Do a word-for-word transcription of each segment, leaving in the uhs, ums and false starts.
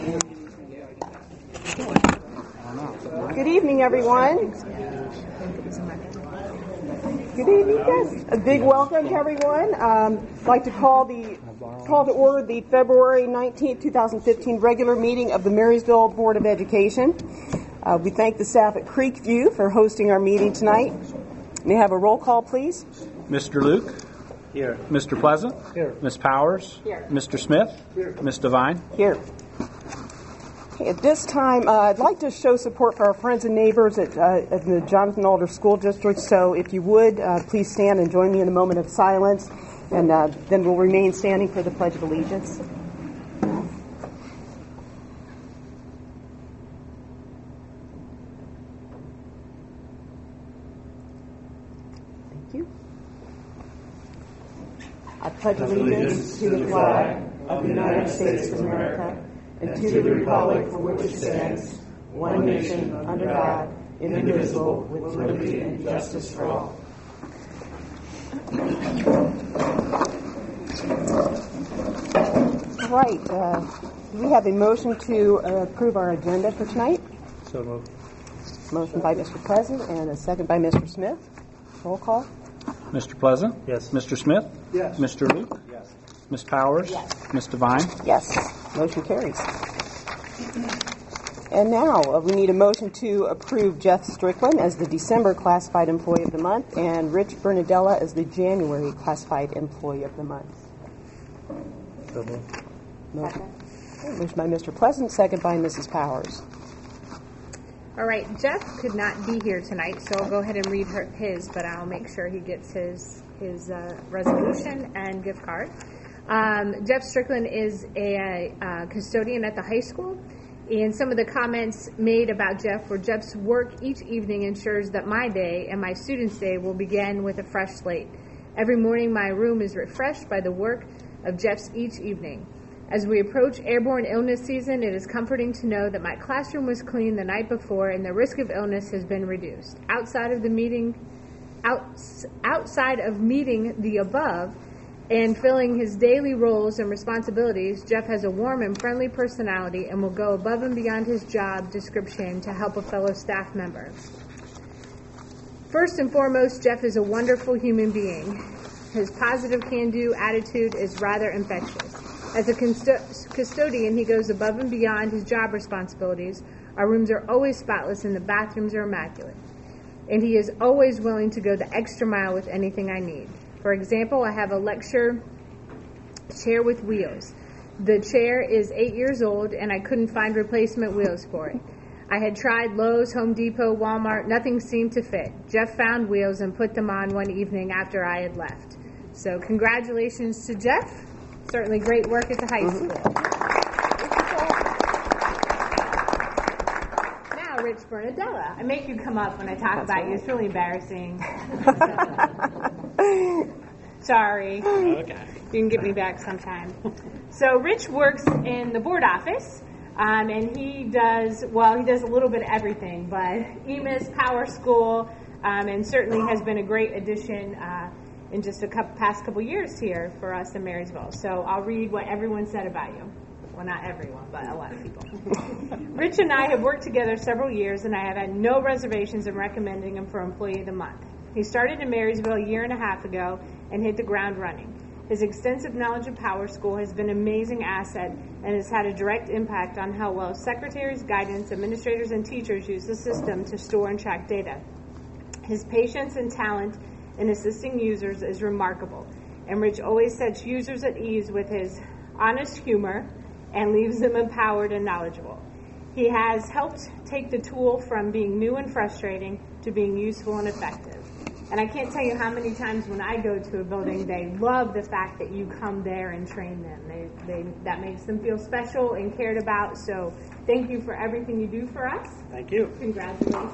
Good evening, everyone. Good evening, yes. A big welcome to everyone. Um, I'd like to call the call to order the February nineteenth, twenty fifteen regular meeting of the Marysville Board of Education. Uh, we thank the staff at Creekview for hosting our meeting tonight. May I have a roll call, please? Mister Luke? Here. Mister Pleasant? Here. Miz Powers? Here. Mister Smith? Here. Miz Devine? Here. Okay, at this time, uh, I'd like to show support for our friends and neighbors at, uh, at the Jonathan Alder School District. So if you would, uh, please stand and join me in a moment of silence, and uh, then we'll remain standing for the Pledge of Allegiance. Thank you. I pledge allegiance to the flag of the United States of America and to the republic for which it stands, one nation, under God, indivisible, with liberty and justice for all. All right. Uh, do we have a motion to uh, approve our agenda for tonight? So moved. Motion by Mister President and a second by Mister Smith. Roll call. Mister Pleasant? Yes. Mister Smith? Yes. Mister Luke? Yes. Miz Powers? Yes. Miz Devine? Yes. Motion carries. And now uh, we need a motion to approve Jeff Strickland as the December Classified Employee of the Month and Rich Bernadella as the January Classified Employee of the Month. So moved. Motion. Okay, motion by Mister Pleasant, second by Missus Powers. All right, Jeff could not be here tonight, so I'll go ahead and read her, his, but I'll make sure he gets his his uh, resolution and gift card. Um, Jeff Strickland is a, a custodian at the high school, and some of the comments made about Jeff were Jeff's work each evening ensures that my day and my students' day will begin with a fresh slate. Every morning my room is refreshed by the work of Jeff's each evening. As we approach airborne illness season, it is comforting to know that my classroom was clean the night before and the risk of illness has been reduced. Outside of the meeting, outs, outside of meeting the above and filling his daily roles and responsibilities, Jeff has a warm and friendly personality and will go above and beyond his job description to help a fellow staff member. First and foremost, Jeff is a wonderful human being. His positive can-do attitude is rather infectious. As a custo- custodian, he goes above and beyond his job responsibilities. Our rooms are always spotless and the bathrooms are immaculate. And he is always willing to go the extra mile with anything I need. For example, I have a lecture chair with wheels. The chair is eight years old and I couldn't find replacement wheels for it. I had tried Lowe's, Home Depot, Walmart. Nothing seemed to fit. Jeff found wheels and put them on one evening after I had left. So congratulations to Jeff. Certainly great work at the high Mm-hmm. school. Now, Rich Bernadella. I make you come up when I talk That's about right. you. It's really embarrassing. Sorry. Okay. You can get me back sometime. So Rich works in the board office, um, and he does, well, he does a little bit of everything, but E M I S, Power School, um, and certainly has been a great addition uh, in just a couple, past couple years here for us in Marysville. So I'll read what everyone said about you. Well, not everyone, but a lot of people. Rich and I have worked together several years, and I have had no reservations in recommending him for Employee of the Month. He started in Marysville a year and a half ago and hit the ground running. His extensive knowledge of Power School has been an amazing asset and has had a direct impact on how well secretaries, guidance, administrators, and teachers use the system to store and track data. His patience and talent in assisting users is remarkable, and Rich always sets users at ease with his honest humor and leaves them empowered and knowledgeable. He has helped take the tool from being new and frustrating to being useful and effective. And I can't tell you how many times when I go to a building, they love the fact that you come there and train them. They, they, that makes them feel special and cared about. So thank you for everything you do for us. Thank you. Congratulations.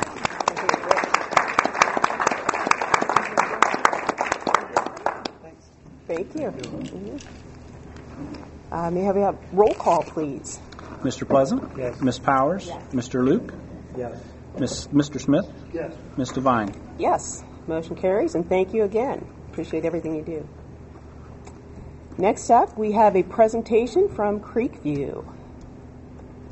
Thanks. Thank you. Mm-hmm. Uh, may I have a roll call, please? Mister Pleasant? Yes. Miz Powers? Yes. Mister Luke? Yes. Miss, Mister Smith? Yes. Miz Devine? Yes. Motion carries, and thank you again. Appreciate everything you do. Next up, we have a presentation from Creekview.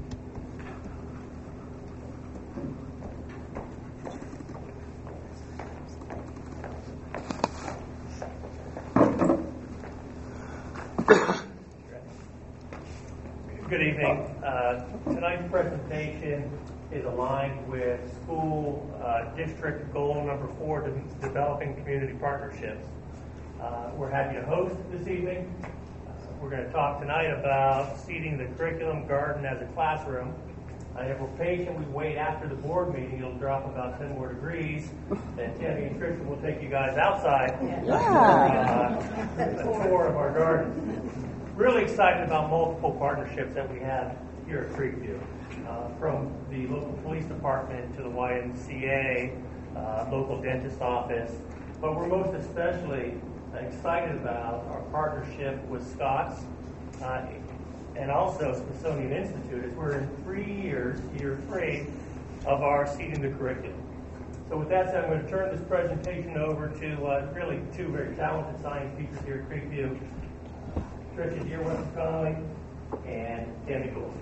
evening. Uh, tonight's presentation is aligned with school uh, district goal number four, de- developing community partnerships. Uh, we're happy to host this evening. Uh, we're going to talk tonight about seeding the curriculum garden as a classroom. Uh, if we're patient, we wait after the board meeting. It'll drop about ten more degrees. And Tammy and Trisha will take you guys outside Yeah. uh, a tour of our garden. Really excited about multiple partnerships that we have here at Creekview. Uh, from the local police department to the Y M C A, uh, local dentist office. But we're most especially excited about our partnership with Scott's uh, and also Smithsonian Institute, as we're in three years, year three, of our Seeding the Curriculum. So with that said, I'm going to turn this presentation over to uh, really two very talented science teachers here at Creekview, Tricia Dearwest-Connolly and Tammy Gould.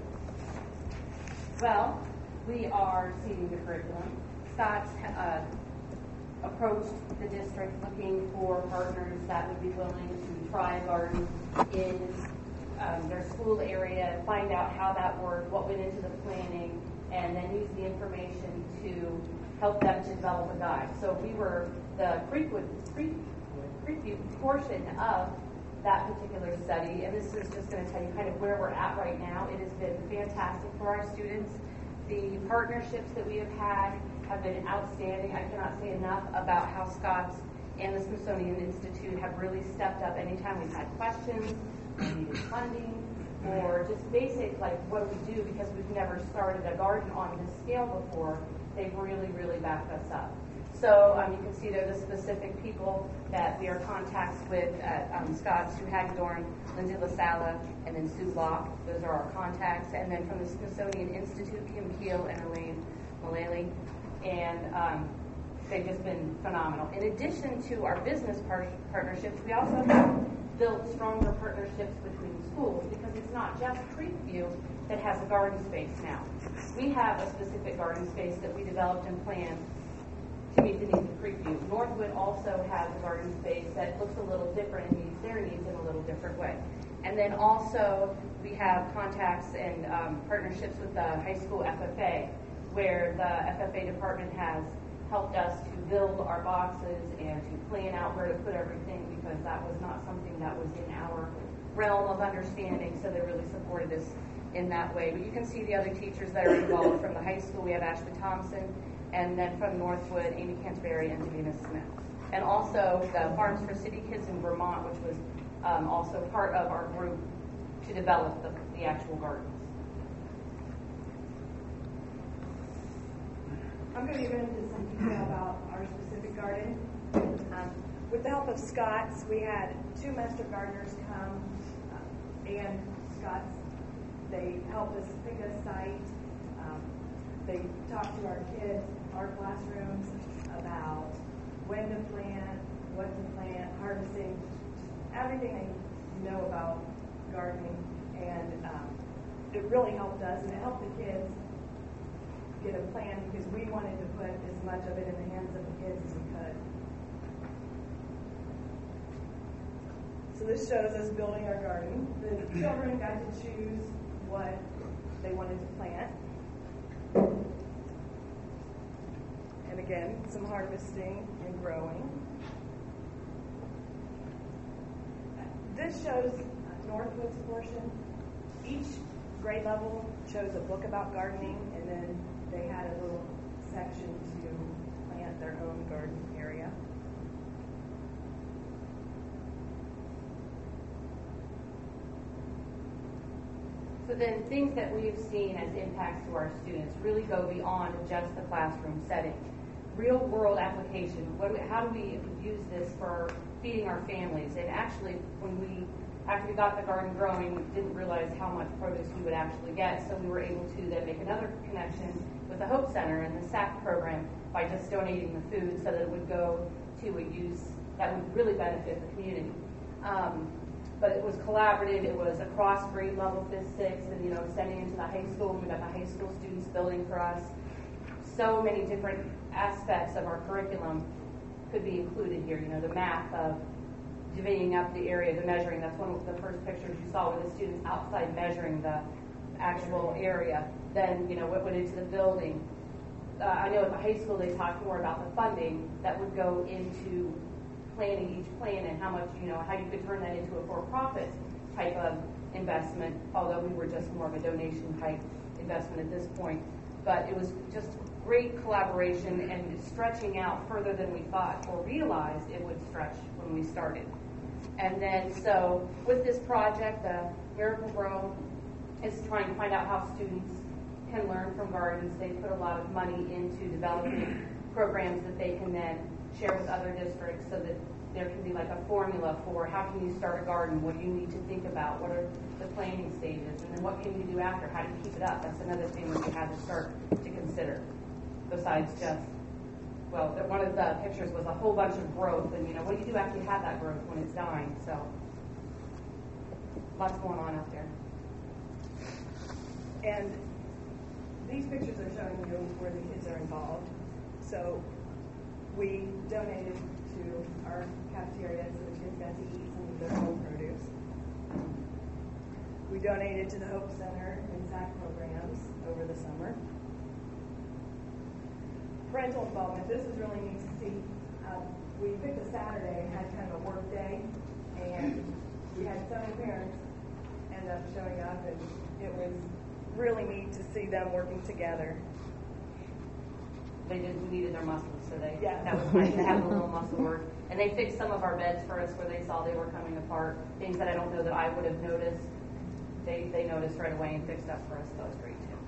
Well, we are seeding the curriculum. Scott's uh, approached the district looking for partners that would be willing to try a garden in um, their school area, find out how that worked, what went into the planning, and then use the information to help them to develop a guide. So we were the Creekwood, Creek, Creekview portion of that particular study, and this is just going to tell you kind of where we're at right now. It has been fantastic for our students. The partnerships that we have had have been outstanding. I cannot say enough about how Scott's and the Smithsonian Institute have really stepped up anytime we've had questions, we needed funding, or just basic, like, what do we do, because we've never started a garden on this scale before. They've really, really backed us up. So um, you can see there the specific people that we are contacts with at um, Scott's: Sue Hagedorn, Lindsay LaSala, and then Sue Locke. Those are our contacts. And then from the Smithsonian Institute, Kim Keel and Elaine Mullally. And um, they've just been phenomenal. In addition to our business par- partnerships, we also have built stronger partnerships between schools, because it's not just Creekview that has a garden space now. We have a specific garden space that we developed and planned to meet the needs of Creekview. Northwood also has a garden space that looks a little different and meets their needs in a little different way. And then also we have contacts and um, partnerships with the high school F F A, where the F F A department has helped us to build our boxes and to plan out where to put everything, because that was not something that was in our realm of understanding, so they really supported us in that way. But you can see the other teachers that are involved. From the high school, we have Ashley Thompson, and then from Northwood, Amy Canterbury and Davina Smith. And also the Farms for City Kids in Vermont, which was um, also part of our group to develop the, the actual gardens. I'm going to get into some detail about our specific garden. Um, with the help of Scott's, we had two master gardeners come, uh, and Scott's, they helped us pick a site. Um, they talked to our kids, our classrooms, about when to plant, what to plant, harvesting, everything they know about gardening. And um, it really helped us, and it helped the kids get a plan, because we wanted to put as much of it in the hands of the kids as we could. So this shows us building our garden. The children got to choose what they wanted to plant. And again, some harvesting and growing. This shows Northwood's portion. Each grade level chose a book about gardening, and then they had a little section to plant their own garden area. So then things that we've seen as impacts to our students really go beyond just the classroom setting. Real world application. What do we, how do we use this for feeding our families? And actually, when we, after we got the garden growing, we didn't realize how much produce we would actually get. So we were able to then make another connection with the Hope Center and the S A C program by just donating the food so that it would go to a use that would really benefit the community. Um, But it was collaborative. It was across grade level, fifth, sixth, and you know, extending into the high school. We got the high school students building for us. So many different aspects of our curriculum could be included here. You know, the math of divvying up the area, the measuring. That's one of the first pictures you saw with the students outside measuring the actual area. Then, you know, what went into the building. Uh, I know at the high school they talked more about the funding that would go into planning each plan and how much, you know, how you could turn that into a for-profit type of investment, although we were just more of a donation type investment at this point. But it was just great collaboration and stretching out further than we thought or realized it would stretch when we started. And then, so with this project, the Miracle Grow is trying to find out how students can learn from gardens. They put a lot of money into developing programs that they can then share with other districts so that there can be like a formula for how can you start a garden, what do you need to think about, what are the planning stages, and then what can you do after, how do you keep it up? That's another thing that we had to start to consider, besides just, well, one of the pictures was a whole bunch of growth, and you know, what do you do after you have that growth when it's dying? So, lots going on out there. And these pictures are showing you where the kids are involved. So we donated to our cafeteria so the kids got to eat some of their own produce. We donated to the Hope Center and S A C programs over the summer. Parental involvement. This is really neat to see. Uh, we picked a Saturday and had kind of a work day, and we had so many parents end up showing up, and it was really neat to see them working together. They did, we needed their muscles, so they, yeah. that was nice to have a little muscle work. And they fixed some of our beds for us where they saw they were coming apart. Things that I don't know that I would have noticed, they, they noticed right away and fixed up for us. That was great too.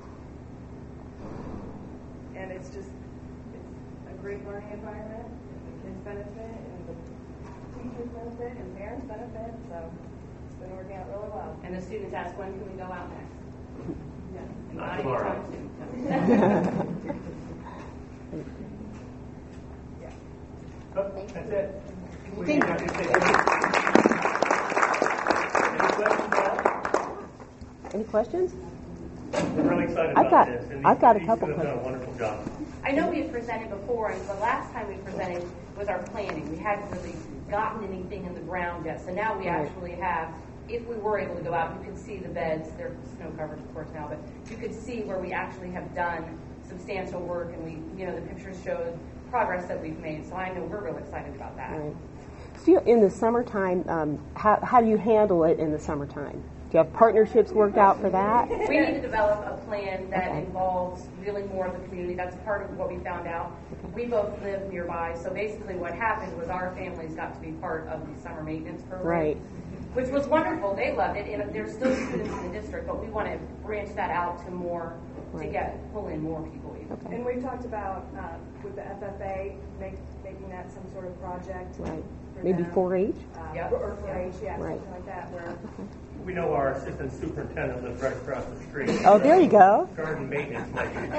And it's just, it's a great learning environment. The kids benefit, and the teachers benefit, and parents benefit, so it's been working out really well. And the students ask, when can we go out next? Yeah. Not tomorrow. Yeah. Oh, that's it. We Thank have you. to take a- Any questions, Al? Any questions? We're really excited I've about got- this. and I've these- got a these couple two have done a questions. wonderful job. I know we had presented before, and the last time we presented was our planning. We hadn't really gotten anything in the ground yet, so now we Right. actually have, if we were able to go out, you could see the beds. They're snow covered, of course, now, but you could see where we actually have done substantial work, and we, you know, the pictures showed progress that we've made, so I know we're real excited about that. Right. So you- in the summertime, um, how, how do you handle it in the summertime? Do you have partnerships worked out for that? We need to develop a plan that Okay. involves really more of the community. That's part of what we found out. We both live nearby, so basically what happened was our families got to be part of the summer maintenance program. Right. Which was wonderful. They loved it, and there's still students in the district, but we want to branch that out to more, to Right. get, pull in more people even. Okay. And we've talked about uh, with the F F A make, making that some sort of project. Right. for Maybe them. four H? Uh, Yep. Or four H, yeah, Right. something like that. Where We know our assistant superintendent lives right across the street. Oh, there you go. Garden maintenance might be.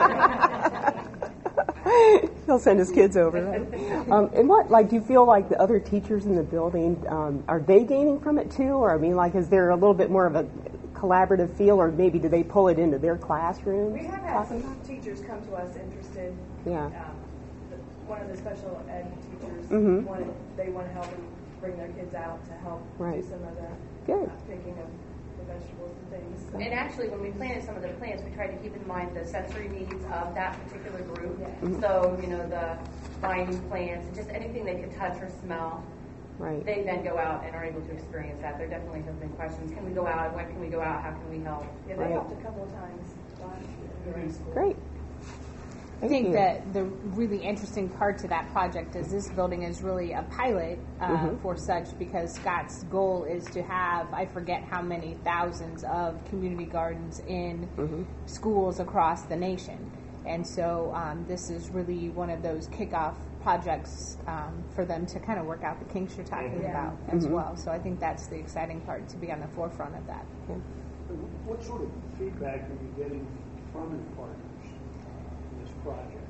He'll send his kids over, right? Um, and what, like, do you feel like the other teachers in the building, um, are they gaining from it too? Or, I mean, like, is there a little bit more of a collaborative feel, or maybe do they pull it into their classrooms? we have had some teachers come to us interested. Yeah. Um, the, one of the special ed teachers Mhm. wanted, they want to help and bring their kids out to help Right. do some of the Good. uh, picking of the vegetables and things. So. And actually, when we planted some of the plants, we tried to keep in mind the sensory needs of that particular group. Yeah. Mhm. So, you know, the vine plants, and just anything they could touch or smell. Right. They then go out and are able to experience that. There definitely have been questions. Can we go out? When can we go out? How can we help? Yeah, they Right. helped a couple of times last year during school. Great. I Thank think you. that the really interesting part to that project is this building is really a pilot uh, Mhm. for such, because Scott's goal is to have, I forget how many thousands of community gardens in Mhm. schools across the nation. And so um, this is really one of those kickoff projects um, for them to kind of work out the kinks you're talking Yeah. about as Mhm. well. So I think that's the exciting part, to be on the forefront of that. What sort of feedback are you getting from your partners uh, in this project?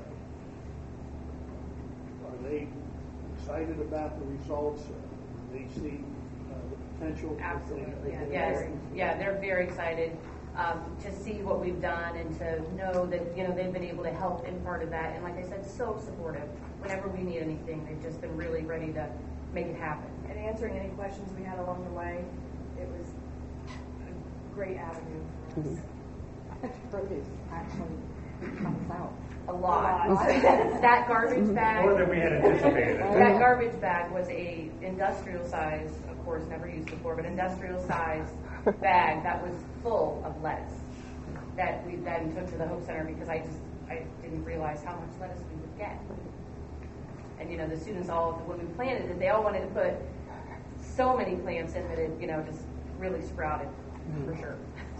Uh, Are they excited about the results? Uh, Do they see uh, the potential? that they- Absolutely. they Yeah, can yes. have? Yeah, they're very excited um, to see what we've done and to know that, you know, they've been able to help in part of that. And like I said, so supportive. Whenever we need anything, they've just been really ready to make it happen. And answering any questions we had along the way, it was a great avenue for Produce actually comes out a lot. That garbage bag. More than we had anticipated. That garbage bag was a industrial size, of course, never used before, but industrial size bag that was full of lettuce that we then took to the Hope Center because I just I didn't realize how much lettuce we would get. And you know, the students all when we planted it, they all wanted to put so many plants in that it you know just really sprouted mm-hmm. for sure.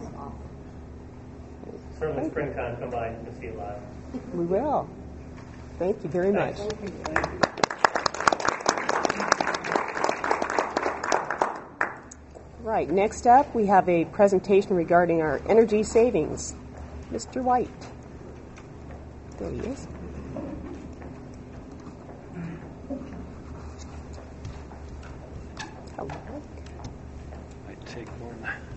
Certainly, springtime come by and see it live. We will. Thank you very much. Thank you. Right, next up we have a presentation regarding our energy savings. Mister White. There he is. Hello. Might take more than that.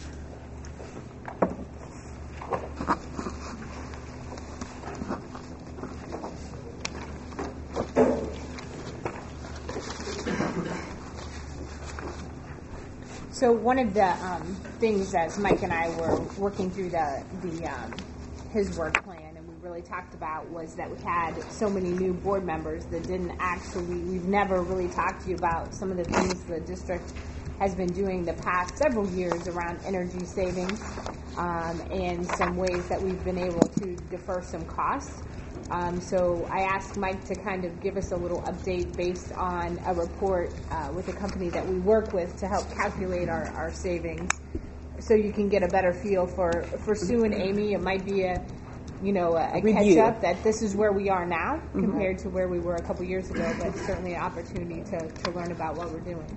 So one of the um, things as Mike and I were working through the the um, his work plan, and we really talked about was that we had so many new board members that didn't actually. We've never really talked to you about some of the things the district has been doing the past several years around energy savings, um, and some ways that we've been able to defer some costs. Um, so I asked Mike to kind of give us a little update based on a report uh, with a company that we work with to help calculate our, our savings, so you can get a better feel for, for Sue and Amy. It might be a you know a, a catch up that this is where we are now mm-hmm. compared to where we were a couple years ago, but certainly an opportunity to, to learn about what we're doing.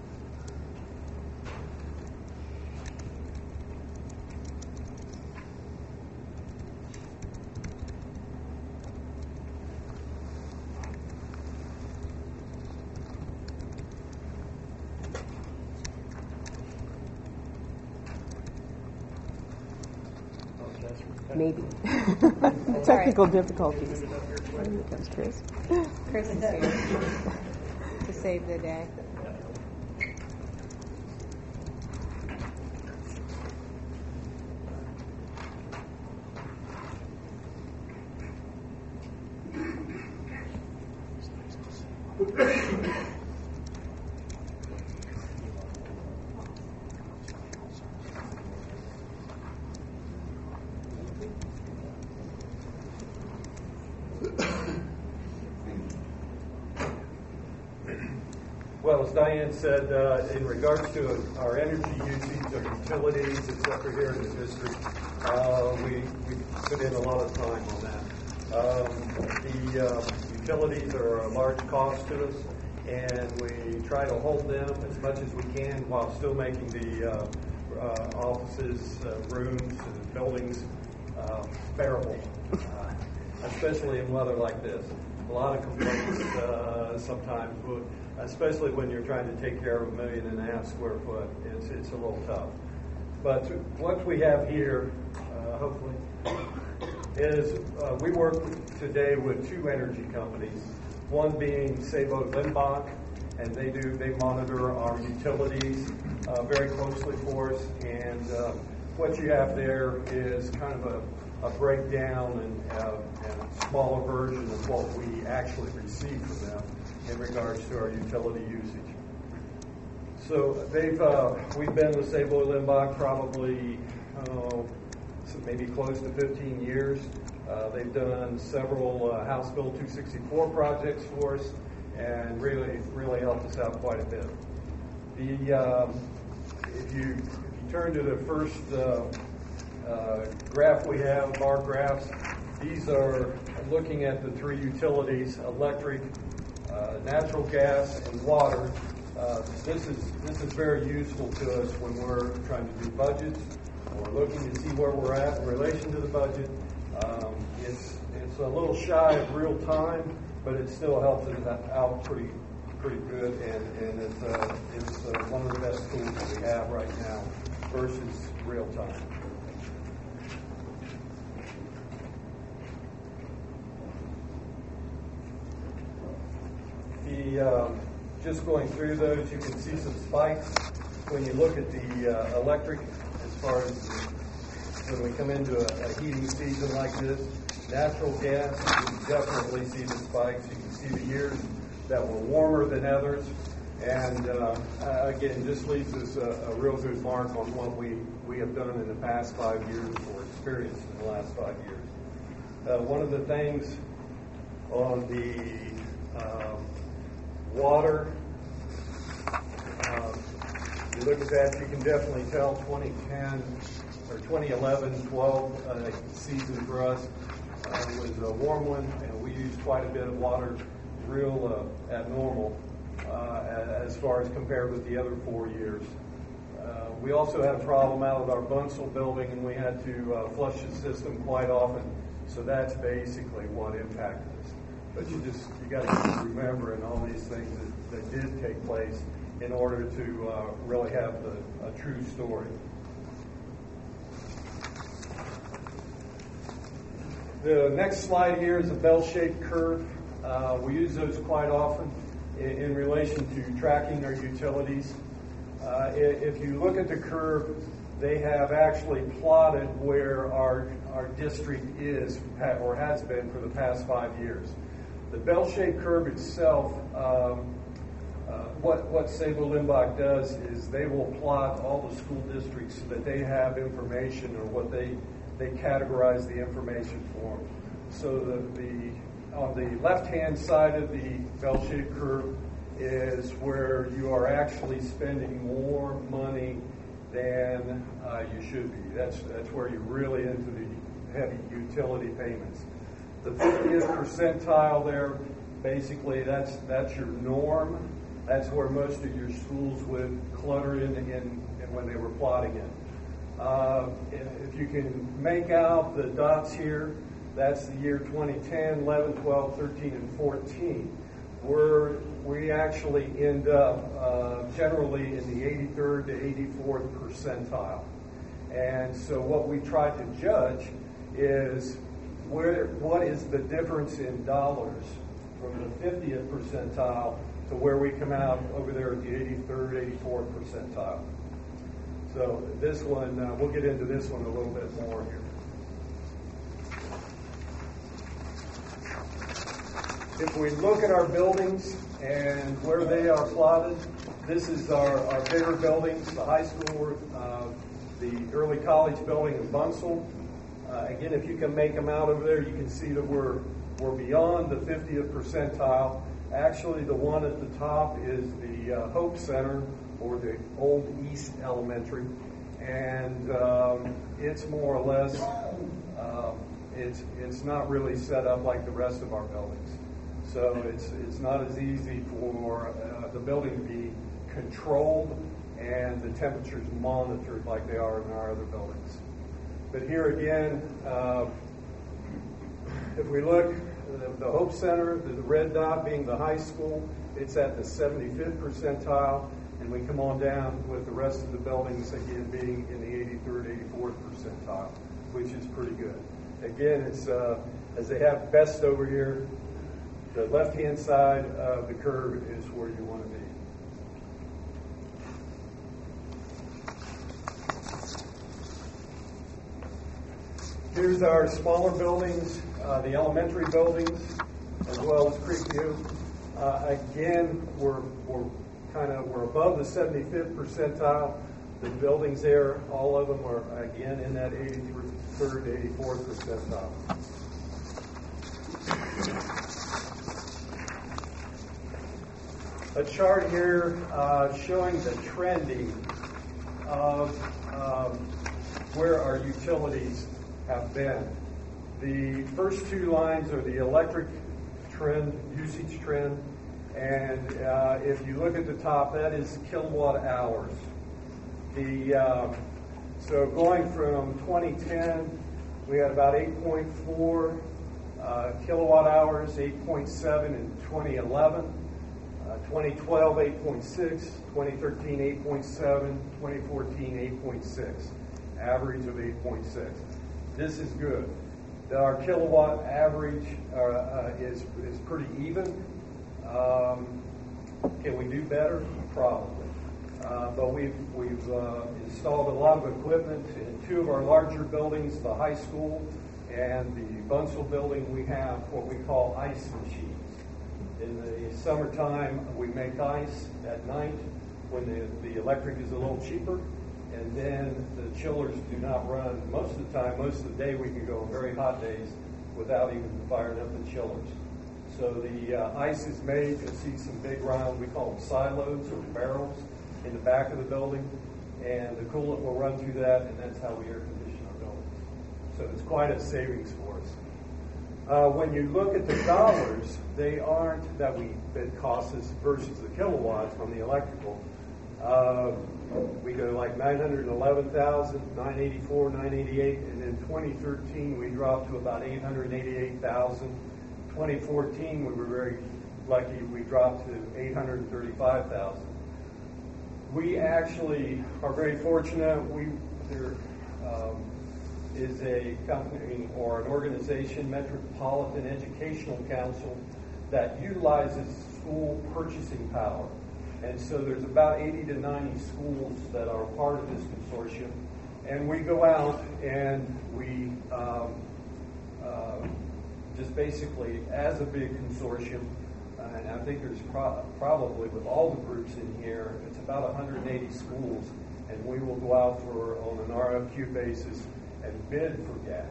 Maybe. Technical difficulties. Here comes Chris. Chris is here to save the day. Well, as Diane said, uh, in regards to our energy usage of utilities, et cetera, here in the district, uh, we, we put in a lot of time on that. Um, the uh, utilities are a large cost to us, and we try to hold them as much as we can while still making the uh, uh, offices, uh, rooms, and buildings uh, bearable, uh, especially in weather like this. A lot of complaints uh, sometimes, especially when you're trying to take care of a million and a half square foot. It's it's a little tough. But what we have here, uh, hopefully, is uh, we work today with two energy companies. One being Sabo Limbach, and they do they monitor our utilities uh, very closely for us. And uh, what you have there is kind of a a breakdown and, uh, and a smaller version of what we actually receive from them in regards to our utility usage. So they've uh, we've been with Sabo Limbach probably oh, maybe close to fifteen years. Uh, they've done several uh, House Bill two sixty-four projects for us, and really really helped us out quite a bit. The um, if you if you turn to the first. Uh, Uh, graph we have, bar graphs. These are looking at the three utilities: electric, uh, natural gas, and water. Uh, this is this is very useful to us when we're trying to do budgets. We're looking to see where we're at in relation to the budget. Um, it's it's a little shy of real time, but it still helps us out pretty pretty good, and and it's uh, it's uh, one of the best tools that we have right now versus real time. The, um, just going through those, you can see some spikes when you look at the uh, electric as far as the when we come into a, a heating season like this. Natural gas, you can definitely see the spikes. You can see the years that were warmer than others. And uh, again, this leaves us a, a real good mark on what we, we have done in the past five years or experienced in the last five years. Uh, one of the things on the uh, water, uh, you look at that, you can definitely tell twenty ten or twenty eleven twelve uh, season for us uh, was a warm one, and we used quite a bit of water, real uh, abnormal. Uh, as far as compared with the other four years. Uh, we also had a problem out of our Bunsell building, and we had to uh, flush the system quite often, so that's basically what impacted us. But you just, you got to keep remembering all these things that, that did take place in order to uh, really have the, a true story. The next slide here is a bell-shaped curve. Uh, we use those quite often in relation to tracking our utilities. Uh, if you look at the curve, they have actually plotted where our our district is or has been for the past five years. The bell-shaped curve itself, um, uh, what what Sable Limbach does is they will plot all the school districts so that they have information or what they they categorize the information for. So the the on the left-hand side of the bell-shaped curve is where you are actually spending more money than uh, you should be. That's that's where you're really into the heavy utility payments. The fiftieth percentile there, basically, that's that's your norm. That's where most of your schools would clutter in, in, in when they were plotting it. Uh, if you can make out the dots here, that's the year twenty ten, eleven, twelve, thirteen, and fourteen. We're, we actually end up uh, generally in the eighty-third to eighty-fourth percentile. And so what we try to judge is where what is the difference in dollars from the fiftieth percentile to where we come out over there at the eighty-third, eighty-fourth percentile. So this one, uh, we'll get into this one a little bit more here. If we look at our buildings and where they are plotted, this is our, our bigger buildings, the high school, uh, the early college building in Bunsell. Uh, again, if you can make them out over there, you can see that we're, we're beyond the fiftieth percentile. Actually, the one at the top is the uh, Hope Center, or the Old East Elementary, and um, it's more or less, um, it's, it's not really set up like the rest of our buildings. So it's it's not as easy for uh, the building to be controlled and the temperatures monitored like they are in our other buildings. But here again, uh, if we look, the, the Hope Center, the, the red dot being the high school, it's at the seventy-fifth percentile, and we come on down with the rest of the buildings again being in the eighty-third, eighty-fourth percentile, which is pretty good. Again, it's uh, as they have best over here. The left-hand side of the curve is where you want to be. Here's our smaller buildings, uh, the elementary buildings, as well as Creekview. Uh, again, we're we're kind of we're above the seventy-fifth percentile. The buildings there, all of them are again in that eighty-third, eighty-fourth percentile. A chart here uh, showing the trending of um, where our utilities have been. The first two lines are the electric trend, usage trend, and uh, if you look at the top, that is kilowatt hours. The uh, so going from twenty ten, we had about eight point four uh, kilowatt hours, eight point seven in twenty eleven. Uh, twenty twelve, eight point six, twenty thirteen, eight point seven, twenty fourteen, eight point six, average of eight point six. This is good. Our kilowatt average uh, uh, is is pretty even. Um, can we do better? Probably. Uh, but we've, we've uh, installed a lot of equipment in two of our larger buildings, the high school and the Buntsville building. We have what we call ice machines. In the summertime, we make ice at night when the, the electric is a little cheaper, and then the chillers do not run. Most of the time, most of the day, we can go on very hot days without even firing up the chillers. So the uh, ice is made. You'll see some big round, we call them silos or barrels, in the back of the building, and the coolant will run through that, and that's how we air condition our buildings. So it's quite a savings for us. Uh, when you look at the dollars, they aren't that we that cost us versus the kilowatts on the electrical. Uh, we go like nine hundred eleven thousand, nine eighty-four, nine eighty-eight, and in twenty thirteen we dropped to about eight hundred eighty-eight thousand. twenty fourteen we were very lucky, we dropped to eight hundred thirty-five thousand. We actually are very fortunate. We there um, is a company or an organization, Metropolitan Educational Council, that utilizes school purchasing power. And so there's about eighty to ninety schools that are part of this consortium. And we go out and we um, uh, just basically, as a big consortium, and I think there's pro- probably with all the groups in here, it's about one hundred eighty schools, and we will go out for on an R F Q basis and bid for gas.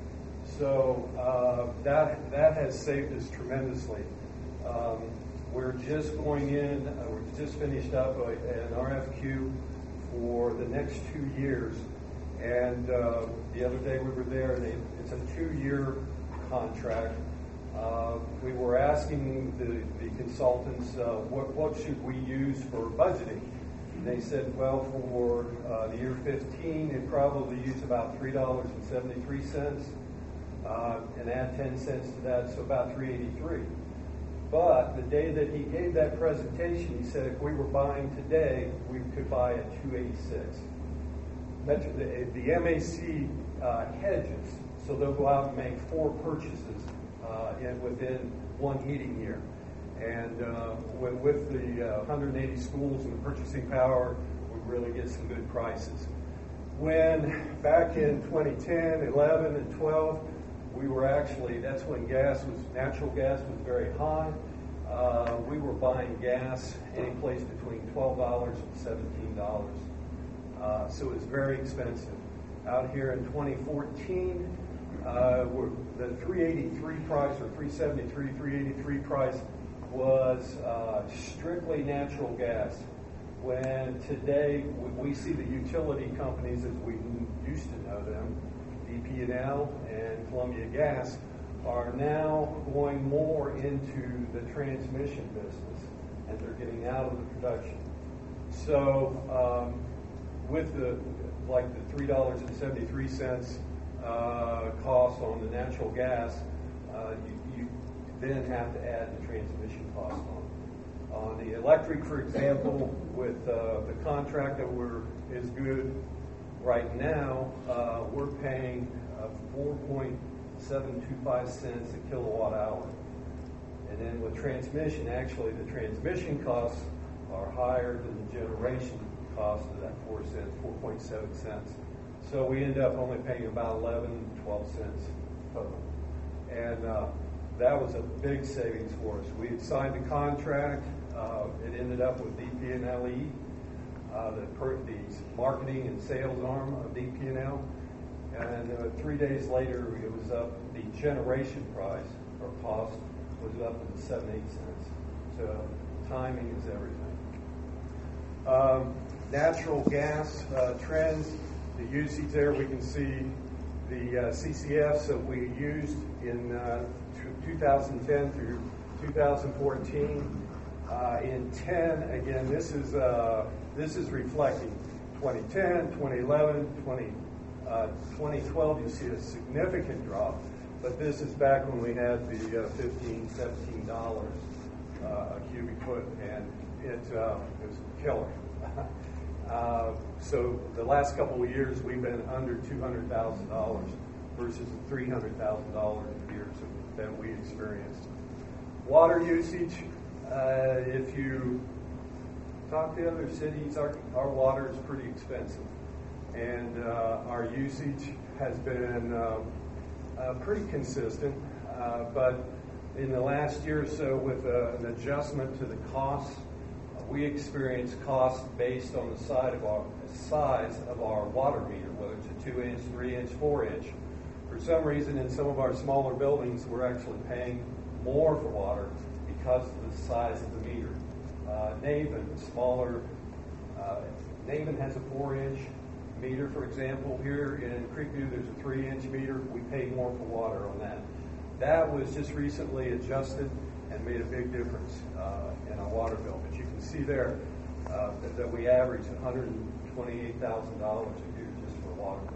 So uh, that that has saved us tremendously. Um, we're just going in, uh, we're just finished up a, an R F Q for the next two years, and uh, the other day we were there, and they, it's a two-year contract. Uh, we were asking the, the consultants, uh, what, what should we use for budgeting? And they said, well, for uh, the year fifteen, they'd probably use about three dollars and seventy-three cents, uh, and add ten cents to that, so about three eighty-three. But the day that he gave that presentation, he said if we were buying today, we could buy at two eighty-six. That's the, the M A C uh, hedges, so they'll go out and make four purchases uh, in, within one heating year. And uh, with, with the uh, one hundred eighty schools and the purchasing power, we really get some good prices. When back in twenty ten, eleven, and twelve, we were actually, that's when gas was, natural gas was very high. Uh, we were buying gas any place between twelve dollars and seventeen dollars. Uh, so it was very expensive. Out here in twenty fourteen, uh, we're, the three eighty-three price, or three seventy-three, three eighty-three price was uh, strictly natural gas. When today we see the utility companies as we used to know them, D P and L and Columbia Gas, are now going more into the transmission business, and they're getting out of the production. So um, with the like the three dollars and seventy-three cents uh, cost on the natural gas, uh, you, you then have to add the transmission cost on. On the electric, for example, with uh, the contract that we're is good right now, uh, we're paying uh, four point seven two five cents a kilowatt hour. And then with transmission, actually the transmission costs are higher than the generation cost of that four cents, four point seven cents. So we end up only paying about eleven, twelve cents total. And uh, that was a big savings for us. We had signed the contract. Uh, it ended up with D P and L E, uh, the, per- the marketing and sales arm of D P and L. And uh, three days later, it was up, the generation price or cost was up to seven, eight cents. So timing is everything. Um, natural gas uh, trends, the usage there, we can see the uh, C C Fs that we used in uh, t- two thousand ten through two thousand fourteen. Uh, in ten, again, this is uh, this is reflecting twenty ten, twenty eleven, twenty, uh, twenty twelve. You see a significant drop, but this is back when we had the uh, fifteen, seventeen dollars uh, a cubic foot, and it, uh, it was killer. uh, so the last couple of years, we've been under two hundred thousand dollars versus the three hundred thousand dollars years that we experienced. Water usage. Uh, if you talk to other cities, our, our water is pretty expensive. And uh, our usage has been uh, uh, pretty consistent. Uh, but in the last year or so, with uh, an adjustment to the costs, uh, we experienced costs based on the side of our, size of our water meter, whether it's a two inch, three inch, four inch. For some reason, in some of our smaller buildings, we're actually paying more for water because of the size of the meter. Uh, Naven, smaller, uh, Naven has a four inch meter, for example. Here in Creekview, there's a three inch meter. We pay more for water on that. That was just recently adjusted and made a big difference uh, in our water bill. But you can see there uh, that, that we average one hundred twenty-eight thousand dollars a year just for a water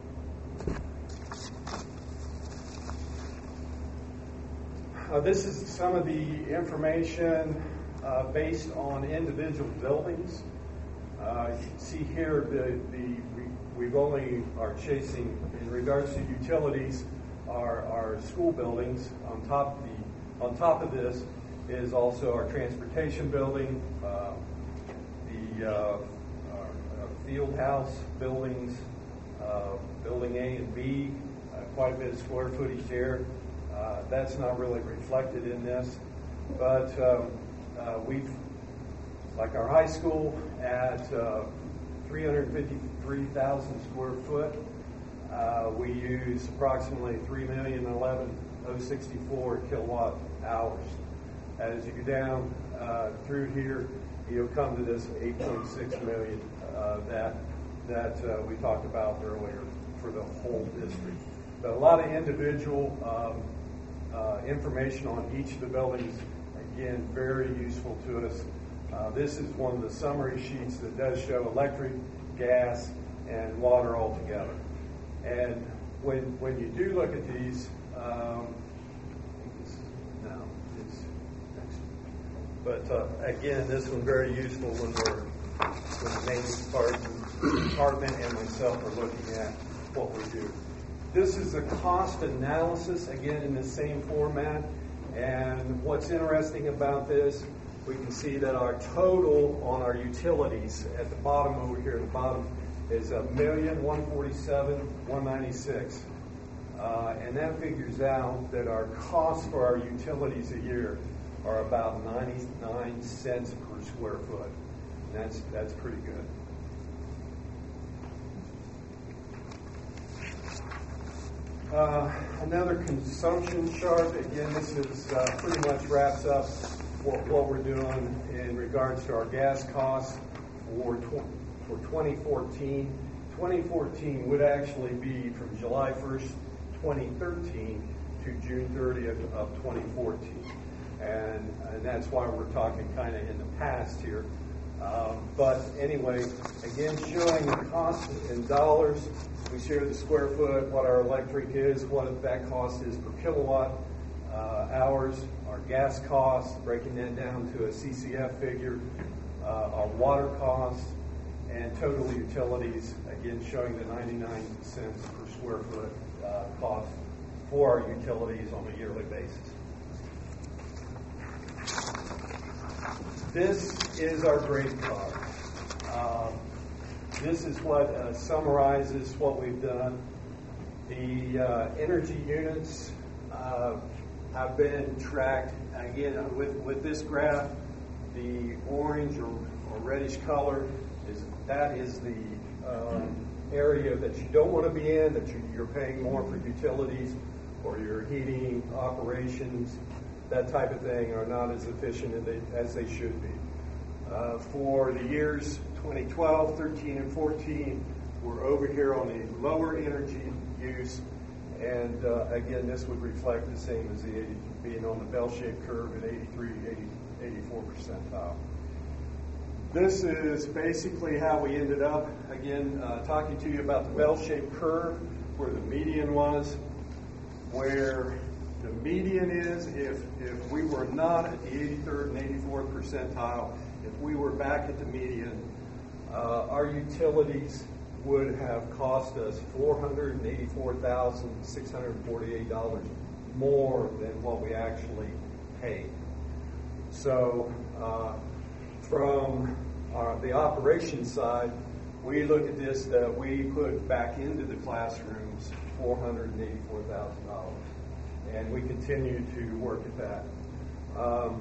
bill. Uh, this is some of the information uh, based on individual buildings. Uh, you can see here the, the we, we've only are chasing in regards to utilities. Our, our school buildings. On top of the on top of this is also our transportation building, uh, the uh, our, our field house buildings, uh, building A and B, uh, quite a bit of square footage there. Uh, that's not really reflected in this, but um, uh, we've like our high school at uh, three hundred fifty-three thousand square foot. Uh, we use approximately three million eleven thousand sixty-four kilowatt hours. As you go down uh, through here, you'll come to this eight point six million uh, that that uh, we talked about earlier for the whole district. But a lot of individual um, uh, information on each of the buildings, again, very useful to us. Uh, this is one of the summary sheets that does show electric, gas, and water all together. And when when you do look at these, um, it's, no, it's next. But uh, again, this one's very useful when we're when the maintenance department, department and myself are looking at what we do. This is a cost analysis, again in the same format. And what's interesting about this, we can see that our total on our utilities at the bottom over here at the bottom is a million one forty-seven one ninety six, uh, and that figures out that our costs for our utilities a year are about ninety-nine cents per square foot. And that's that's pretty good. Uh, another consumption chart. Again, this is uh, pretty much wraps up what, what we're doing in regards to our gas costs for tw- for twenty fourteen. twenty fourteen would actually be from July first, twenty thirteen to June thirtieth of twenty fourteen. And, and that's why we're talking kind of in the past here. Um, but anyway, again, showing the cost in dollars. We share the square foot, what our electric is, what that cost is per kilowatt uh, hours, our gas costs, breaking that down to a C C F figure, uh, our water costs, and total utilities, again showing the ninety-nine cents per square foot uh, cost for our utilities on a yearly basis. This is our grade card. Um, this is what uh, summarizes what we've done. The uh, energy units uh, have been tracked. Again, with, with this graph, the orange or, or reddish color is that is the um, area that you don't want to be in, that you, you're paying more for utilities or your heating operations, that type of thing, are not as efficient as they, as they should be. Uh, for the years twenty twelve, thirteen, and fourteen, we're over here on the lower energy use, and uh, again, this would reflect the same as the eighty, being on the bell-shaped curve at eighty-three, eighty, eighty-four percentile. This is basically how we ended up, again, uh, talking to you about the bell-shaped curve, where the median was, where the median is if, if we were not at the eighty-third and eighty-fourth percentile, if we were back at the median, uh, our utilities would have cost us four hundred eighty-four thousand six hundred forty-eight dollars more than what we actually paid. So uh, from our, the operations side, we look at this that we put back into the classrooms four hundred eighty-four thousand dollars, and we continue to work at that. Um,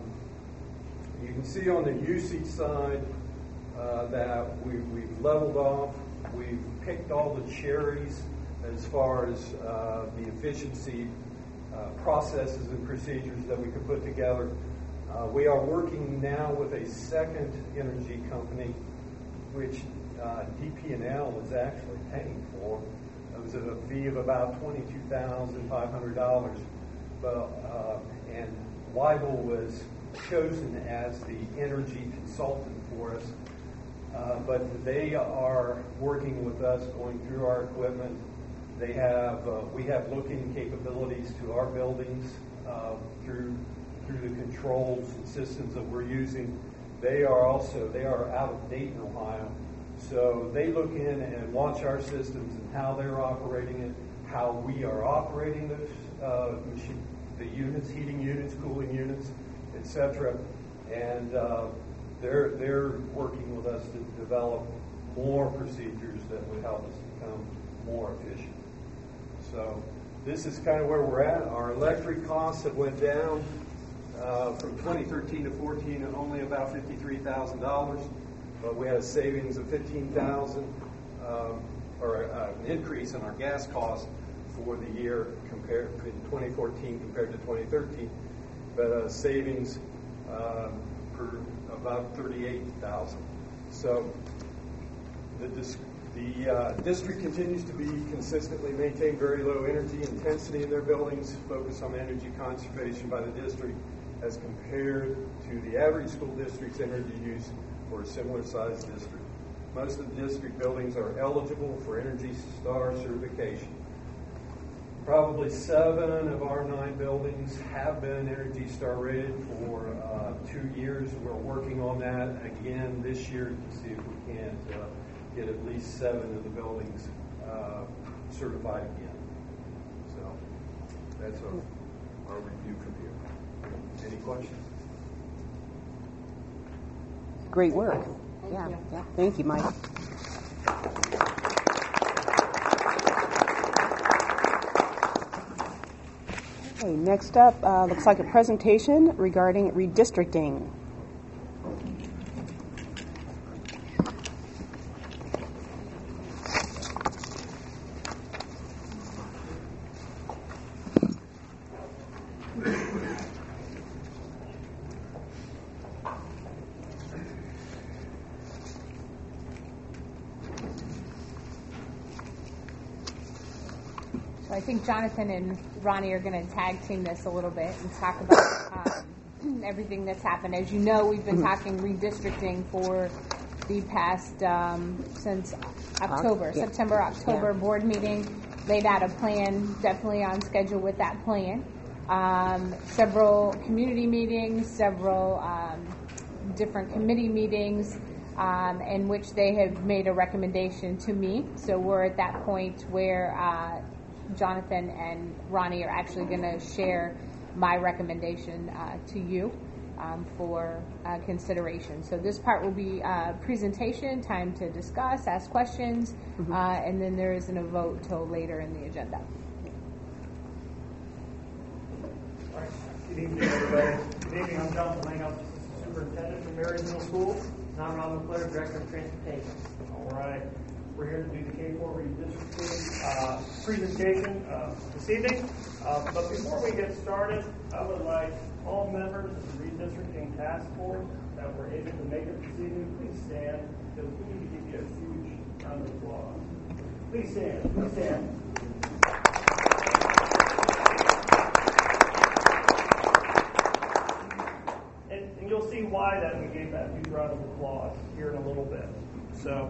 you can see on the usage side uh, that we, we've leveled off. We've picked all the cherries as far as uh, the efficiency uh, processes and procedures that we could put together. Uh, we are working now with a second energy company, which uh, D P and L is actually paying for. It was a fee of about twenty-two thousand five hundred dollars. But, uh, and Weibel was chosen as the energy consultant for us. Uh, but they are working with us, going through our equipment. They have, uh, we have look-in capabilities to our buildings uh, through through the controls and systems that we're using. They are also, they are out of Dayton, Ohio. So they look in and watch our systems and how they're operating it, how we are operating those uh, machine, the units, heating units, cooling units, et cetera. And uh, they're they're working with us to develop more procedures that would help us become more efficient. So this is kind of where we're at. Our electric costs have went down uh, from twenty thirteen to fourteen at only about fifty-three thousand dollars, but we had a savings of fifteen thousand dollars, um, or uh, an increase in our gas costs for the year compared in twenty fourteen compared to twenty thirteen, but a savings uh, per about thirty-eight thousand dollars. So the dis- The uh, district continues to be consistently maintain very low energy intensity in their buildings, focus on energy conservation by the district as compared to the average school district's energy use for a similar sized district. Most of the district buildings are eligible for Energy Star certification. Probably seven of our nine buildings have been Energy Star rated for uh, two years. We're working on that again this year to see if we can't uh, get at least seven of the buildings uh, certified again. So that's our, our review from here. Any questions? Great work. Yeah, yeah. Thank you, Mike. Okay, next up, uh, looks like a presentation regarding redistricting. I think Jonathan and Ronnie are going to tag team this a little bit and talk about um, everything that's happened. As you know, we've been talking redistricting for the past, um, since October, yeah. September, October Yeah. board meeting, laid out a plan, definitely on schedule with that plan. Um, several community meetings, several um, different committee meetings, um, in which they have made a recommendation to me. So we're at that point where uh, Jonathan and Ronnie are actually going to share my recommendation uh, to you um, for uh, consideration. So this part will be uh, presentation, time to discuss, ask questions, mm-hmm. uh, and then there isn't a vote till later in the agenda. All right. Good evening, everybody. Good evening. I'm Jonathan Langhouse, Assistant Superintendent for Marys Middle School, and I'm Ron McClure, Director of Transportation. All right. We're here to do the K four redistricting uh, presentation uh, this evening. Uh, but before we get started, I would like all members of the redistricting task force that were able to make it this evening, please stand, because we need to give you a huge round of applause. Please stand. Please stand. And, and you'll see why that we gave that huge round of applause here in a little bit. So.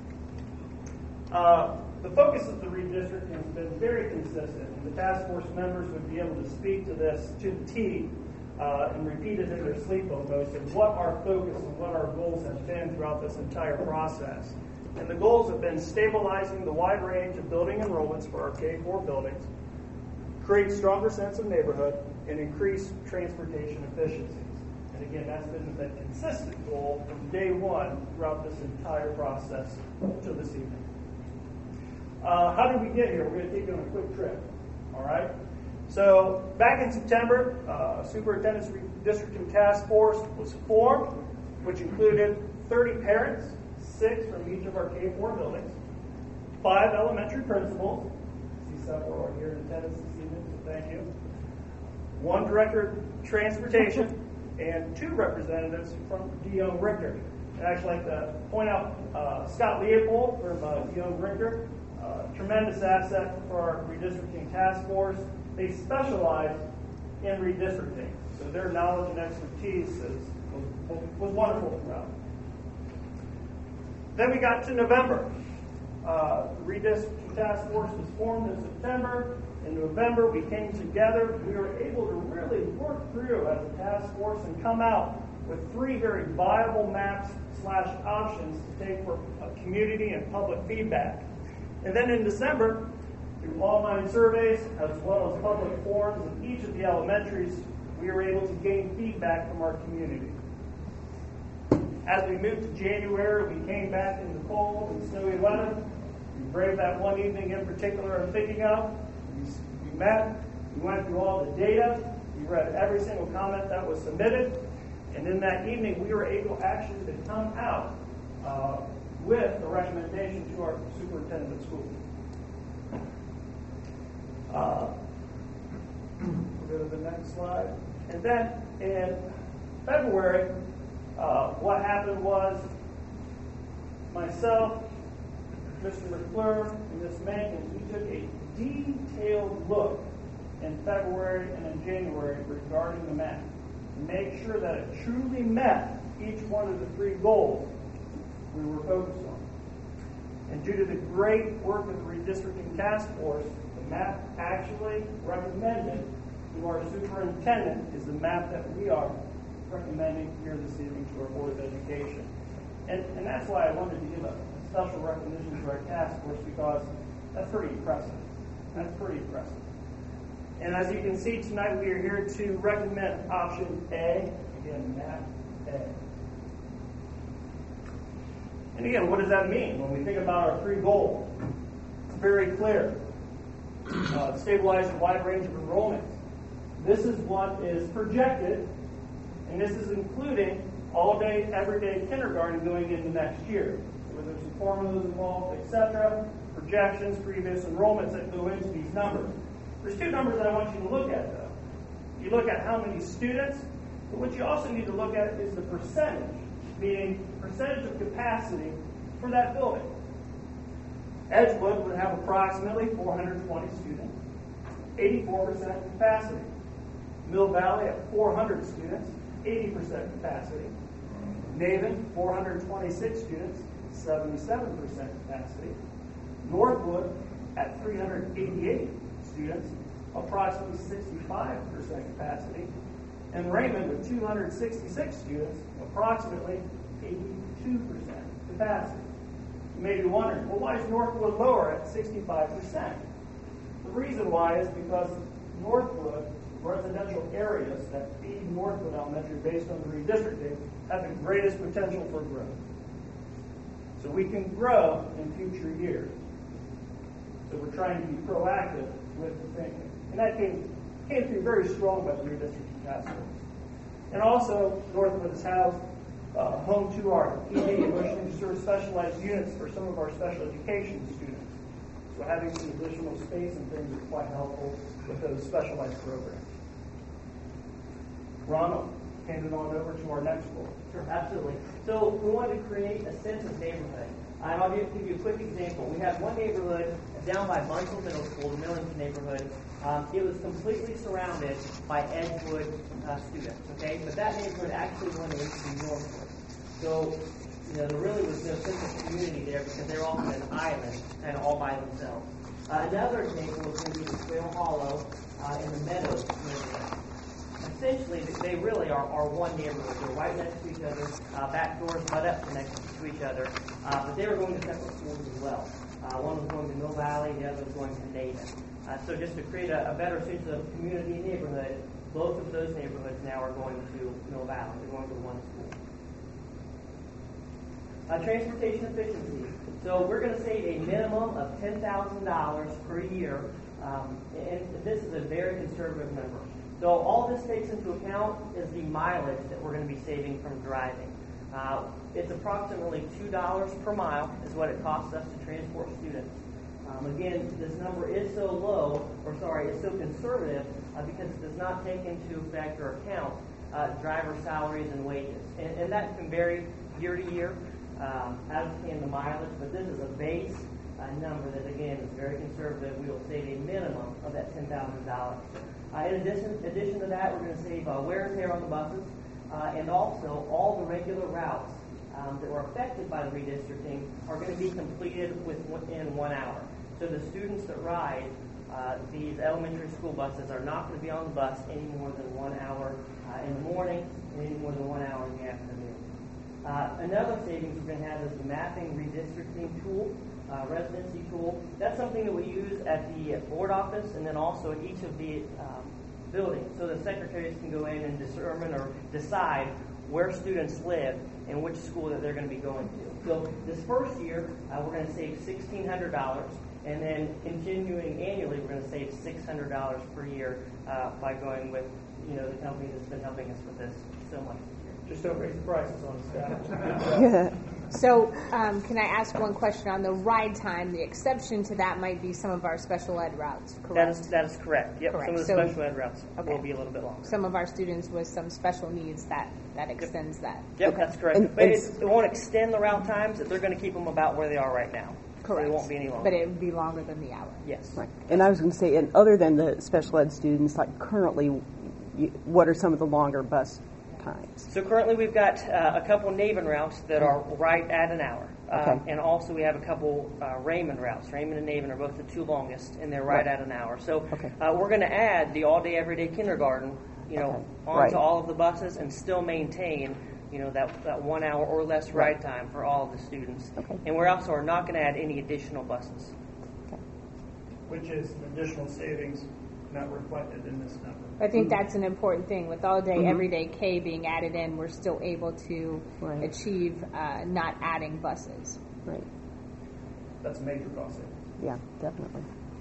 Uh, the focus of the redistricting has been very consistent, and the task force members would be able to speak to this to the T uh, and repeat it in their sleep almost, and what our focus and what our goals have been throughout this entire process. And the goals have been stabilizing the wide range of building enrollments for our K four buildings, create stronger sense of neighborhood, and increase transportation efficiencies. And again, that's been the consistent goal from day one throughout this entire process to this evening. Uh, how did we get here? We're going to take you on a quick trip. All right? So back in September, uh, Superintendent's Redistricting Task Force was formed, which included thirty parents, six from each of our K four buildings, five elementary principals. I see several are here in attendance this evening, so thank you. One director of transportation, and two representatives from DeYoung Richter. I'd actually like to point out uh, Scott Leopold from uh, DeYoung Richter, uh, tremendous asset for our redistricting task force. They specialize in redistricting, so their knowledge and expertise is, was, was wonderful throughout. Then we got to November. Uh, the redistricting task force was formed in September. In November, we came together. We were able to really work through as a task force and come out with three very viable maps slash options to take for uh, community and public feedback. And then in December, through online surveys as well as public forums in each of the elementaries, we were able to gain feedback from our community. As we moved to January, we came back in the cold and snowy weather. We braved that one evening in particular I'm thinking of. We, we met, we went through all the data, we read every single comment that was submitted, and in that evening we were able actually to come out uh, with a recommendation to our superintendent of schools. Uh, we'll go to the next slide. And then in February, uh, what happened was myself, Mister McClure, and Miz Mankins, we took a detailed look in February and in January regarding the map to make sure that it truly met each one of the three goals we were focused on. And due to the great work of the redistricting task force, the map actually recommended to our superintendent is the map that we are recommending here this evening to our Board of Education. And, and that's why I wanted to give a special recognition to our task force, because that's pretty impressive. That's pretty impressive. And as you can see tonight, we are here to recommend option A, again, map A. And again, what does that mean when we think about our three goals? It's very clear. Uh, stabilize a wide range of enrollments. This is what is projected, and this is including all-day, everyday kindergarten going into next year. Where there's some formulas involved, et cetera, projections, previous enrollments that go into these numbers. There's two numbers that I want you to look at, though. You look at how many students, but what you also need to look at is the percentage, meaning percentage of capacity for that building. Edgewood would have approximately four hundred twenty students, eighty-four percent capacity. Mill Valley at four hundred students, eighty percent capacity. Naven, four hundred twenty-six students, seventy-seven percent capacity. Northwood at three hundred eighty-eight students, approximately sixty-five percent capacity. And Raymond with two hundred sixty-six students, approximately eighty-two percent capacity. You may be wondering, well, why is Northwood lower at sixty-five percent? The reason why is because Northwood, residential areas that feed Northwood Elementary based on the redistricting, have the greatest potential for growth. So we can grow in future years. So we're trying to be proactive with the thinking. And that came, came through very strong by the redistricting task force. And also, Northwood is housed uh, home to our E D, emotionally disturbed specialized units for some of our special education students. So having some additional space and things is quite helpful with those specialized programs. Ronald, hand it on over to our next goal. Sure, absolutely. So we wanted to create a sense of neighborhood. Um, I'll give, give you a quick example. We have one neighborhood down by Bunsell Middle School, the Millington neighborhood. Um, it was completely surrounded by Edgewood uh, students, okay? But that neighborhood actually went into Northwood. So, you know, there really was no sense of community there because they're all on an island, kind of all by themselves. Uh, another example was going to be the Quail Hollow uh, in the Meadows neighborhood. Essentially, they really are, are one neighborhood. They're right next to each other. Uh, back doors butt up next to each other. Uh, but they were going to separate schools as well. Uh, one was going to Mill Valley, the other was going to Naven. Uh, so just to create a, a better sense of community and neighborhood, both of those neighborhoods now are going to Mill Valley. They're going to one school. Uh, transportation efficiency. So we're going to save a minimum of ten thousand dollars per year, um, and this is a very conservative number. So all this takes into account is the mileage that we're going to be saving from driving. Uh, it's approximately two dollars per mile is what it costs us to transport students. Um, again, this number is so low, or sorry, is so conservative uh, because it does not take into effect or account uh, driver salaries and wages. And, and that can vary year to year, um, as can the mileage, but this is a base uh, number that, again, is very conservative. We will save a minimum of that ten thousand dollars. Uh, in addition, addition to that, we're going to save uh, wear and tear on the buses, uh, and also all the regular routes um, that were affected by the redistricting are going to be completed within one hour. So the students that ride uh, these elementary school buses are not going to be on the bus any more than one hour uh, in the morning and any more than one hour in the afternoon. Uh, another savings we're going to have is the mapping redistricting tool, uh, residency tool. That's something that we use at the board office and then also at each of the um, buildings. So the secretaries can go in and determine or decide where students live and which school that they're going to be going to. So this first year, uh, we're going to save sixteen hundred dollars. And then continuing annually, we're going to save six hundred dollars per year uh, by going with, you know, the company that's been helping us with this so much. Just don't raise the prices on staff. So um, can I ask one question on the ride time? The exception to that might be some of our special ed routes, correct? That is, that is correct. Yep, correct. Some of the so, special ed routes okay. will be a little bit longer. Some of our students with some special needs, that, that extends that. Yep, okay. that's correct. And, but and it, it won't extend the route times. They're going to keep them about where they are right now. Correct. So it won't be any longer. But it would be longer than the hour. Yes. Right. And I was going to say, and other than the special ed students, like currently, what are some of the longer bus times? So currently we've got uh, a couple Naven routes that are right at an hour. Um, okay. And also we have a couple uh, Raymond routes. Raymond and Naven are both the two longest, and they're right, right. at an hour. So okay. uh, we're going to add the all-day, everyday kindergarten, you know, okay. onto right. all of the buses and still maintain, you know, that, that one hour or less ride right. time for all of the students. Okay. And we're also are not going to add any additional buses. Okay. Which is an additional savings not reflected in this number. I think that's an important thing. With all day, mm-hmm. everyday K being added in, we're still able to right. achieve uh, not adding buses. Right. That's a major cost savings. Yeah, definitely.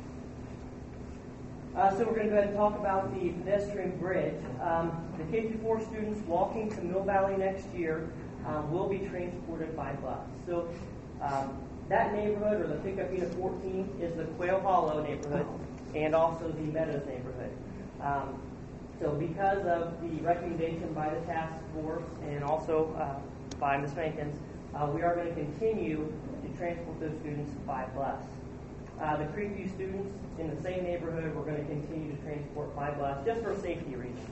Uh, so we're going to go ahead and talk about the pedestrian bridge. Um, the K through four students walking to Mill Valley next year um, will be transported by bus. So um, that neighborhood, or the pickup unit fourteen, is the Quail Hollow neighborhood and also the Meadows neighborhood. Um, so because of the recommendation by the task force and also uh, by Miz Mankins, uh, we are going to continue to transport those students by bus. Uh, the Creekview students in the same neighborhood, we're going to continue to transport by bus just for safety reasons.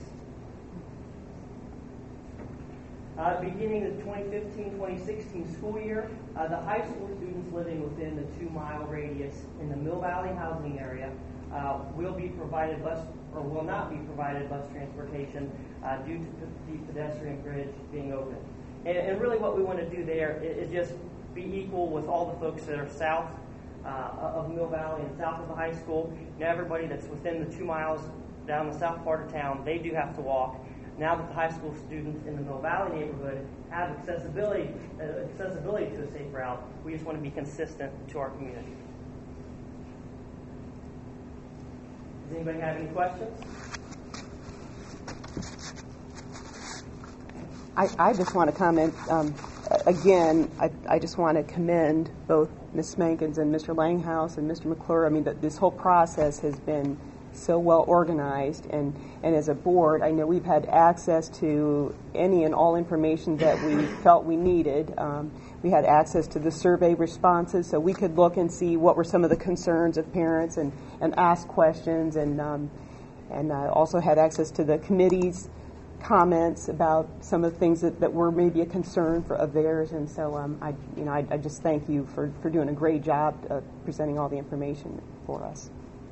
Uh, beginning the twenty fifteen twenty sixteen school year, uh, the high school students living within the two-mile radius in the Mill Valley housing area uh, will be provided bus, or will not be provided bus transportation uh, due to the pedestrian bridge being open. And, and really what we want to do there is, is just be equal with all the folks that are south uh, of Mill Valley and south of the high school. Now everybody that's within the two miles down the south part of town, they do have to walk. Now that the high school students in the Mill Valley neighborhood have accessibility uh, accessibility to a safe route, we just want to be consistent to our community. Does anybody have any questions? I, I just want to comment, um, again, I, I just want to commend both Miz Smankins and Mister Langhouse and Mister McClure. I mean, that this whole process has been so well organized, and, and as a board, I know we've had access to any and all information that we felt we needed. Um, we had access to the survey responses, so we could look and see what were some of the concerns of parents and, and ask questions, and um, and uh, also had access to the committee's comments about some of the things that, that were maybe a concern for of theirs, and so um, I you know I, I just thank you for, for doing a great job uh, presenting all the information for us.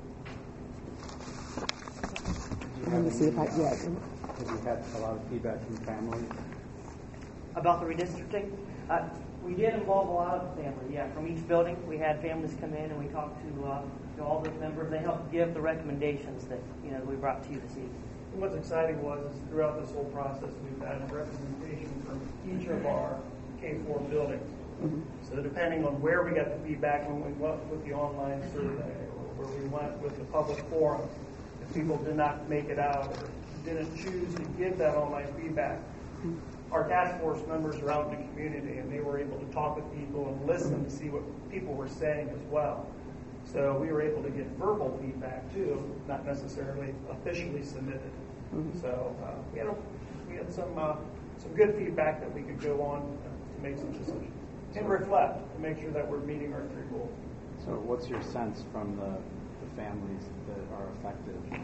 Let me see if I yeah. Have you had a lot of feedback from families about the redistricting? Uh, we did involve a lot of families. Yeah, from each building, we had families come in and we talked to uh, to all those members. They helped give the recommendations that you know we brought to you this evening. And what's exciting was is throughout this whole process, we've had representation from each of our K four buildings. Mm-hmm. So depending on where we got the feedback, when we went with the online survey, or where we went with the public forum, if people did not make it out or didn't choose to give that online feedback, our task force members are out in the community and they were able to talk with people and listen to see what people were saying as well. So we were able to get verbal feedback too, not necessarily officially submitted. Mm-hmm. So uh, we had a, we had some uh, some good feedback that we could go on to make some decisions and reflect to make sure that we're meeting our three goals. So what's your sense from the, the families that are affected?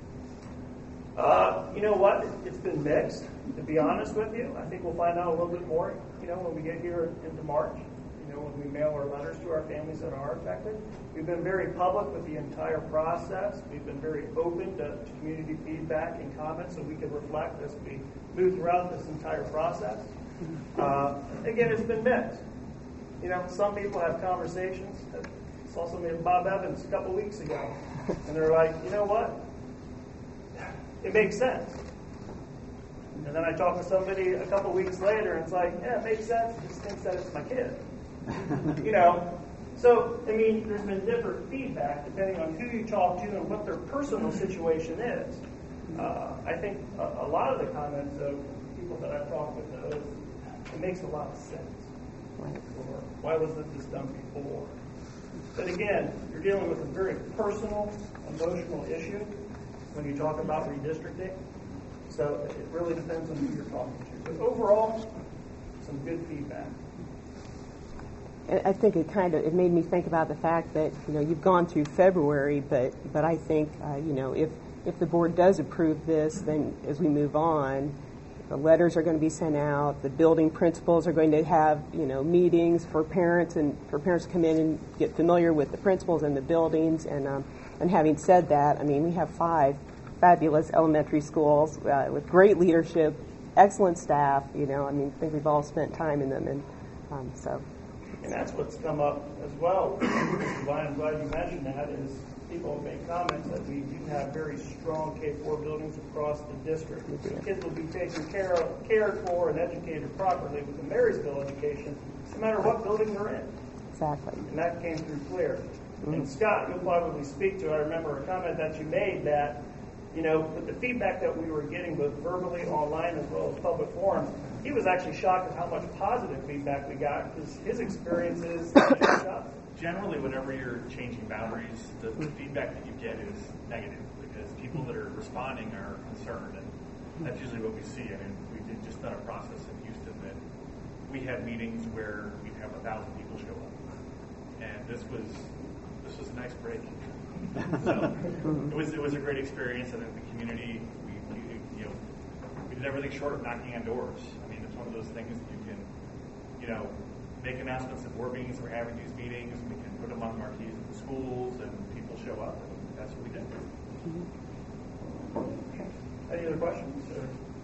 Uh, you know what? It's been mixed, to be honest with you. I think we'll find out a little bit more, you know, when we get here into March, you know, when we mail our letters to our families that are affected. We've been very public with the entire process. We've been very open to, to community feedback and comments so we can reflect as we move throughout this entire process. Uh, again, it's been mixed. You know, some people have conversations. I saw somebody with Bob Evans a couple weeks ago, and they're like, you know what? It makes sense. And then I talk to somebody a couple weeks later, and it's like, yeah, it makes sense. Just thinks that it's my kid. You know? So, I mean, there's been different feedback depending on who you talk to and what their personal situation is. Uh, I think a, a lot of the comments of people that I've talked with, though, is it makes a lot of sense. Or why wasn't this done before? But again, you're dealing with a very personal, emotional issue when you talk about redistricting. So it really depends on who you're talking to. But overall, some good feedback. I think it kind of it made me think about the fact that you know you've gone through February, but but I think uh, you know if if the board does approve this, then as we move on, the letters are going to be sent out. The building principals are going to have you know meetings for parents and for parents to come in and get familiar with the principals and the buildings. And um, and having said that, I mean we have five fabulous elementary schools uh, with great leadership, excellent staff. You know, I mean I think we've all spent time in them, and um, so. And that's what's come up as well. Mister Vine, I'm glad you mentioned that, is people have made comments that we do have very strong K four buildings across the district. So kids will be taken care of, cared for, and educated properly with the Marysville education, no matter what building they're in. Exactly. And that came through clear. Mm-hmm. And Scott, you'll probably speak to, I remember a comment that you made that, you know, with the feedback that we were getting both verbally, online, as well as public forums, he was actually shocked at how much positive feedback we got because his experiences. Generally, whenever you're changing boundaries, the, the feedback that you get is negative because people that are responding are concerned, and that's usually what we see. I mean, we did just done a process in Houston that we had meetings where we'd have a thousand people show up, and this was this was a nice break. So it was it was a great experience, and in the community, we, we you know we did everything short of knocking on doors. I mean, it's one of those things that you can you know make announcements at board meetings. We're having these meetings. We can put them on marquees at the schools, and people show up, and that's what we did. Mm-hmm. Any other questions? Or?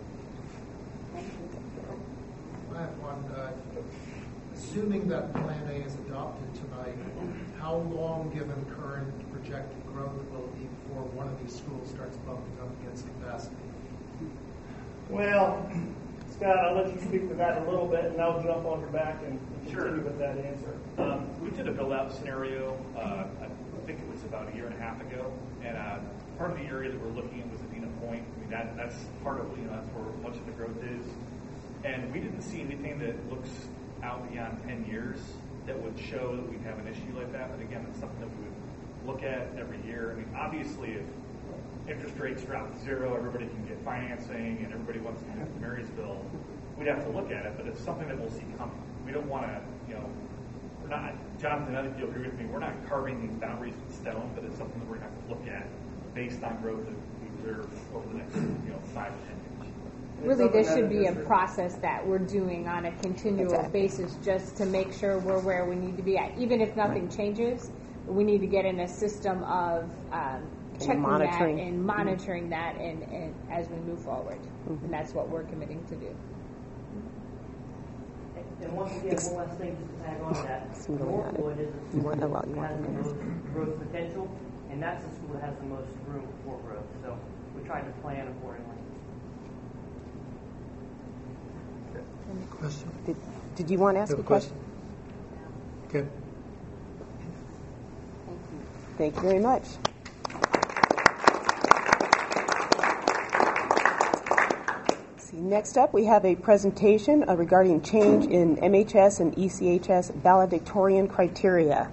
I have one. Uh, assuming that Plan A is adopted tonight, how long, given current projected growth, will it be before one of these schools starts bumping up against capacity? Well, Scott, I'll let you speak to that in a little bit, and I'll jump on your back and sure. continue with that answer. Um, we did a build-out scenario, uh, I think it was about a year and a half ago, and uh, part of the area that we're looking at was Adena Point. I mean, that, that's part of, you know, that's where much of the growth is. And we didn't see anything that looks out beyond ten years that would show that we'd have an issue like that. But again, it's something that we would look at every year. I mean, obviously, if interest rates drop to zero, everybody can get financing, and everybody wants to move to Marysville, we'd have to look at it. But it's something that we'll see coming. We don't want to, you know, we're not, Jonathan, I think you'll agree with me, we're not carving these boundaries in stone, but it's something that we're going to have to look at based on growth that we observe over the next, you know, five to ten years. Really, this should be a process that we're doing on a continual exactly. basis just to make sure we're where we need to be at. Even if nothing right. changes, we need to get in a system of um, checking monitoring. that and monitoring mm-hmm. that and, and as we move forward. Mm-hmm. And that's what we're committing to do. And once again, one last thing just to tag on to that. Northwood is a school that has the most growth potential, and that's the school that has the most room for growth. So we trying to plan accordingly. Any question? Did, did you want to ask a question? Okay. Thank you very much. See, next up, we have a presentation uh, regarding change in M H S and E C H S valedictorian criteria.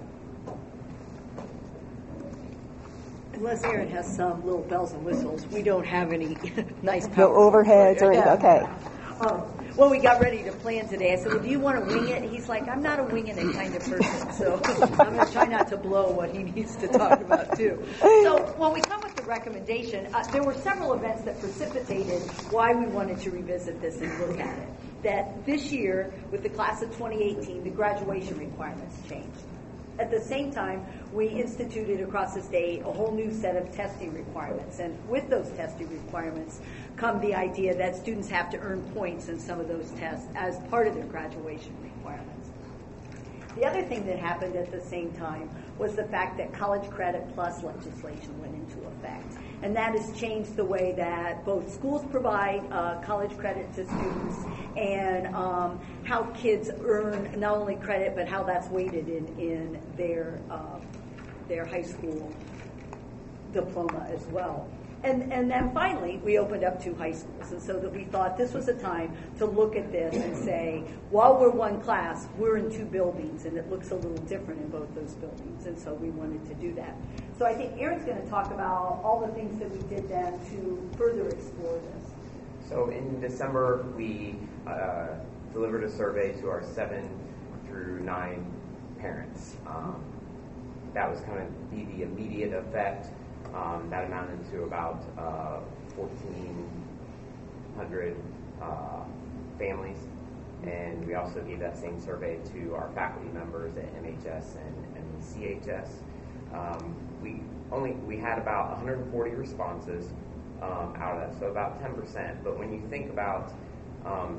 Unless Aaron has some little bells and whistles, we don't have any nice No overheads or anything. Okay. Um, when we got ready to plan today, I said, well, do you want to wing it? He's like, I'm not a winging it kind of person, so I'm going to try not to blow what he needs to talk about, too. So when we come with the recommendation, uh, there were several events that precipitated why we wanted to revisit this and look at it. That this year, with the class of twenty eighteen, the graduation requirements changed. At the same time, we instituted across the state a whole new set of testing requirements. And with those testing requirements come the idea that students have to earn points in some of those tests as part of their graduation requirements. The other thing that happened at the same time was the fact that College Credit Plus legislation went into effect. And that has changed the way that both schools provide uh, college credit to students and um, how kids earn not only credit, but how that's weighted in, in their, uh, their high school diploma as well. And, and then finally, we opened up two high schools, and so that we thought this was a time to look at this and say, while we're one class, we're in two buildings, and it looks a little different in both those buildings, and so we wanted to do that. So I think Aaron's going to talk about all the things that we did then to further explore this. So in December, we uh, delivered a survey to our seven through nine parents. Um, that was kind of be the immediate effect. Um, that amounted to about uh, fourteen hundred uh, families, and we also gave that same survey to our faculty members at M H S and, and C H S. Um, we only we had about one hundred forty responses um, out of that, so about ten percent. But when you think about, um,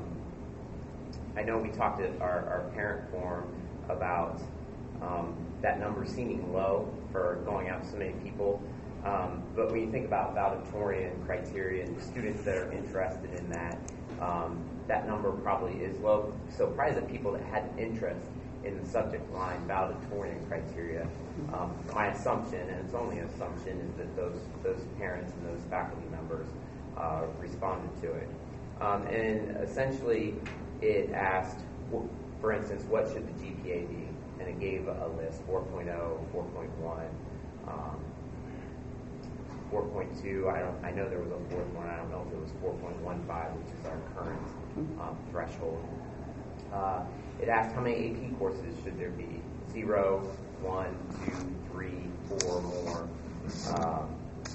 I know we talked at our, our parent forum about um, that number seeming low for going out to so many people. Um, but when you think about valedictorian criteria and students that are interested in that, um, that number probably is low. So probably the people that had an interest in the subject line valedictorian criteria, um, my assumption, and it's only an assumption, is that those those parents and those faculty members uh, responded to it. Um, and essentially, it asked, for instance, what should the G P A be? And it gave a list: four point oh, four point one. Um, four point two, I don't. I know there was a fourth one. I don't know if it was four point one five, which is our current um, threshold. Uh, it asked how many A P courses should there be: zero, one, two, three, four, more. Um,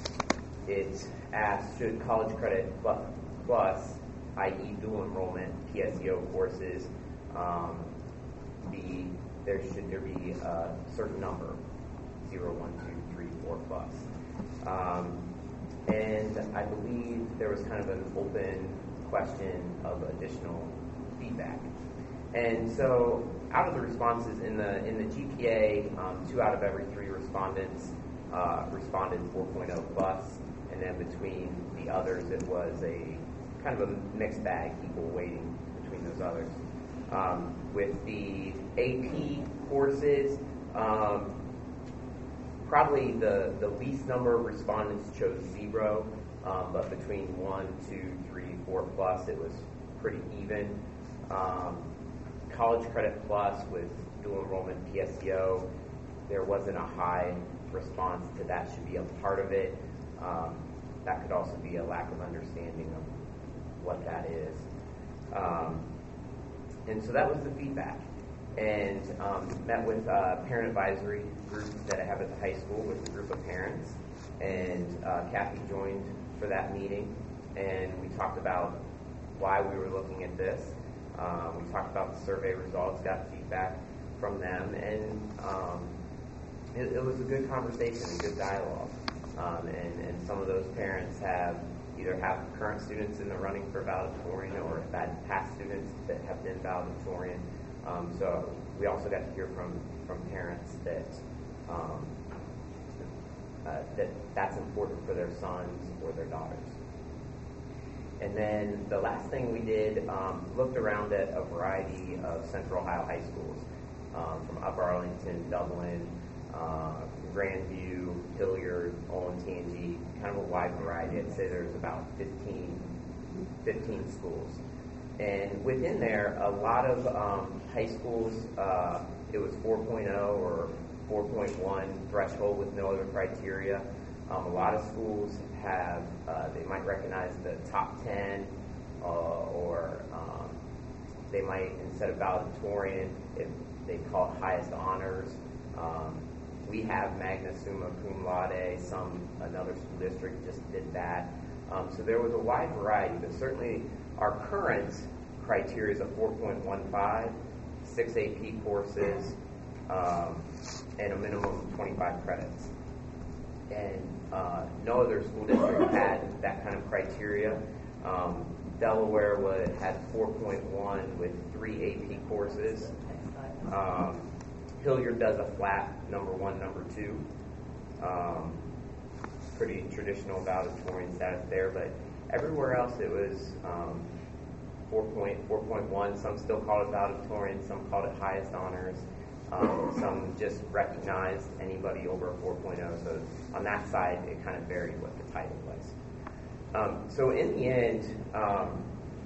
it asked should college credit plus, plus that is, dual enrollment P S E O courses um, be there? Should there be a certain number: zero, one, two, three, four plus. Um, and I believe there was kind of an open question of additional feedback. And so, out of the responses in the in the G P A, um, two out of every three respondents uh, responded four point oh plus, and then between the others, it was a kind of a mixed bag, equal weighting between those others. Um, with the A P courses, um, probably the, the least number of respondents chose zero, um, but between one, two, three, four plus, it was pretty even. Um, College Credit Plus with dual enrollment P S E O, there wasn't a high response to that should be a part of it. Um, that could also be a lack of understanding of what that is. Um, and so that was the feedback. And um, met with a parent advisory group that I have at the high school with a group of parents. And uh, Kathy joined for that meeting. And we talked about why we were looking at this. Um, we talked about the survey results, got feedback from them. And um, it, it was a good conversation, a good dialogue. Um, and, and some of those parents have either have current students in the running for valedictorian or have had past students that have been valedictorian. Um, so we also got to hear from, from parents that um, uh, that that's important for their sons or their daughters. And then the last thing we did, um, looked around at a variety of Central Ohio high schools, um, from Upper Arlington, Dublin, uh, Grandview, Hilliard, Olentangy, kind of a wide variety. I'd say there's about fifteen, fifteen schools. And within there, a lot of um, high schools, uh, it was four point oh or four point one threshold with no other criteria. Um, a lot of schools have, uh, they might recognize the top ten, uh, or um, they might, instead of valedictorian, if they call it highest honors. Um, we have magna summa cum laude. Some, another school district just did that. Um, so there was a wide variety, but certainly our current criteria is a four point one five, six A P courses, um, and a minimum of twenty-five credits. And uh, no other school district had that kind of criteria. Um, Delaware would had four point one with three A P courses. Um, Hilliard does a flat number one, number two. Um, pretty traditional valedictorian status there, but everywhere else it was um, four point one. Some still call it valedictorian, some called it highest honors. Um, some just recognized anybody over a four point oh. So on that side, it kind of varied what the title was. Um, so in the end, um,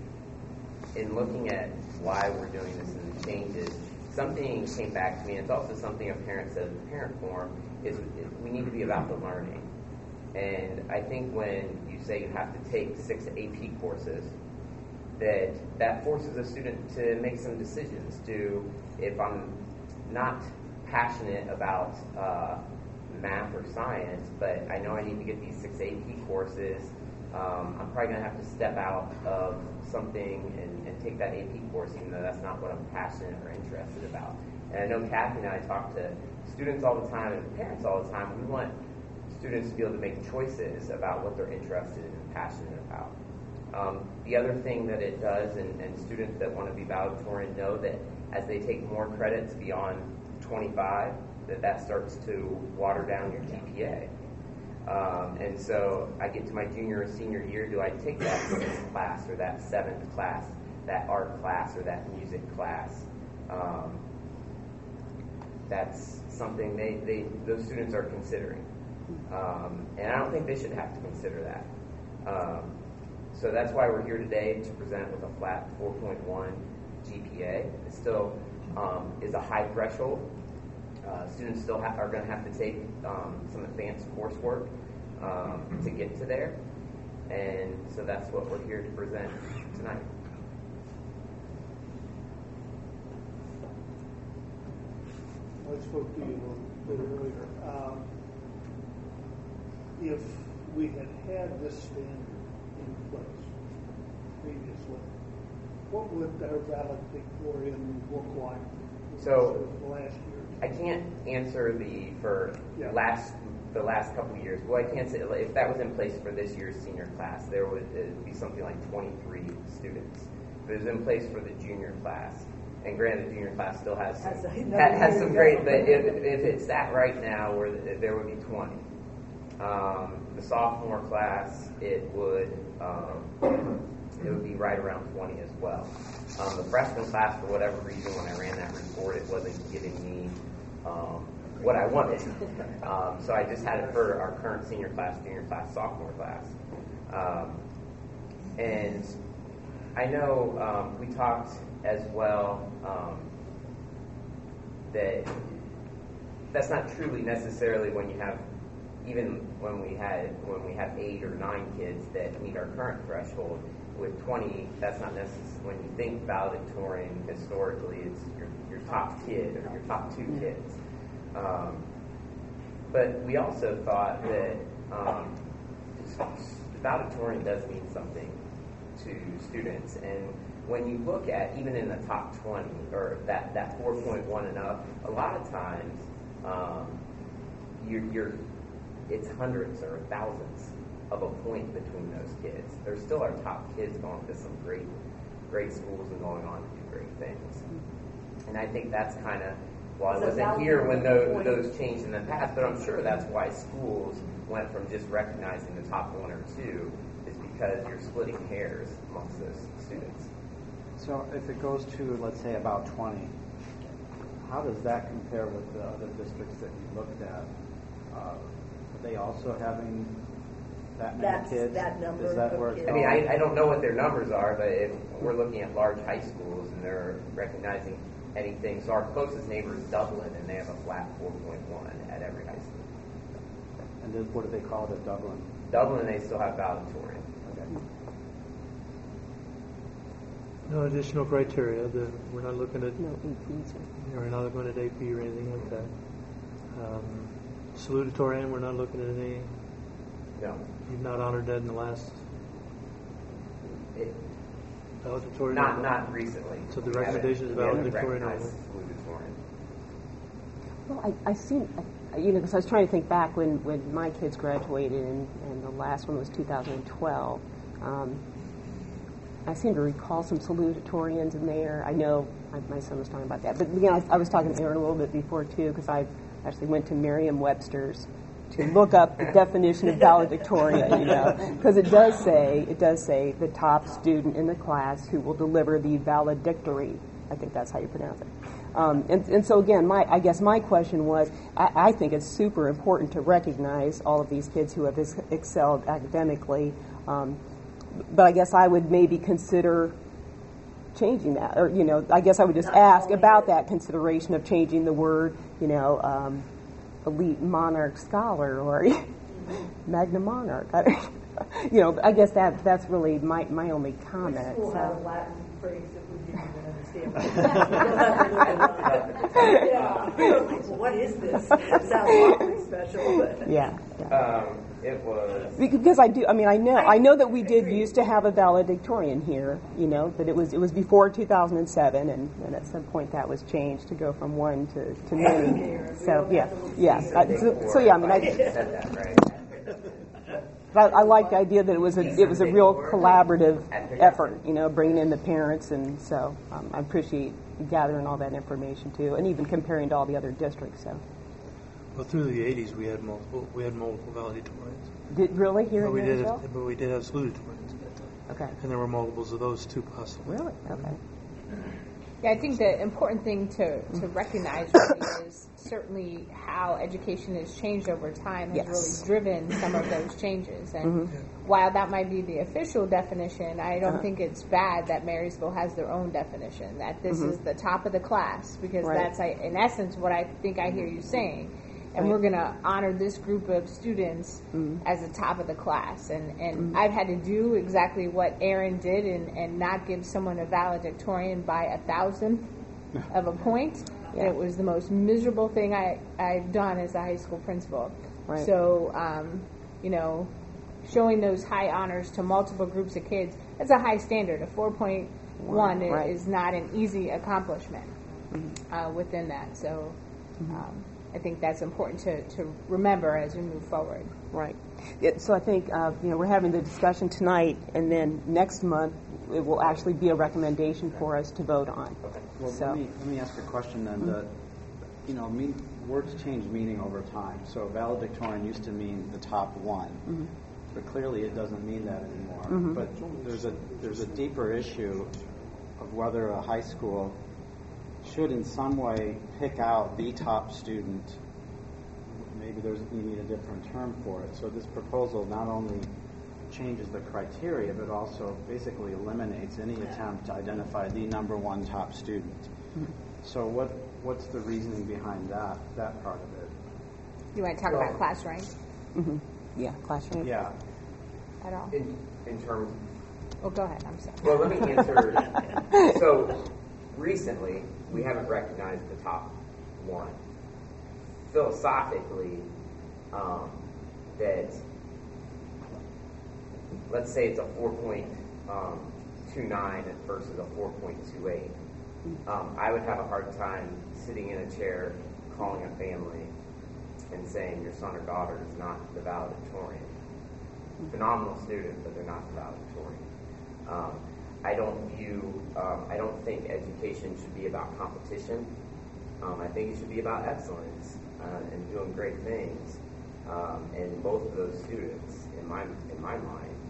in looking at why we're doing this and the changes, something came back to me, and it's also something a parent said in the parent forum, is we need to be about the learning. And I think when you say you have to take six A P courses, that that forces a student to make some decisions. Do, if I'm not passionate about uh, math or science, but I know I need to get these six A P courses, um, I'm probably going to have to step out of something and, and take that A P course, even though that's not what I'm passionate or interested about. And I know Kathy and I talk to students all the time and parents all the time. We want students to be able to make choices about what they're interested in and passionate about. Um, the other thing that it does, and, and students that want to be valedictorian know that as they take more credits beyond twenty-five, that that starts to water down your G P A. Um, and so I get to my junior or senior year, do I take that sixth class or that seventh class, that art class or that music class? Um, that's something they, they those students are considering. Um, and I don't think they should have to consider that. Um, so that's why we're here today, to present with a flat four point one G P A. It still um, is a high threshold. Uh, students still ha- are going to have to take um, some advanced coursework um, to get to there. And so that's what we're here to present tonight. I spoke to you a little bit earlier. Um, if we had had this standard in place previously, what would our valedictorian look like So the last year? I can't answer the for Yeah. last the last couple of years. Well, I can't say if that was in place for this year's senior class, there would it'd be something like twenty-three students. If it was in place for the junior class, and granted, the junior class still has some, Has a- ha- has some great, but if, if it's at right now, where the, there would be twenty. Um, the sophomore class, it would um, it would be right around twenty as well. Um, the freshman class, for whatever reason, when I ran that report, it wasn't giving me um, what I wanted. Um, so I just had it for our current senior class, junior class, sophomore class. Um, and I know um, we talked as well um, that that's not truly necessarily when you have, even when we had when we have eight or nine kids that meet our current threshold. With twenty, that's not necessary. When you think valedictorian, historically, it's your your top kid or your top two kids. Um, but we also thought that um, valedictorian does mean something to students. And when you look at, even in the top twenty, or that, that four point one and up, a lot of times um, you're, you're it's hundreds or thousands of a point between those kids. They're still our top kids going to some great, great schools and going on to do great things. And I think that's kind of, well, I wasn't here when those, those changed in the past, but I'm sure that's why schools went from just recognizing the top one or two, is because you're splitting hairs amongst those students. So if it goes to, let's say, about twenty, how does that compare with the other districts that you looked at? Uh, are they also having that many That's kids? that number Is that of where it's kids. I mean, I, I don't know what their numbers are, but if we're looking at large high schools and they're recognizing anything, so our closest neighbor is Dublin, and they have a flat four point one at every high school. And then what do they call it at Dublin? Dublin, they still have valedictorian. Okay. No additional criteria. The, we're not looking at No A Ps. we're not looking at A P or anything like that. Um, salutatorian, we're not looking at any. No. You've not honored that in the last It, valedictorian. not not recently. So the We haven't- recommendation is we haven't valedictorian recognized only. salutatorian. Well, I, I seen, I, you know, because I was trying to think back when, when my kids graduated, and, and the last one was two thousand twelve. Um, I seem to recall some salutatorians in there. I know my, my son was talking about that. But, you know, I, I was talking to Aaron a little bit before, too, because I actually went to Merriam-Webster's to look up the definition of valedictorian, you know, because it does say, it does say the top student in the class who will deliver the valedictory. I think that's how you pronounce it. Um, and, and so, again, my I guess my question was, I, I think it's super important to recognize all of these kids who have ex- excelled academically, um, but I guess I would maybe consider changing that, or, you know, I guess I would just ask about that consideration of changing the word, you know, um, elite monarch scholar or magna monarch. I don't, you know, I guess that that's really my, my only comment. We'll so. have a Latin phrase that we didn't even understand. Yeah. What is this? It sounds awfully special. But. Yeah. yeah. Um, it was Because I do, I mean, I know, I know that we did used to have a valedictorian here, you know, but it was it was before two thousand seven, and, and at some point that was changed to go from one to, to many. So yeah, yeah. Uh, so, so yeah, I mean, I. But I, I like the idea that it was a it was a real collaborative effort, you know, bringing in the parents, and so um, I appreciate gathering all that information too, and even comparing to all the other districts. So. Well, through the eighties, we had multiple we had multiple valedictorians. Did really here but in we did Marysville? have, but we did have salutatorians. Okay. And there were multiples of those too, possibly. Really? Okay. Yeah, I think the important thing to, to recognize really is certainly how education has changed over time has Yes. really driven some of those changes. And Mhm. while that might be the official definition, I don't Uh-huh. think it's bad that Marysville has their own definition, that this Mhm. is the top of the class, because Right. that's, I- in essence, what I think I hear you saying. And Right. we're going to honor this group of students Mhm. as the top of the class. And, and Mhm. I've had to do exactly what Aaron did and, and not give someone a valedictorian by a thousandth of a point. Yeah. And it was the most miserable thing I, I've done as a high school principal. Right. So, um, you know, showing those high honors to multiple groups of kids, that's a high standard. A four point one Right. is not an easy accomplishment Mhm. uh, within that. So Mhm. um, I think that's important to, to remember as we move forward. Right. Yeah, so I think uh, you know we're having the discussion tonight, and then next month it will actually be a recommendation for us to vote on. Well, So. let me let me ask a question then. Mhm. The, you know, mean, words change meaning over time. So valedictorian used to mean the top one, Mhm. but clearly it doesn't mean that anymore. Mhm. But there's a there's a deeper issue of whether a high school should in some way pick out the top student. Maybe there's you need a different term for it. So this proposal not only changes the criteria, but also basically eliminates any attempt to identify the number one top student. Mhm. So what what's the reasoning behind that that part of it? You want to talk about class rank Mhm. Yeah, class rank. Yeah. at all? in, in terms. Oh, go ahead. I'm sorry. Well, let me answer. So, recently, we haven't recognized the top one. Philosophically, um, that let's say it's a four point two nine versus a four point two eight. Um, I would have a hard time sitting in a chair, calling a family, and saying your son or daughter is not the valedictorian. Phenomenal student, but they're not the valedictorian. Um, I don't view, um, I don't think education should be about competition. Um, I think it should be about excellence uh, and doing great things. Um, and both of those students, in my in my mind, and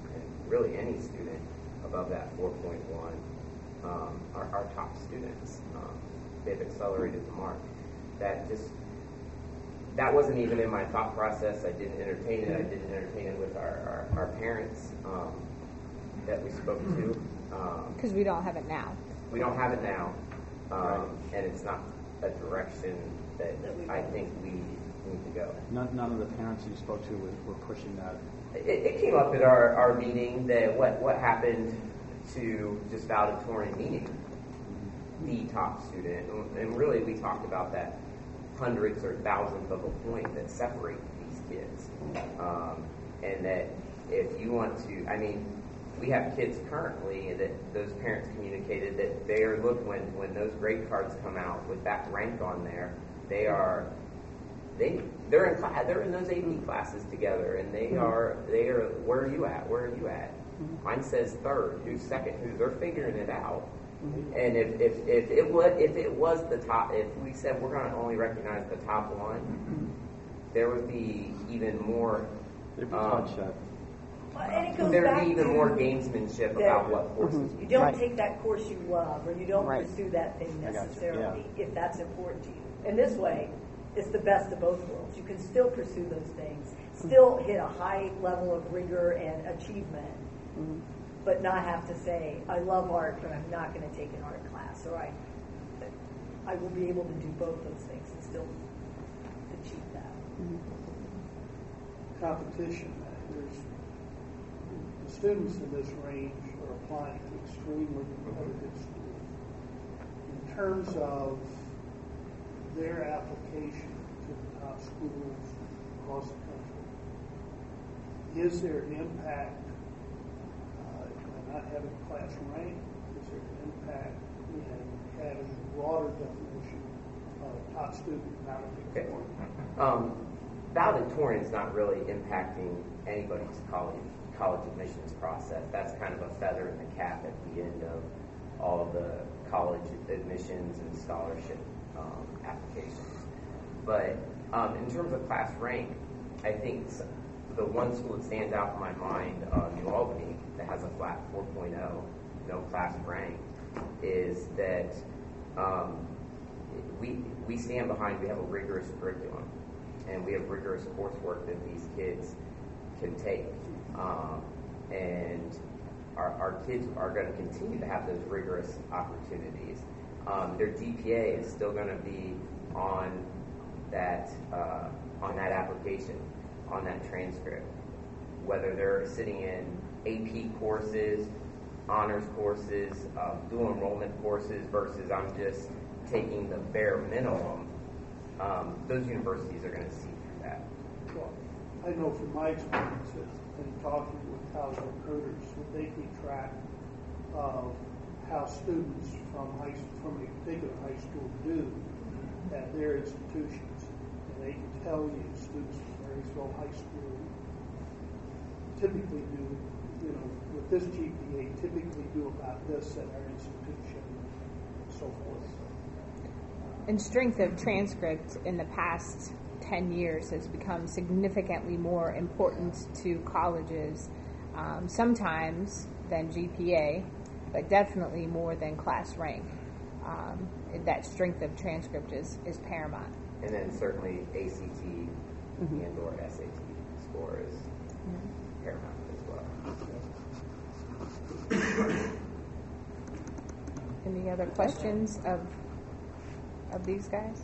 really any student above that four point one um, are our top students. Um, they've accelerated the mark. That just, that wasn't even in my thought process. I didn't entertain it. I didn't entertain it with our, our, our parents um, that we spoke to. Because um, we don't have it now. We don't have it now. Um, and it's not a direction that I think we need to go. None, none of the parents you spoke to were, were pushing that. It, it came up at our, our meeting that what, what happened to just valedictorian meeting the top student. And really we talked about that hundredths or thousandth of a point that separate these kids. Um, and that if you want to, I mean, we have kids currently that those parents communicated that they are look when when those grade cards come out with that rank on there, they are they they're in class, they're in those A P classes together, and they are they are where are you at? Where are you at? Mine says third. Who's second? Who? They're figuring it out. And if if if it would if it was the top, if we said we're going to only recognize the top one, there would be even more. Um, Well, and it goes there back would be even to more gamesmanship about what courses mm-hmm. we you don't right. take that course you love, or you don't Right. pursue that thing I got you. necessarily if that's important to you. And this way, it's the best of both worlds. You can still pursue those things, still hit a high level of rigor and achievement, mm-hmm. but not have to say, I love art, but I'm not going to take an art class, or I, I will be able to do both those things and still achieve that. Mm-hmm. Competition. There's the students in this range are applying to extremely competitive schools. In terms of their application to the top schools across the country, is there an impact uh, by not having class rank? Is there an impact in having a broader definition of top student valedictorian? Um, valedictorian is not really impacting anybody's college college admissions process. That's kind of a feather in the cap at the end of all of the college admissions and scholarship um, applications. But um, in terms of class rank, I think the one school that stands out in my mind, uh, New Albany, that has a flat four point oh, no class rank, is that um, we we stand behind, we have a rigorous curriculum, and we have rigorous coursework that these kids can take. Um, and our, our kids are going to continue to have those rigorous opportunities. Um, their G P A is still going to be on that uh, on that application, on that transcript. Whether they're sitting in A P courses, honors courses, uh, dual enrollment courses, versus I'm just taking the bare minimum, um, those universities are going to see through that. Well, I know from my experiences in talking with college recruiters that they keep track of how students from high from a particular high school do at their institutions, and they can tell you students from Marysville High School typically do, you know, with this G P A, typically do about this at our institution, and so forth. And strength of transcript in the past ten years has become significantly more important to colleges, um, sometimes than G P A, but definitely more than class rank. Um, that strength of transcript is, is paramount. And then certainly A C T mm-hmm. and or S A T score is mm-hmm. paramount as well. Any other questions of of these guys?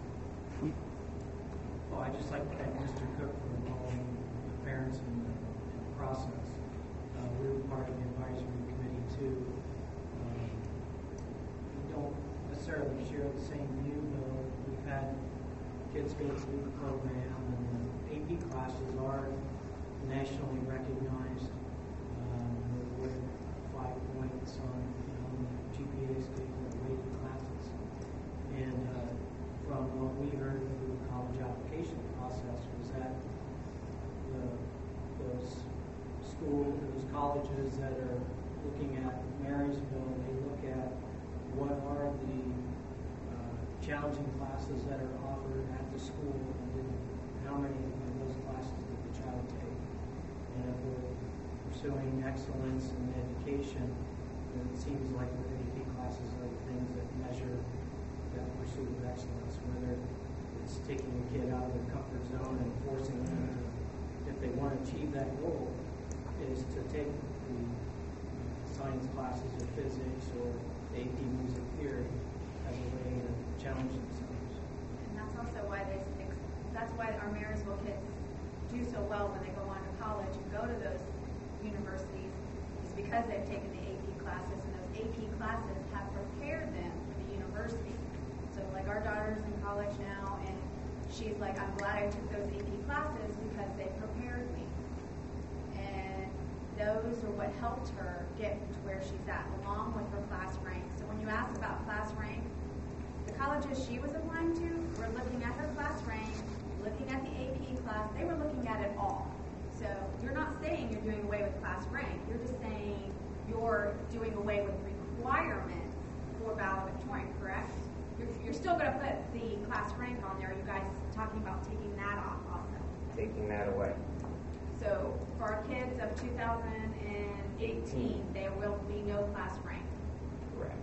Well, I'd just like to thank Mister Cook for involving the parents in the, in the process. Uh, we were part of the advisory committee too. Um, we don't necessarily share the same view, though. We've had kids go through the program, and the A P classes are nationally recognized. Um, we're with five points on, you know, the G P A scale of weighted classes. And uh, from what we heard through the college application process was that the, those schools, those colleges that are looking at Marysville, they look at what are the uh, challenging classes that are offered at the school, and how many of those classes did the child take. And if we're pursuing excellence in education, then it seems like the A P classes are the things that measure that pursuit of excellence, whether it's taking a kid out of their comfort zone and forcing them to, if they want to achieve that goal, is to take the science classes or physics or A P music theory as a way to challenge themselves. And that's also why they, that's why our Marysville kids do so well when they go on to college and go to those universities, is because they've taken the A P classes, and those A P classes have prepared them for the university. So like our daughter's in college now, and she's like, I'm glad I took those A P classes because they prepared me. And those are what helped her get to where she's at, along with her class rank. So when you ask about class rank, the colleges she was applying to were looking at her class rank, looking at the A P class, they were looking at it all. So you're not saying you're doing away with class rank, you're just saying you're doing away with requirements for valedictorian, correct? You're, you're still going to put the class rank on there. Are you guys talking about taking that off also? Taking that away. So for our kids of two thousand eighteen, there will be no class rank. Correct.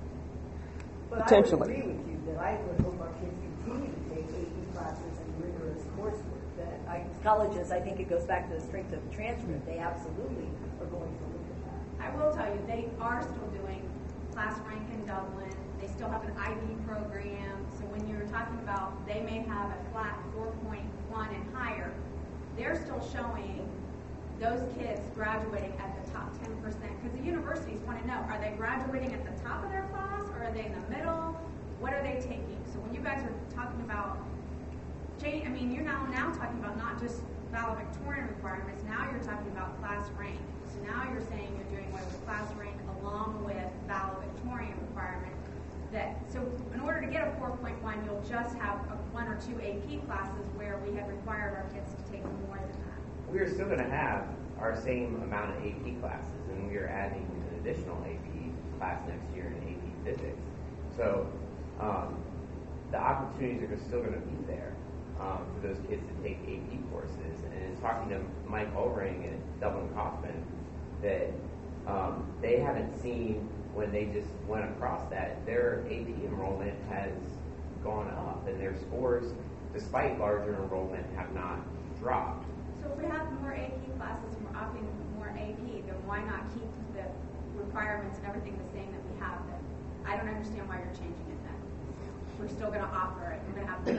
But Potentially. I would agree with you that I would hope our kids continue to take A P classes and rigorous coursework. That I, colleges, I think it goes back to the strength of the transcript. They absolutely are going to look at that. I will tell you, they are still doing class rank in Dublin. They still have an I B program. So when you're talking about they may have a flat four point one and higher, they're still showing those kids graduating at the top ten percent. Because the universities want to know, are they graduating at the top of their class, or are they in the middle? What are they taking? So when you guys are talking about change, I mean, you're now, now talking about not just valedictorian requirements, now you're talking about class rank. So now you're saying you're doing away with class rank along with valedictorian requirements. That, so in order to get a four point one, you'll just have a one or two A P classes where we have required our kids to take more than that. We are still going to have our same amount of A P classes, and we are adding an additional A P class next year in A P physics. So um, the opportunities are still going to be there um, for those kids to take A P courses. And talking to Mike Ulring and Dublin Kaufman, that um, they haven't seen, when they just went across that, their A P enrollment has gone up, and their scores, despite larger enrollment, have not dropped. So if we have more A P classes and we're offering more A P, then why not keep the requirements and everything the same that we have then? I don't understand why you're changing it then. We're still going to offer it. We're going to have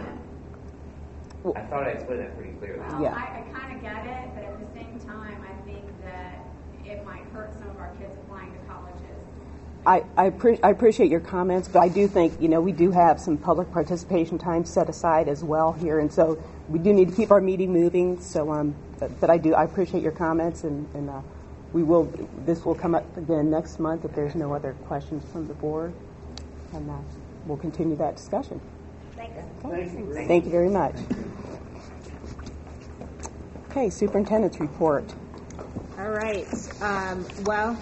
more. I thought I explained that pretty clearly. Well, Yeah. I, I kind of get it, but at the same time, I think that it might hurt some of our kids applying to colleges. I, I, pre- I appreciate your comments, but I do think, you know, we do have some public participation time set aside as well here, and so we do need to keep our meeting moving. So, um, but, but I do, I appreciate your comments, and, and uh, we will, this will come up again next month if there's no other questions from the board, and uh, we'll continue that discussion. Thank you. Thank you. Thank you very much. Okay, superintendent's report. All right. Um, well,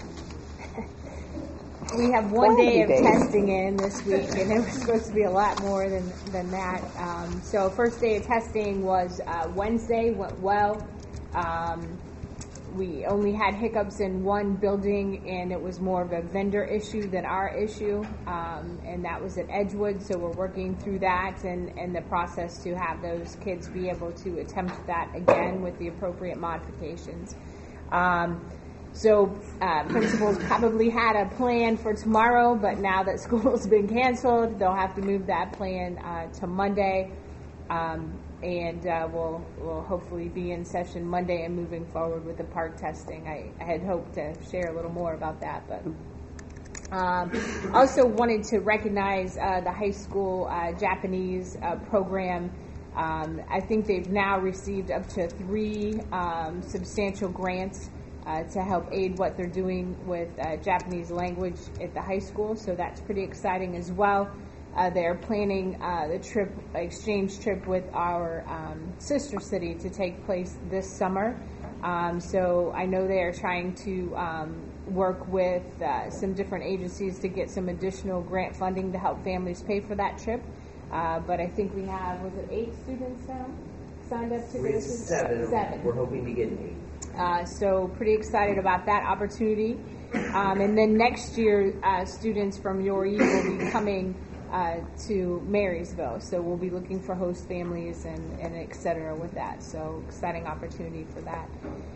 we have one day of days. testing in this week, and it was supposed to be a lot more than, than that. Um, so first day of testing was uh, Wednesday, went well. Um, we only had hiccups in one building, and it was more of a vendor issue than our issue, um, and that was at Edgewood, so we're working through that and, and the process to have those kids be able to attempt that again with the appropriate modifications. Um, So uh, principals probably had a plan for tomorrow, but now that school's been canceled, they'll have to move that plan uh, to Monday, um, and uh, we'll we'll hopefully be in session Monday and moving forward with the park testing. I, I had hoped to share a little more about that, but um, also wanted to recognize uh, the high school uh, Japanese uh, program. Um, I think they've now received up to three um, substantial grants Uh, to help aid what they're doing with uh, Japanese language at the high school, so that's pretty exciting as well. Uh, they're planning uh, the trip, exchange trip with our um, sister city to take place this summer. Um, so I know they are trying to um, work with uh, some different agencies to get some additional grant funding to help families pay for that trip. Uh, but I think we have, was it eight students now signed up to We go? have seven. Seven. We're hoping to get eight. Uh, so pretty excited about that opportunity. Um, and then next year, uh, students from your E will be coming uh, to Marysville. So we'll be looking for host families and, and et cetera with that. So exciting opportunity for that.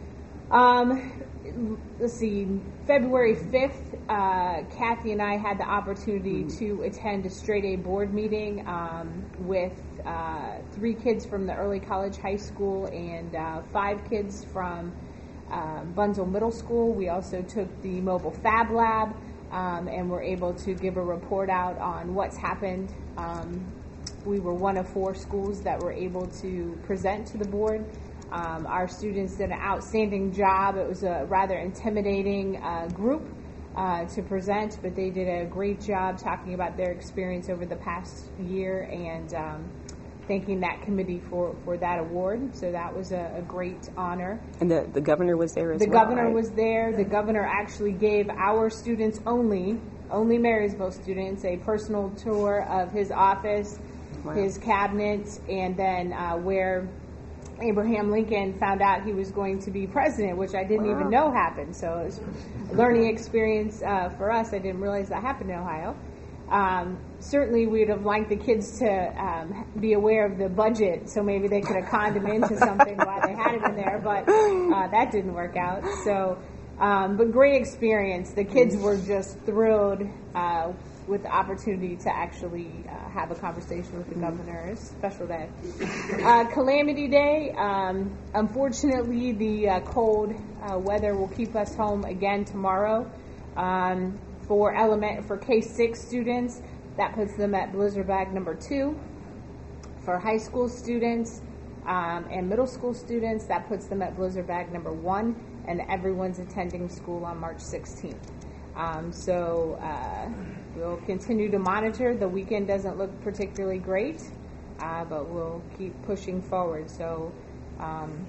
Um, let's see, February fifth, uh, Kathy and I had the opportunity to attend a straight A board meeting um, with uh, three kids from the early college high school and uh, five kids from uh, Bunzel Middle School. We also took the mobile Fab Lab um, and were able to give a report out on what's happened. Um, we were one of four schools that were able to present to the board. Um, our students did an outstanding job. It was a rather intimidating uh, group uh, to present, but they did a great job talking about their experience over the past year and um, thanking that committee for, for that award. So that was a, a great honor. And the, the governor was there as the well, The governor right? was there. The governor actually gave our students only, only Marysville students, a personal tour of his office, wow. his cabinet, and then uh, where Abraham Lincoln found out he was going to be president, which I didn't wow. even know happened. So it was a learning experience uh, for us. I didn't realize that happened in Ohio. Um, certainly, we would have liked the kids to um, be aware of the budget, so maybe they could have conned them into something while they had it in there, but uh, that didn't work out. So, um, but great experience. The kids were just thrilled uh, with the opportunity to actually uh, have a conversation with the governor. It's a special day. Uh, Calamity Day. Um, unfortunately, the uh, cold uh, weather will keep us home again tomorrow. Um, for element for K six students, that puts them at blizzard bag number two. For high school students um, and middle school students, that puts them at blizzard bag number one, and everyone's attending school on March sixteenth. Um, so uh, we'll continue to monitor. The weekend doesn't look particularly great, uh, but we'll keep pushing forward. So um,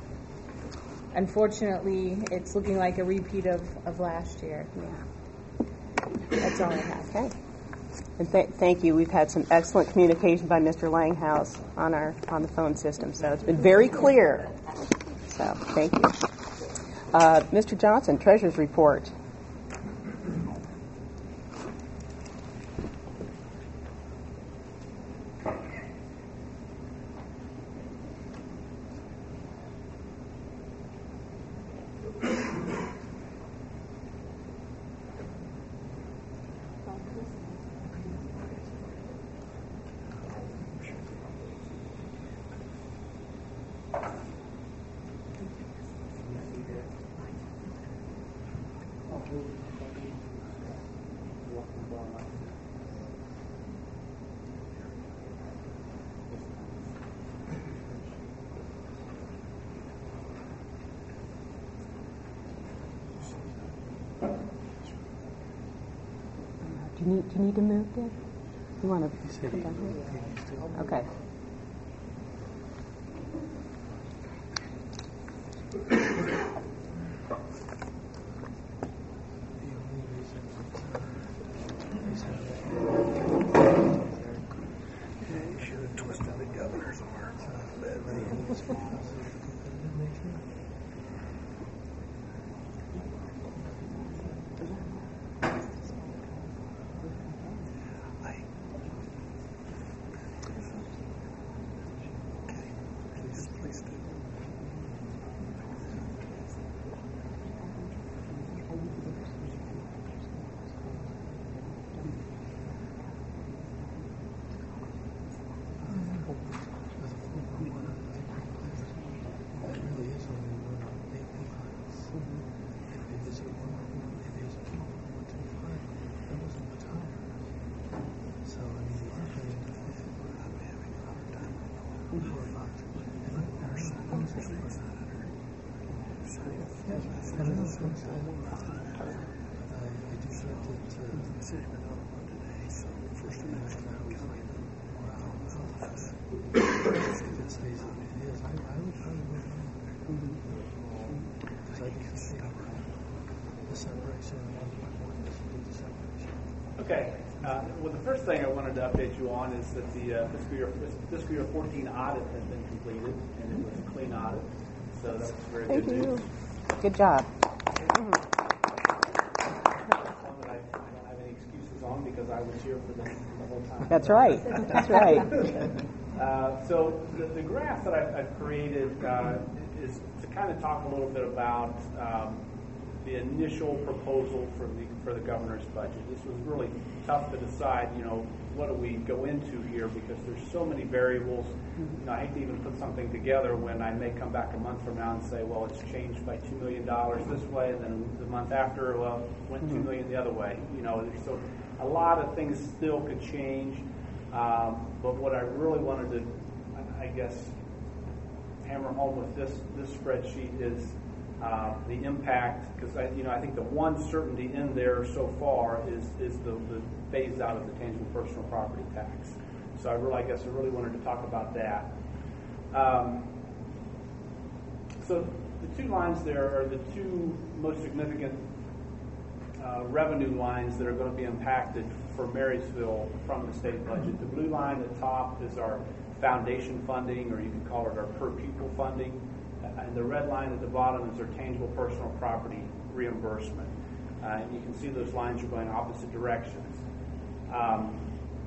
unfortunately, it's looking like a repeat of, of last year. Yeah. That's all I have. Okay. And th- thank you. We've had some excellent communication by Mister Langhouse on our on the phone system, so it's been very clear. So thank you. Uh, Mister Johnson, Treasurer's Report. Do you need, do you need to move, Deb? You want to sit down here? Okay. Okay. Uh, well, the first thing I wanted to update you on is that the uh, fiscal year fiscal year fourteen audit has been completed, and it was a clean audit, so that's very Thank good you. news. Good job. I don't have any excuses on because I was here for the, the whole time. That's right. That's right. uh, so the, the graph that I've, I've created uh, is to kind of talk a little bit about um, the initial proposal for the for the governor's budget. This was really tough to decide, you know, what do we go into here because there's so many variables. You know, I hate to even put something together when I may come back a month from now and say, well, it's changed by two million dollars this way, and then the month after, well, went two million dollars the other way. You know, so a lot of things still could change. Um, but what I really wanted to, I guess, hammer home with this this spreadsheet is uh, the impact, because I, you know, I think the one certainty in there so far is is the, the phase out of the tangible personal property tax. So I really, I guess, I really wanted to talk about that. Um, so the two lines there are the two most significant uh, revenue lines that are going to be impacted for Marysville from the state budget. The blue line at the top is our foundation funding, or you can call it our per pupil funding, and the red line at the bottom is our tangible personal property reimbursement. Uh, and you can see those lines are going opposite directions. Um,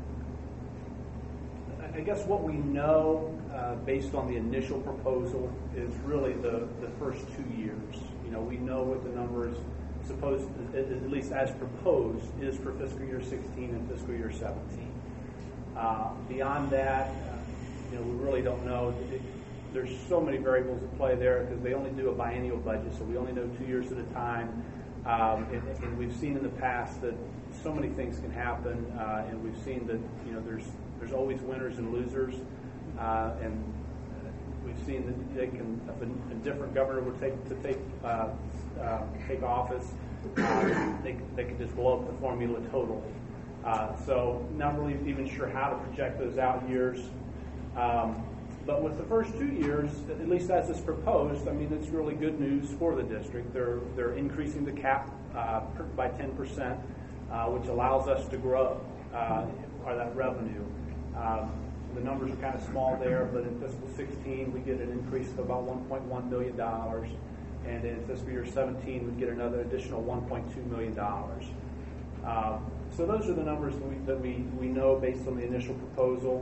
I guess what we know uh, based on the initial proposal is really the, the first two years. You know, we know what the number is supposed, at least as proposed, is for fiscal year sixteen and fiscal year seventeen. Uh, beyond that, uh, you know, we really don't know. It, there's so many variables at play there because they only do a biennial budget, so we only know two years at a time. Um, and, and we've seen in the past that so many things can happen, uh, and we've seen that, you know, there's there's always winners and losers, uh, and we've seen that they can, if a, a different governor would take to take uh, uh, take office, uh, they they could just blow up the formula totally. Uh, so not really even sure how to project those out years. Um, But with the first two years, at least as it's proposed, I mean, it's really good news for the district. They're they're increasing the cap uh, by ten percent, uh, which allows us to grow uh, or that revenue. Um, the numbers are kind of small there, but in fiscal sixteen, we get an increase of about one point one million dollars, and in fiscal year seventeen, we get another additional one point two million dollars. Um, so those are the numbers that we that we, we know based on the initial proposal.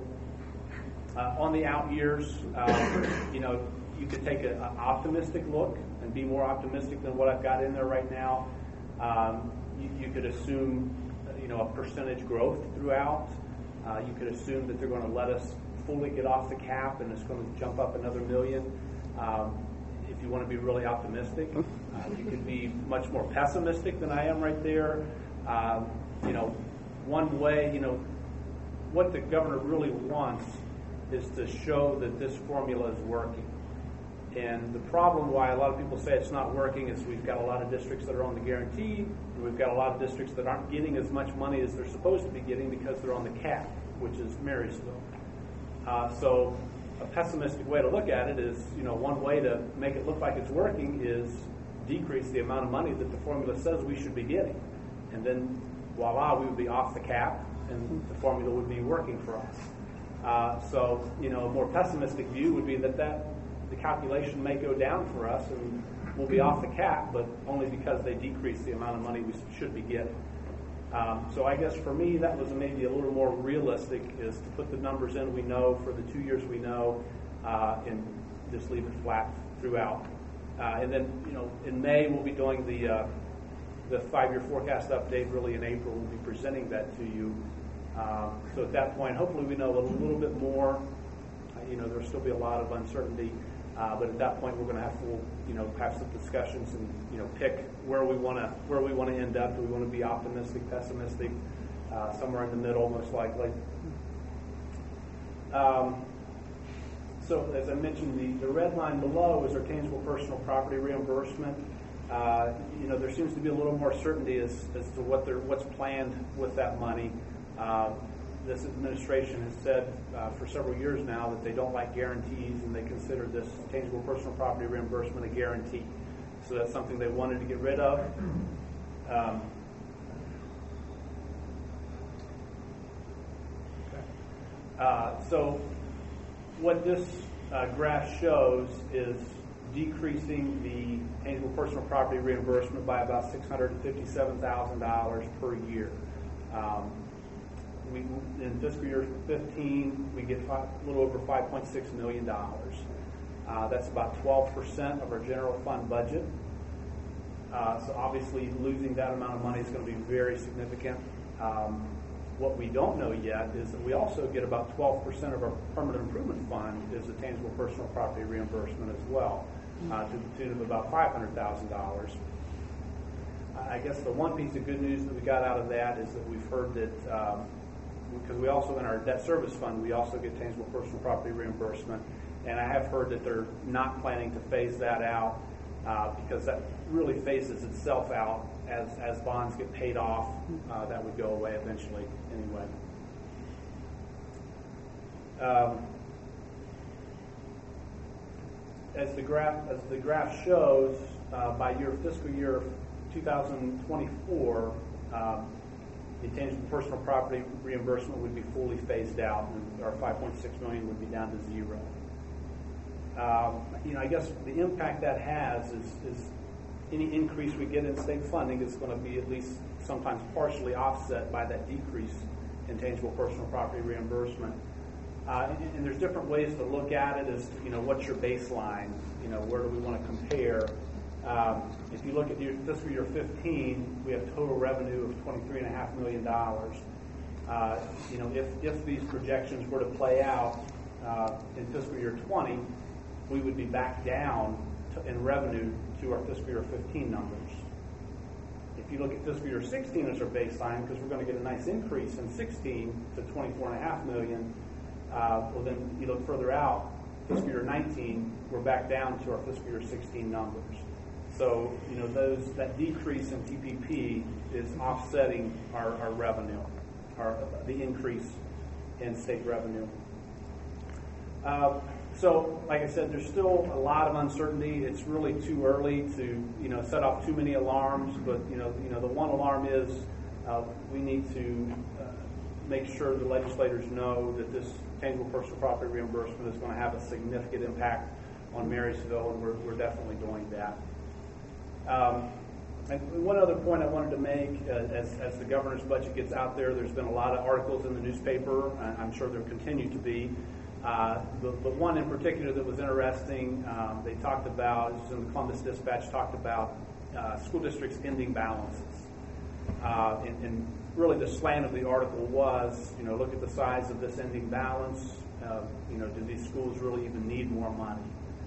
Uh, on the out years, uh, you know, you could take an optimistic look and be more optimistic than what I've got in there right now. Um, you, you could assume, you know, a percentage growth throughout. Uh, you could assume that they're going to let us fully get off the cap and it's going to jump up another million. Um, if you want to be really optimistic, uh, you could be much more pessimistic than I am right there. Um, you know, one way, you know, what the governor really wants is to show that this formula is working. And the problem why a lot of people say it's not working is we've got a lot of districts that are on the guarantee, and we've got a lot of districts that aren't getting as much money as they're supposed to be getting because they're on the cap, which is Marysville. Uh, so a pessimistic way to look at it is, you know, one way to make it look like it's working is decrease the amount of money that the formula says we should be getting. And then, voila, we would be off the cap, and the formula would be working for us. Uh, so, you know, a more pessimistic view would be that, that the calculation may go down for us and we'll be off the cap, but only because they decrease the amount of money we should be getting. Um, so I guess for me, that was maybe a little more realistic, is to put the numbers in we know for the two years we know uh, and just leave it flat throughout. Uh, and then, you know, in May we'll be doing the, uh, the five-year forecast update. Really in April we'll be presenting that to you. Um, so at that point, hopefully we know a little, little bit more. Uh, you know, there'll still be a lot of uncertainty, uh, but at that point we're going to have to, you know, have some discussions and, you know, pick where we want to where we want to end up. Do we want to be optimistic, pessimistic, uh, somewhere in the middle, most likely. Um, so as I mentioned, the, the red line below is our tangible personal property reimbursement. Uh, you know, there seems to be a little more certainty as, as to what they're, what's planned with that money. Uh, this administration has said uh, for several years now that they don't like guarantees, and they consider this tangible personal property reimbursement a guarantee. So that's something they wanted to get rid of. Um, uh, so what this uh, graph shows is decreasing the tangible personal property reimbursement by about six hundred fifty-seven thousand dollars per year. Um, we, in fiscal year fifteen, we get five, a little over five point six million dollars. Uh, that's about twelve percent of our general fund budget. Uh, so obviously losing that amount of money is going to be very significant. Um, what we don't know yet is that we also get about twelve percent of our permanent improvement fund is a tangible personal property reimbursement as well, uh, to the tune of about five hundred thousand dollars. I guess the one piece of good news that we got out of that is that we've heard that, um, because we also, in our debt service fund, we also get tangible personal property reimbursement, and I have heard that they're not planning to phase that out, uh, because that really phases itself out as, as bonds get paid off. Uh, that would go away eventually anyway. Um, as the graph as the graph shows, uh, by year fiscal year two thousand twenty-four, um, the tangible personal property reimbursement would be fully phased out, and our five point six million dollars would be down to zero. Um, you know, I guess the impact that has is, is any increase we get in state funding is going to be at least sometimes partially offset by that decrease in tangible personal property reimbursement. Uh, and, and there's different ways to look at it as to, you know, what's your baseline? You know, where do we want to compare? Um, if you look at your fiscal year fifteen, we have total revenue of twenty-three point five million dollars. Uh, you know, if, if these projections were to play out uh, in fiscal year twenty, we would be back down to, in revenue to our fiscal year fifteen numbers. If you look at fiscal year sixteen as our baseline, because we're going to get a nice increase in sixteen to twenty-four point five million dollars, uh, well then you look further out, fiscal year nineteen, we're back down to our fiscal year sixteen numbers. So, you know, those that decrease in T P P is offsetting our, our revenue, our, the increase in state revenue. Uh, so, like I said, there's still a lot of uncertainty. It's really too early to, you know, set off too many alarms. But, you know, you know, the one alarm is uh, we need to uh, make sure the legislators know that this tangible personal property reimbursement is going to have a significant impact on Marysville, and we're, we're definitely doing that. Um, and one other point I wanted to make, uh, as, as the governor's budget gets out there, there's been a lot of articles in the newspaper, and I'm sure there continue to be. Uh, the, the one in particular that was interesting, um, they talked about, it was in the Columbus Dispatch, talked about uh, school districts' ending balances. Uh, and, and really the slant of the article was, you know, look at the size of this ending balance. Uh, you know, do these schools really even need more money?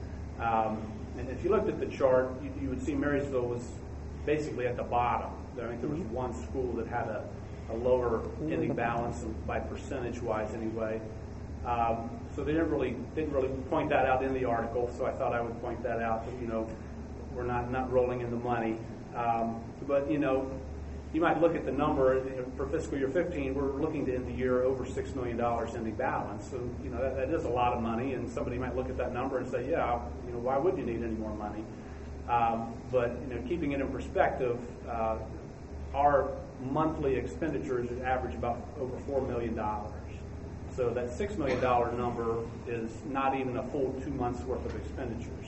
Um, And if you looked at the chart, you, you would see Marysville was basically at the bottom. I think there was one school that had a, a lower ending balance by percentage-wise anyway. Um, so they didn't really didn't really point that out in the article. So I thought I would point that out. That, you know, we're not not rolling in the money. Um, but you know, you might look at the number for fiscal year fifteen. We're looking to end the year over six million dollars ending balance. So you know that, that is a lot of money. And somebody might look at that number and say, yeah, you know, why would you need any more money? Um, but you know, keeping it in perspective, uh, our monthly expenditures average about over four million dollars. So that six million dollar number is not even a full two months worth of expenditures.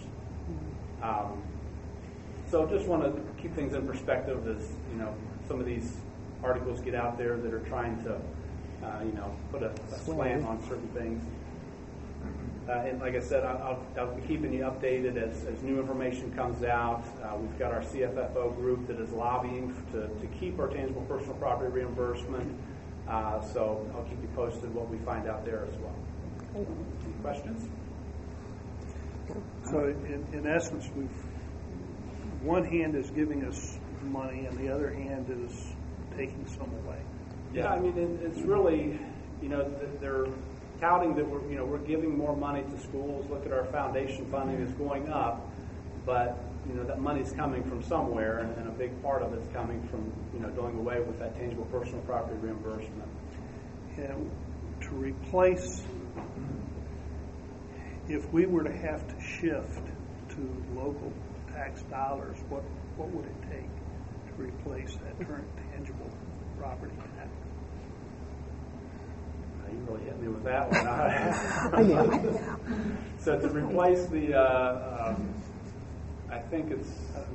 Um, so just want to keep things in perspective as you know some of these articles get out there that are trying to uh, you know put a, a slant on certain things. Uh, and like I said, I'll, I'll be keeping you updated as, as new information comes out. Uh, we've got our C F F O group that is lobbying to, to keep our tangible personal property reimbursement. Uh, so I'll keep you posted what we find out there as well. Any questions? So in, in essence, we've one hand is giving us money, and the other hand is taking some away. Yeah, I mean, it, it's really, you know, they're touting that we're, you know, we're giving more money to schools. Look at our foundation funding is going up, but you know that money's coming from somewhere, and, and a big part of it's coming from you know doing away with that tangible personal property reimbursement. And to replace, if we were to have to shift to local tax dollars, what what would it take to replace that current tangible property tax? You really hit me with that one. I know. So to replace the uh, um, I think it's.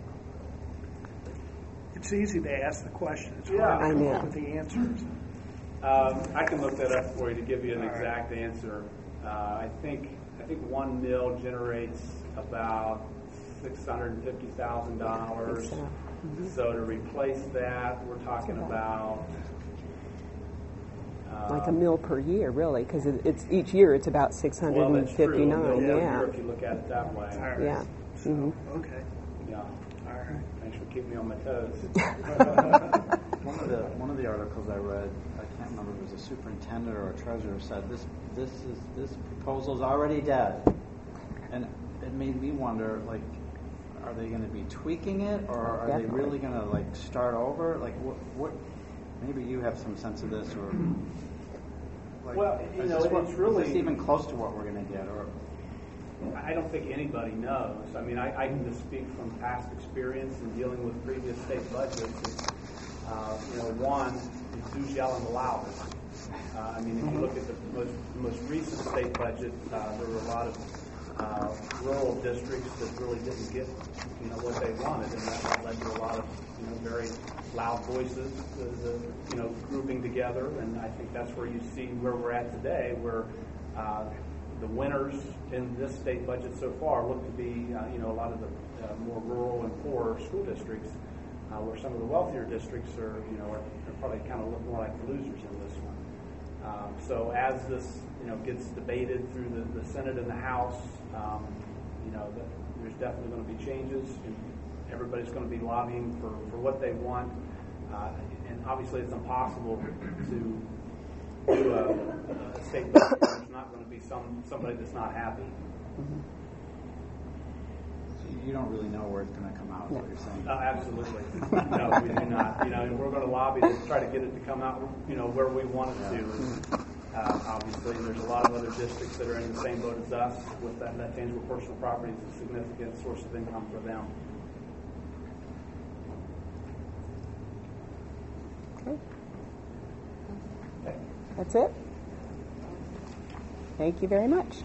It's easy to ask the question. It's Yeah. hard to I come know. up with the answers. Um, I can look that up for you to give you an exact answer. Uh, I think I think one mill generates about six hundred and fifty thousand dollars. Mm-hmm. So to replace that, we're talking about uh, Like a mil per year, really, because it, it's each year it's about six hundred well, and that's true. fifty-nine. A mill per Yeah. year if you look at it that way. All right. Yeah. So, Mm-hmm. okay. Yeah. All right. Thanks for keeping me on my toes. One of the one of the articles I read, I can't remember if it was a superintendent or a treasurer, said this this is this proposal's already dead, and it made me wonder, like, are they going to be tweaking it, or are Definitely. they really going to like start over? Like, what what? Maybe you have some sense of this, or like, Well, you is know, this what- it's really- is this even close to what we're going to get, or? I don't think anybody knows. I mean, I, I can just speak from past experience in dealing with previous state budgets. It's, uh, you know, one, it's who's yelling the loudest. Uh, I mean, if you look at the most, the most recent state budget, uh, there were a lot of uh, rural districts that really didn't get, you know, what they wanted, and that, that led to a lot of, you know, very loud voices, the, the, you know, grouping together. And I think that's where you see where we're at today, where uh, the winners in this state budget so far look to be, uh, you know, a lot of the uh, more rural and poorer school districts, uh, where some of the wealthier districts are, you know, are, are probably kind of look more like the losers in this one. Um, so as this, you know, gets debated through the, the Senate and the House, um, you know, the, there's definitely going to be changes, and everybody's going to be lobbying for, for what they want. Uh, and obviously, it's impossible to do a, a state budget. There's not going to be some somebody that's not happy. So you don't really know where it's going to come out, is what you're saying? Uh, absolutely. No, we do not. You know, and we're going to lobby to try to get it to come out, you know, where we want it to. Uh, obviously, there's a lot of other districts that are in the same boat as us with that, that tangible personal property is a significant source of income for them. Okay. That's it? Thank you very much.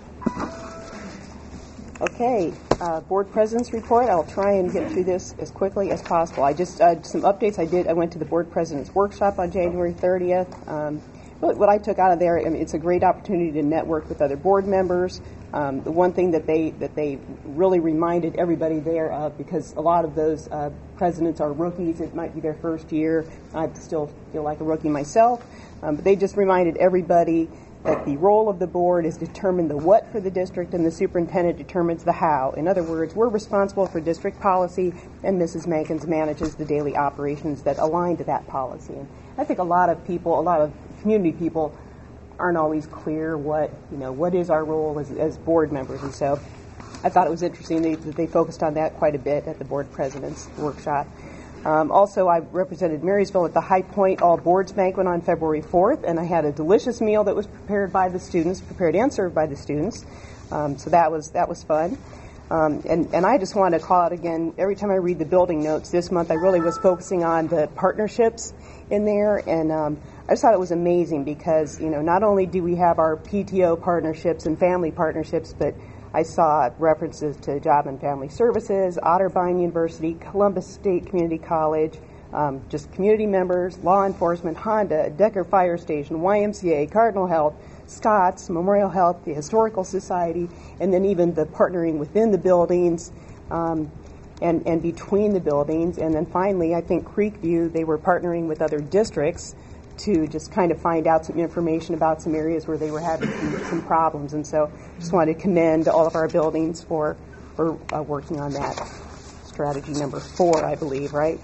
Okay, uh, board president's report. I'll try and get through this as quickly as possible. I just, uh, some updates I did. I went to the board president's workshop on January thirtieth. Um, what, what I took out of there, I mean, it's a great opportunity to network with other board members. Um, the one thing that they that they really reminded everybody there of, because a lot of those uh, presidents are rookies, it might be their first year. I still feel like a rookie myself, um, but they just reminded everybody that the role of the board is to determine the what for the district, and the superintendent determines the how. In other words, we're responsible for district policy, and Missus Mankins manages the daily operations that align to that policy. And I think a lot of people, a lot of community people, aren't always clear what, you know, what is our role as, as board members. And so I thought it was interesting they, that they focused on that quite a bit at the board president's workshop. Um, also, I represented Marysville at the High Point All Boards Banquet on February fourth, and I had a delicious meal that was prepared by the students, prepared and served by the students. Um, so that was that was fun. Um, and, and I just want to call out again, every time I read the building notes this month, I really was focusing on the partnerships in there, and um, I just thought it was amazing because, you know, not only do we have our P T O partnerships and family partnerships, but I saw references to Job and Family Services, Otterbein University, Columbus State Community College, um, just community members, law enforcement, Honda, Decker Fire Station, Y M C A, Cardinal Health, Scott's, Memorial Health, the Historical Society, and then even the partnering within the buildings um, and, and between the buildings. And then finally, I think Creekview, they were partnering with other districts to just kind of find out some information about some areas where they were having some, some problems. And so just wanted to commend all of our buildings for, for uh, working on that. Strategy number four, I believe, right?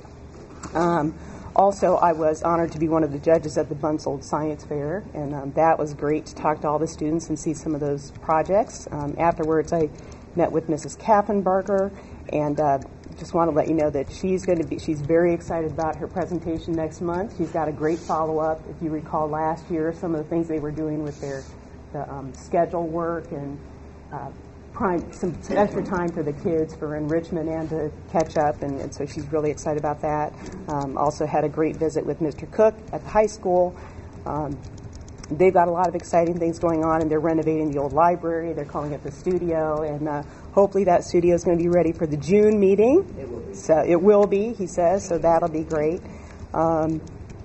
Um, also, I was honored to be one of the judges at the Bunsold Science Fair, and um, that was great to talk to all the students and see some of those projects. Um, afterwards, I met with Missus Kaffenbarger, and uh, just want to let you know that she's going to be, she's very excited about her presentation next month. She's got a great follow-up. If you recall last year, some of the things they were doing with their the, um, schedule work and uh, prime, some, some extra time for the kids for enrichment and to catch up, and, and so she's really excited about that. Um, also had a great visit with Mister Cook at the high school. Um, they've got a lot of exciting things going on, and they're renovating the old library. They're calling it the studio, and uh, hopefully that studio is going to be ready for the June meeting. It will be. So it will be, he says, so that'll be great. Um,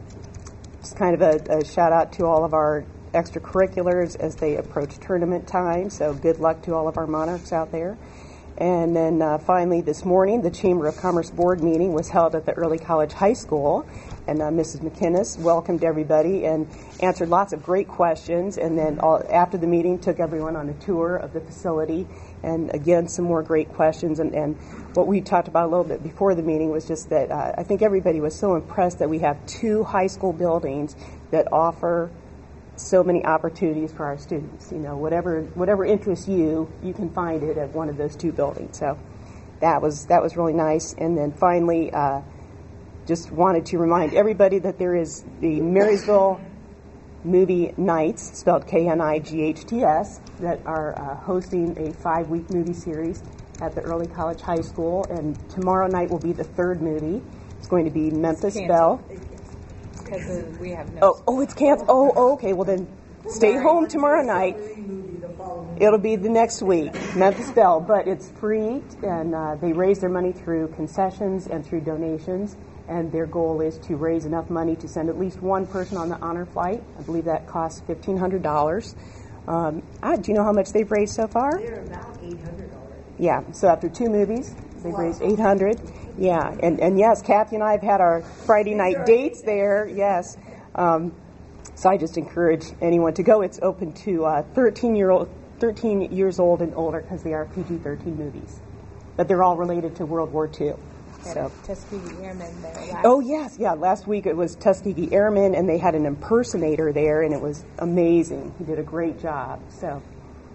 just kind of a, a shout out to all of our extracurriculars as they approach tournament time, so good luck to all of our Monarchs out there. And then uh, finally this morning, the Chamber of Commerce Board meeting was held at the Early College High School, and uh, Missus McInnes welcomed everybody and answered lots of great questions, and then all, after the meeting took everyone on a tour of the facility, and again some more great questions. And, and what we talked about a little bit before the meeting was just that uh, I think everybody was so impressed that we have two high school buildings that offer so many opportunities for our students. You know, whatever whatever interests you, you can find it at one of those two buildings. So that was that was really nice. And then finally, uh, just wanted to remind everybody that there is the Marysville Movie Nights, spelled K N I G H T S, that are uh, hosting a five-week movie series at the Early College High School. And tomorrow night will be the third movie. It's going to be Memphis Belle. Because we have no. Oh, oh, it's canceled. Oh, okay. Well, then stay home tomorrow night. It'll be the next week, Memphis Belle, but it's free, and uh, they raise their money through concessions and through donations. And their goal is to raise enough money to send at least one person on the honor flight. I believe that costs fifteen hundred dollars. Um, I, do you know how much they've raised so far? They're about eight hundred dollars. Yeah. So after two movies, they've raised eight hundred dollars. Yeah, and, and yes, Kathy and I have had our Friday night dates there, yes. Um, so I just encourage anyone to go. It's open to uh, thirteen year old, thirteen years old and older, because they are P G thirteen movies. But they're all related to World War Two. So. Tuskegee Airmen there. Last Oh, yes, yeah. Last week it was Tuskegee Airmen, and they had an impersonator there, and it was amazing. He did a great job. So,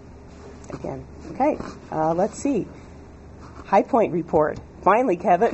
again, okay, uh, let's see. High Point report. Finally, Kevin.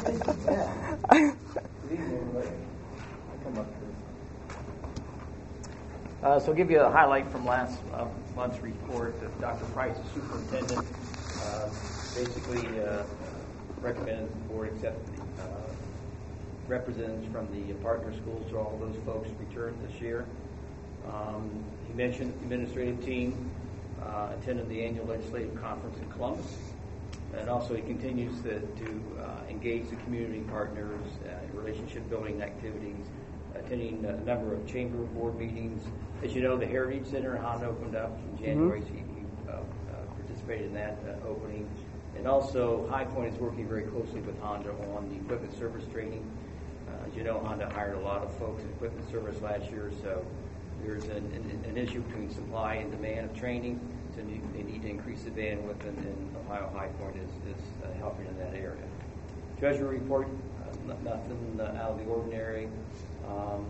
Uh, so I'll give you a highlight from last uh, month's report that Doctor Price, the superintendent, uh, basically uh, recommended the board accept the uh, representatives from the partner schools, so all those folks returned this year. Um, he mentioned the administrative team uh, attended the annual legislative conference in Columbus. And also he continues to, to uh, engage the community partners uh, in relationship-building activities, attending a number of chamber board meetings. As you know, the Heritage Center in Honda opened up in January, mm-hmm. so he, he uh, uh, participated in that uh, opening. And also, High Point is working very closely with Honda on the equipment service training. Uh, as you know, Honda hired a lot of folks in equipment service last year, so there's an, an, an issue between supply and demand of training. So they need to increase the bandwidth, and, and Ohio High Point is, is uh, helping in that area. Treasury report, uh, nothing uh, out of the ordinary. Um,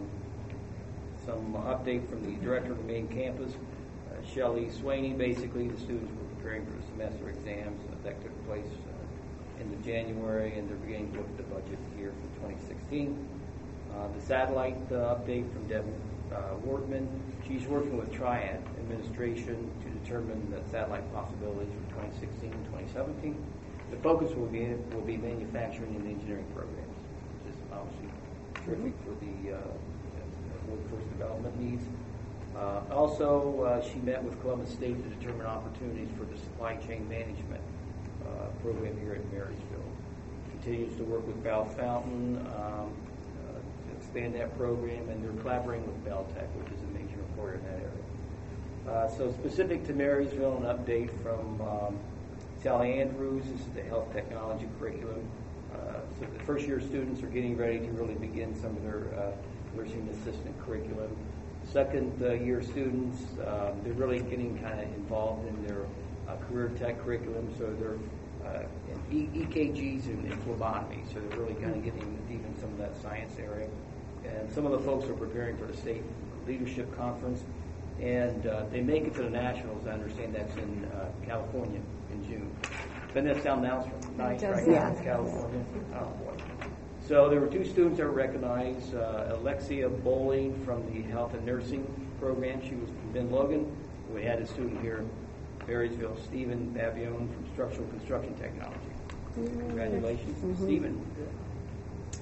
some update from the director of the main campus, uh, Shelley Swaney. Basically, the students were preparing for the semester exams uh, that took place uh, end of January, and they're beginning to look at the budget here for twenty sixteen. Uh, the satellite uh, update from Deb uh, Workman. She's working with Triad Administration to determine the satellite possibilities for twenty sixteen and twenty seventeen. The focus will be will be manufacturing and engineering programs, which is obviously terrific for the uh, workforce development needs. Uh, also, uh, she met with Columbus State to determine opportunities for the supply chain management uh, program here at Marysville. Continues to work with Val Fountain um, uh, to expand that program, and they're collaborating with Beltec, which is a major employer in that area. Uh, so specific to Marysville, an update from um, Sally Andrews. This is the health technology curriculum. Uh, so the first year students are getting ready to really begin some of their uh, nursing assistant curriculum. Second uh, year students, uh, they're really getting kind of involved in their uh, career tech curriculum. So they're uh, in e- EKGs and, and phlebotomy. So they're really kind of getting deep in some of that science area. And some of the folks are preparing for the state leadership conference. And uh, they make it to the Nationals. I understand that's in uh, California in June. Been that sound now nice right now in California? Oh boy. So there were two students that were recognized. Uh, Alexia Bowling from the Health and Nursing program. She was from Ben Logan. We had a student here in Marysville, Stephen Babione from Structural Construction Technology. Congratulations, mm-hmm. Stephen.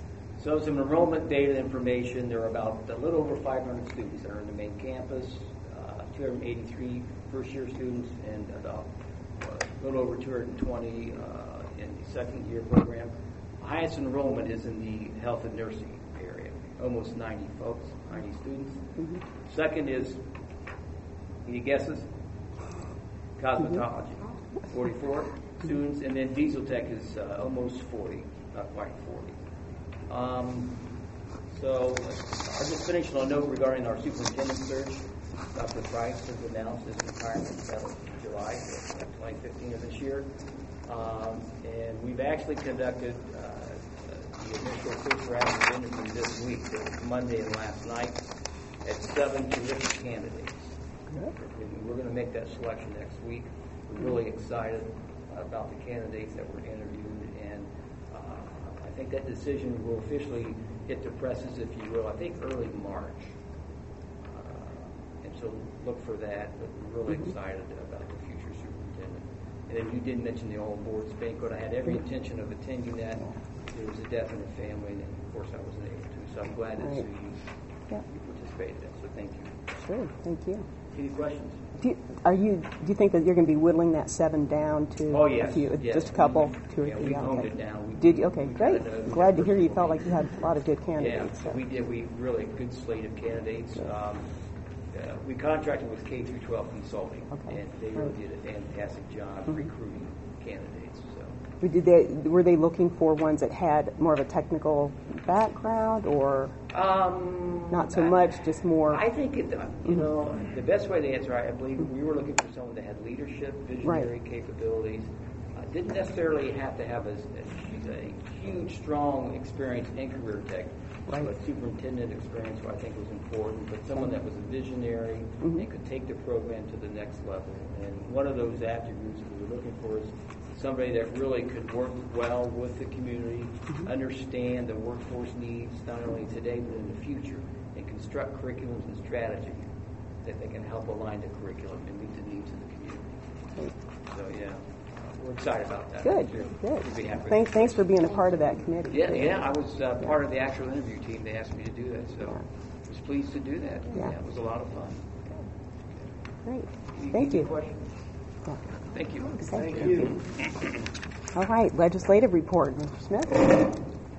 So some enrollment data information. There are about a little over five hundred students that are in the main campus, uh, two hundred eighty-three first-year students, and about uh, a little over two hundred twenty uh, in the second-year program. The highest enrollment is in the health and nursing area, almost ninety folks, ninety students. Mm-hmm. Second is, any guesses? Cosmetology, forty-four students, and then diesel tech is uh, almost forty, not quite forty. Um, so I'll just finish on a note regarding our superintendent search. Doctor Price has announced his retirement. That was July twenty fifteen of this year. Um, and we've actually conducted uh, the initial first round of interviews this week, Monday and last night, at seven terrific candidates. And we're going to make that selection next week. We're really excited about the candidates that were interviewed, and uh, I think that decision will officially hit the presses, if you will, I think early March. Uh, and so look for that, but we're really excited about the future superintendent. And then you did mention the all boards banquet. I had every intention of attending that. There was a death in the family, and of course I wasn't able to. So I'm glad that you, you participated in that. So thank you. Sure, thank you. Any questions? Do you, are you? Do you think that you're going to be whittling that seven down to oh, yes, a few, yes. just a couple, two or yeah, three? we honed okay. it down. We, did you? Okay, we great. Kinda, uh, Glad to hear you felt like you had a lot of good candidates. Yeah, so. we did. We really good slate of candidates. Um, uh, we contracted with K through twelve Consulting, okay. and they really right. did a fantastic job mm-hmm. recruiting candidates. So. Did they? Were they looking for ones that had more of a technical background, or um, not so much, just more? I think it, you know the best way to answer. I believe we were looking for someone that had leadership, visionary right. capabilities. Uh, didn't necessarily have to have a, a, a huge, strong experience in career tech, right. but superintendent experience, I think, was important. But someone that was a visionary mm-hmm. and could take the program to the next level. And one of those attributes that we were looking for is somebody that really could work well with the community, mm-hmm. understand the workforce needs, not only today but in the future, and construct curriculums and strategy that they can help align the curriculum and meet the needs of the community. So, yeah, uh, we're excited about that. Good, sure. good. Be happy thanks, thanks for being a part of that committee. Yeah, yeah, I was uh, part of the actual interview team. They asked me to do that, so I was pleased to do that. Yeah, yeah it was a lot of fun. Great. Any, Thank any you. Questions? Yeah. Thank you. Thank, Thank you. you. All right, legislative report, Mister Smith.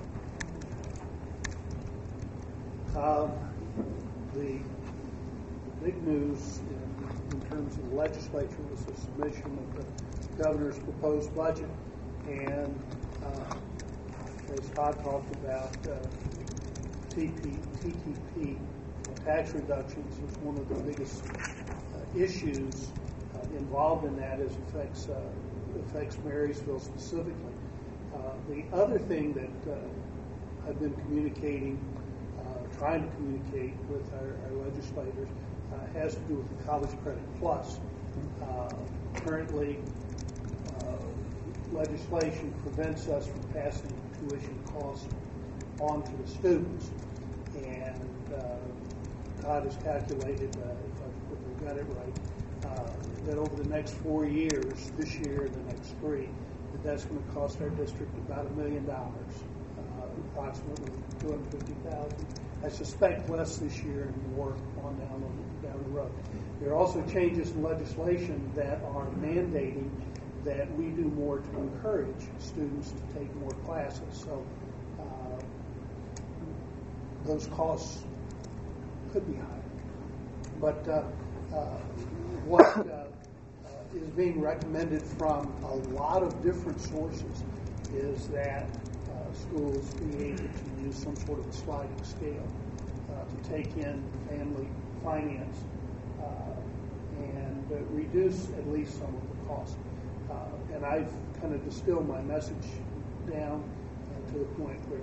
Um, the big news in, in terms of the legislature was the submission of the governor's proposed budget, and uh, as Todd talked about, uh, T P, T T P tax reductions is one of the biggest uh, issues uh, involved in that as affects uh, affects Marysville specifically. Uh, the other thing that uh, I've been communicating, uh, trying to communicate with our, our legislators, uh, has to do with the College Credit Plus. Uh, currently, uh, legislation prevents us from passing tuition costs on to the students. And uh, Todd has calculated, uh, if I've got it right, uh, that over the next four years, this year and the next three, that that's going to cost our district about a million dollars, uh, approximately two hundred fifty thousand dollars. I suspect less this year and more on down the, down the road. There are also changes in legislation that are mandating that we do more to encourage students to take more classes. So uh, those costs could be higher. But uh, uh, what uh, uh, is being recommended from a lot of different sources is that uh, schools be able to use some sort of a sliding scale uh, to take in family finance uh, and uh, reduce at least some of the cost. Uh, and I've kind of distilled my message down uh, to the point where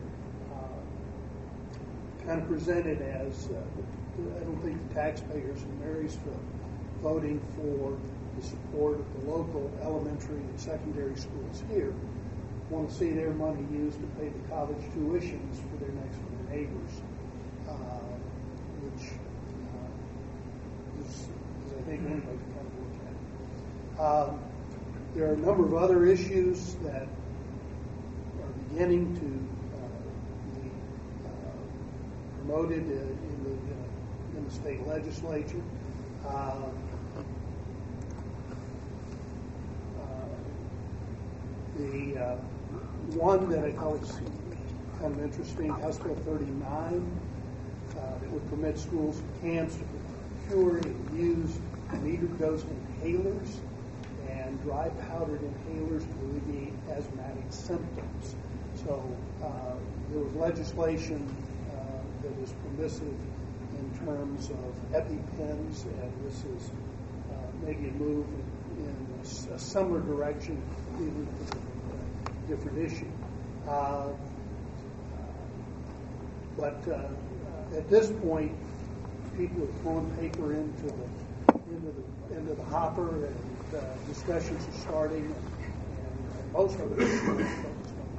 uh, kind of presented as uh, I don't think the taxpayers in Marysville voting for the support of the local elementary and secondary schools here want to see their money used to pay the college tuitions for their next door neighbors, uh, which uh, is, is, I think, one way to kind of look at it. Um, there are a number of other issues that are beginning to uh, promoted in, in, the, uh, in the state legislature. Uh, The uh, one that I thought was kind of interesting, House Bill thirty-nine, uh, that would permit schools and camps to procure and use metered dose inhalers and dry powdered inhalers to alleviate asthmatic symptoms. So uh, there was legislation uh, that was permissive in terms of EpiPens, and this is uh, maybe a move in, in a, a similar direction, even for a different issue. Uh, but uh, at this point, people are throwing paper into the into the into the hopper, and uh, discussions are starting, and, and most of it is focused on.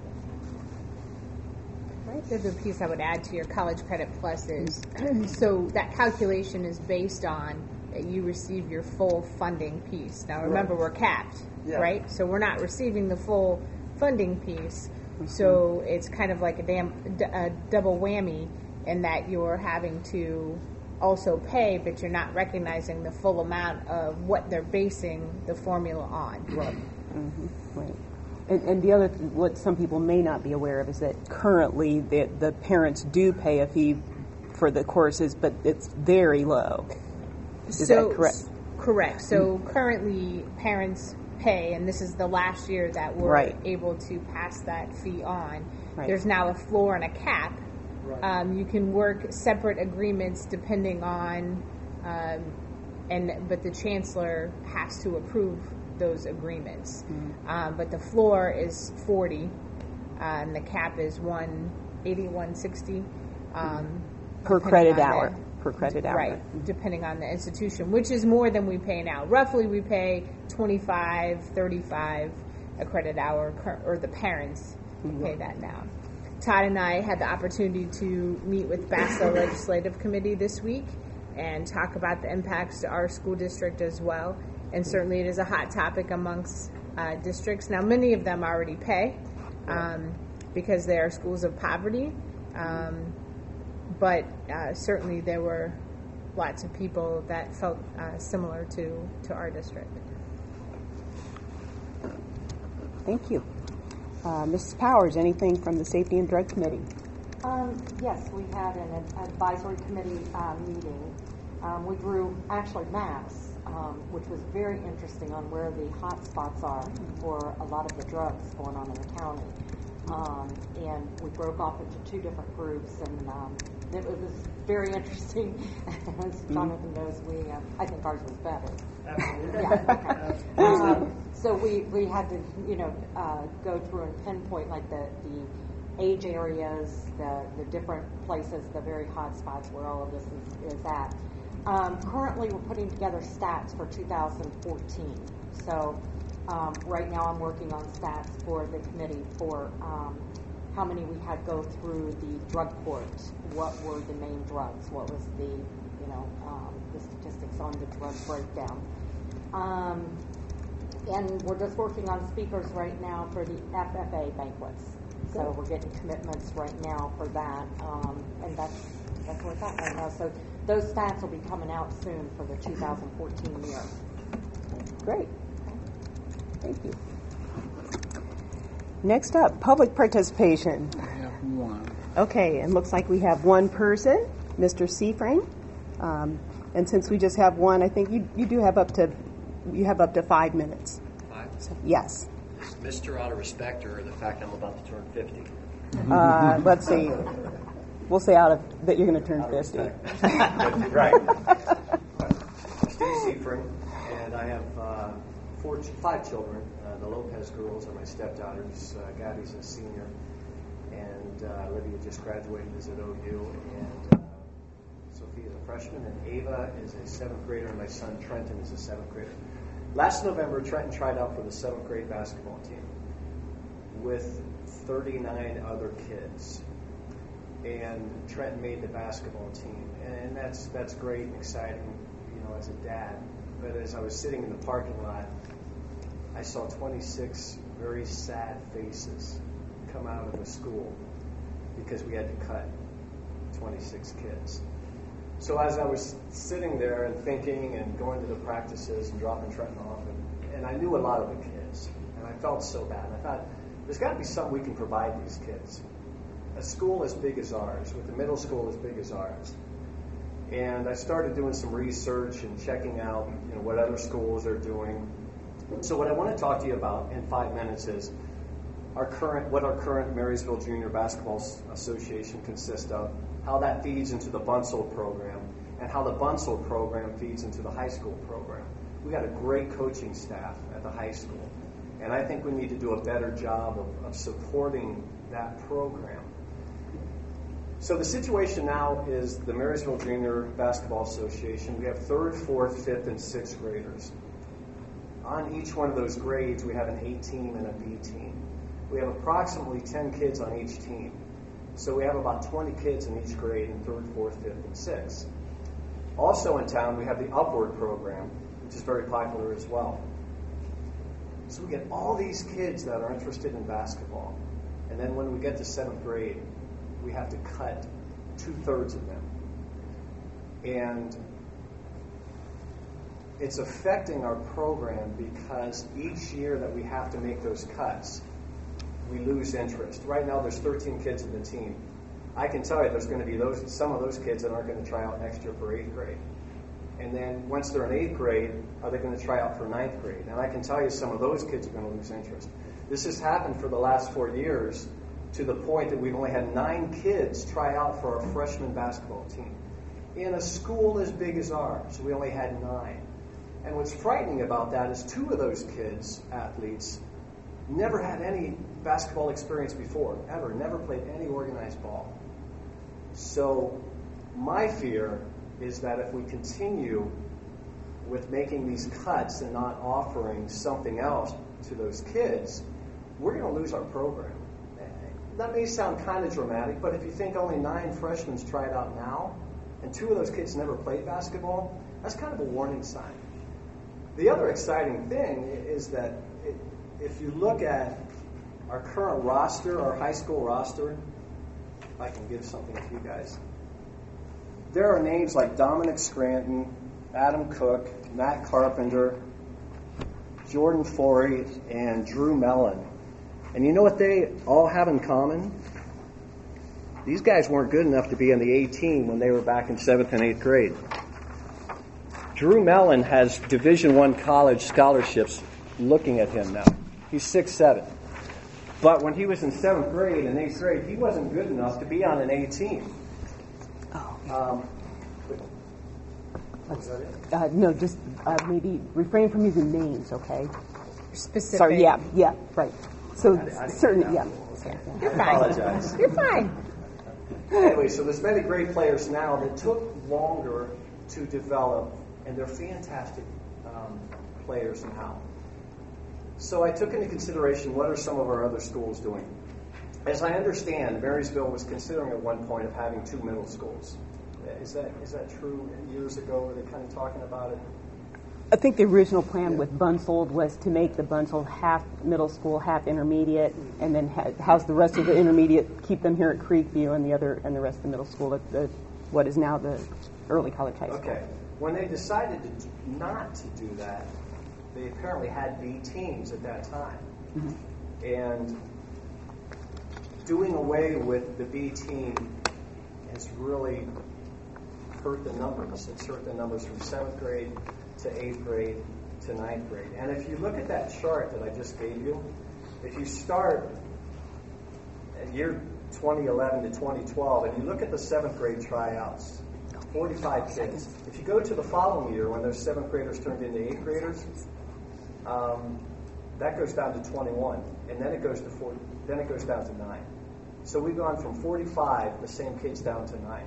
Right. The other piece I would add to your College Credit Plus is so that calculation is based on that you receive your full funding piece. Now remember, right. we're capped, yeah. right? So we're not receiving the full funding piece. Mm-hmm. So it's kind of like a, damn, a double whammy in that you're having to also pay, but you're not recognizing the full amount of what they're basing the formula on. Right. Mm-hmm. Right. And, and the other, what some people may not be aware of is that currently the, the parents do pay a fee for the courses, but it's very low. Is so, that correct? Correct. So currently parents pay, and this is the last year that we're right. able to pass that fee on. Right. There's now a floor and a cap. Right. Um, you can work separate agreements depending on, um, and but the chancellor has to approve those agreements. Mm-hmm. Um, but the floor is forty, uh, and the cap is one eighty, one sixty um, per credit hour. The, per credit hour, right? Mm-hmm. Depending on the institution, which is more than we pay now. Roughly, we pay twenty-five, thirty-five a credit hour, or the parents mm-hmm. pay that now. Todd and I had the opportunity to meet with BASA Legislative Committee this week and talk about the impacts to our school district as well. And certainly it is a hot topic amongst uh, districts. Now, many of them already pay um, because they are schools of poverty. Um, but uh, certainly there were lots of people that felt uh, similar to, to our district. Thank you. Uh, Missus Powers, anything from the Safety and Drug Committee? Um, yes, we had an advisory committee uh, meeting. Um, we drew actually maps, um, which was very interesting on where the hot spots are for a lot of the drugs going on in the county. Um, and we broke off into two different groups, and um, it was very interesting. As Jonathan knows, we uh, I think ours was better. Absolutely. Yeah. Okay. um, so we, we had to, you know, uh, go through and pinpoint like the, the age areas, the, the different places, the very hot spots where all of this is, is at. Um, currently, we're putting together stats for two thousand fourteen. So um, right now I'm working on stats for the committee for um, how many we had go through the drug court, what were the main drugs, what was the, you know, um, the statistics on the drug breakdown. Um, and we're just working on speakers right now for the F F A banquets. So we're getting commitments right now for that, um, and that's that's where it's at right now. So those stats will be coming out soon for the two thousand fourteen year. Great. Thank you. Next up, public participation. I have one. Okay, it looks like we have one person, Mister Seaframe. Um, and since we just have one, I think you you do have up to you have up to five minutes. Five? So, yes. Is Mister out of respect or the fact I'm about to turn fifty? Uh, let's see. We'll say out of that you're going to turn fifty. Right. Steve Seaframe, and I have uh, four, five children. Uh, the Lopez girls are my stepdaughters. Uh, Gabby's a senior, and uh, Olivia just graduated is at O U, and uh, Sophia's a freshman, and Ava is a seventh grader, and my son Trenton is a seventh grader. Last November, Trenton tried out for the seventh grade basketball team with thirty-nine other kids, and Trenton made the basketball team, and that's that's great and exciting, you know, as a dad. But as I was sitting in the parking lot, I saw twenty-six very sad faces come out of the school because we had to cut twenty-six kids. So as I was sitting there and thinking and going to the practices and dropping Trenton off, and, and I knew a lot of the kids, and I felt so bad. And I thought, there's got to be something we can provide these kids. A school as big as ours, with a middle school as big as ours. And I started doing some research and checking out, you know, what other schools are doing. So what I want to talk to you about in five minutes is our current, what our current Marysville Junior Basketball Association consists of, how that feeds into the Bunsell program, and how the Bunsell program feeds into the high school program. We got a great coaching staff at the high school, and I think we need to do a better job of, of supporting that program. So the situation now is the Marysville Junior Basketball Association. We have third, fourth, fifth, and sixth graders. On each one of those grades, we have an A team and a B team. We have approximately ten kids on each team. So we have about twenty kids in each grade in third, fourth, fifth, and sixth. Also in town, we have the Upward program, which is very popular as well. So we get all these kids that are interested in basketball. And then when we get to seventh grade, we have to cut two-thirds of them. And it's affecting our program because each year that we have to make those cuts, we lose interest. Right now, there's thirteen kids in the team. I can tell you there's going to be those some of those kids that aren't going to try out next year for eighth grade. And then once they're in eighth grade, are they going to try out for ninth grade? And I can tell you some of those kids are going to lose interest. This has happened for the last four years to the point that we've only had nine kids try out for our freshman basketball team. In a school as big as ours, we only had nine. And what's frightening about that is two of those kids, athletes, never had any basketball experience before, ever, never played any organized ball. So my fear is that if we continue with making these cuts and not offering something else to those kids, we're going to lose our program. That may sound kind of dramatic, but if you think only nine freshmen tried out now, and two of those kids never played basketball, that's kind of a warning sign. The other exciting thing is that it, if you look at our current roster, our high school roster, if I can give something to you guys, there are names like Dominic Scranton, Adam Cook, Matt Carpenter, Jordan Forey, and Drew Mellon. And you know what they all have in common? These guys weren't good enough to be on the A team when they were back in seventh and eighth grade. Drew Mellon has Division I college scholarships looking at him now. He's six seven. But when he was in seventh grade and eighth grade, he wasn't good enough to be on an A team. Oh. Um, is that it? Uh, no, just uh, maybe refrain from using names, okay? Specific. Sorry, yeah, yeah, right. So, I, I certainly, yeah. Okay. You're fine. I apologize. You're fine. Anyway, so there's many great players now that took longer to develop, and they're fantastic um, players now. So I took into consideration what are some of our other schools doing. As I understand, Marysville was considering at one point of having two middle schools. Is that is that true? Years ago, were they kind of talking about it? I think the original plan with Bunsell was to make the Bunsell half middle school, half intermediate, and then ha- house the rest of the intermediate, keep them here at Creekview, and the other and the rest of the middle school at the what is now the early college high school. Okay. When they decided to not to do that, they apparently had B teams at that time, mm-hmm. and doing away with the B team has really hurt the numbers. It's hurt the numbers from seventh grade to eighth grade to ninth grade. And if you look at that chart that I just gave you, if you start at year twenty eleven to twenty twelve and you look at the seventh grade tryouts, forty-five kids. If you go to the following year when those seventh graders turned into eighth graders, um, that goes down to twenty-one, and then it goes to forty, then it goes down to nine. So we've gone from forty-five, the same kids, down to nine.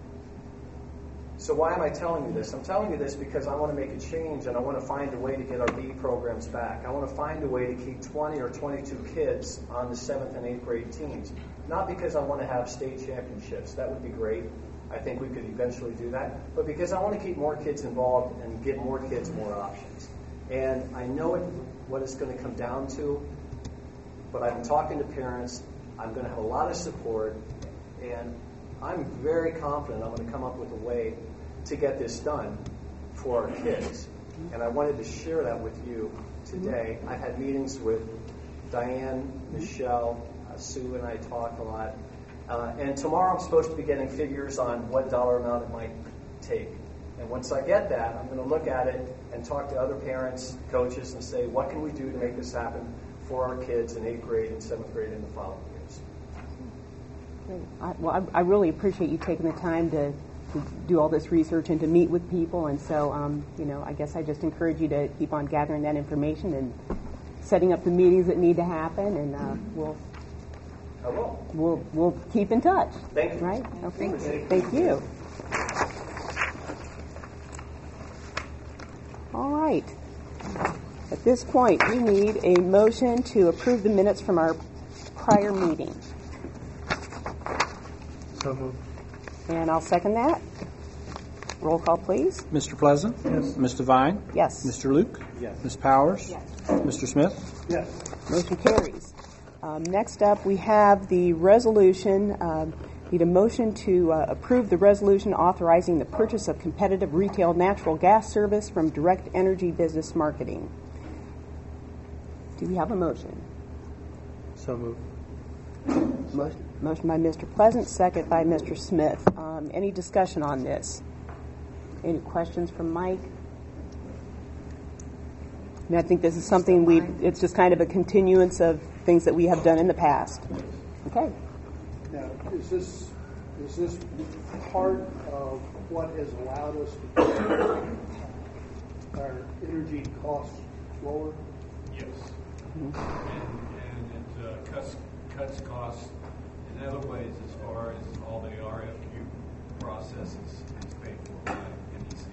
So why am I telling you this? I'm telling you this because I want to make a change and I want to find a way to get our B programs back. I want to find a way to keep twenty or twenty-two kids on the seventh and eighth grade teams. Not because I want to have state championships. That would be great. I think we could eventually do that. But because I want to keep more kids involved and give more kids more options. And I know it, what it's going to come down to, but I've been talking to parents. I'm going to have a lot of support. And I'm very confident I'm going to come up with a way to get this done for our kids. And I wanted to share that with you today. I had meetings with Diane, Michelle, uh, Sue and I talked a lot. Uh, and tomorrow I'm supposed to be getting figures on what dollar amount it might take. And once I get that, I'm going to look at it and talk to other parents, coaches, and say, what can we do to make this happen for our kids in eighth grade and seventh grade in the following years? Great. I, well, I, I really appreciate you taking the time to, to do all this research and to meet with people. And so, um, you know, I guess I just encourage you to keep on gathering that information and setting up the meetings that need to happen. And uh, we'll, I will. we'll we'll keep in touch. Thank you. Right? Okay. Thank you. Thank you. All right. At this point, we need a motion to approve the minutes from our prior meeting. So moved. And I'll second that. Roll call, please. Mister Pleasant? Yes. Miz Devine? Yes. Mister Luke? Yes. Miz Powers? Yes. Mister Smith? Yes. Motion carries. Um, next up, we have the resolution. Um, need a motion to uh, approve the resolution authorizing the purchase of competitive retail natural gas service from Direct Energy Business Marketing. Do we have a motion? So moved. Motion, motion by Mister Pleasant, second by Mister Smith. Um, any discussion on this? Any questions from Mike? I mean, I think this is something we, it's just kind of a continuance of things that we have done in the past. Okay. Now, is this, is this part of what has allowed us to keep our energy costs lower? Yes. Mm-hmm. And, and it uh, cuts, cuts costs in other ways as far as all the R F Q processes is paid for by N E C.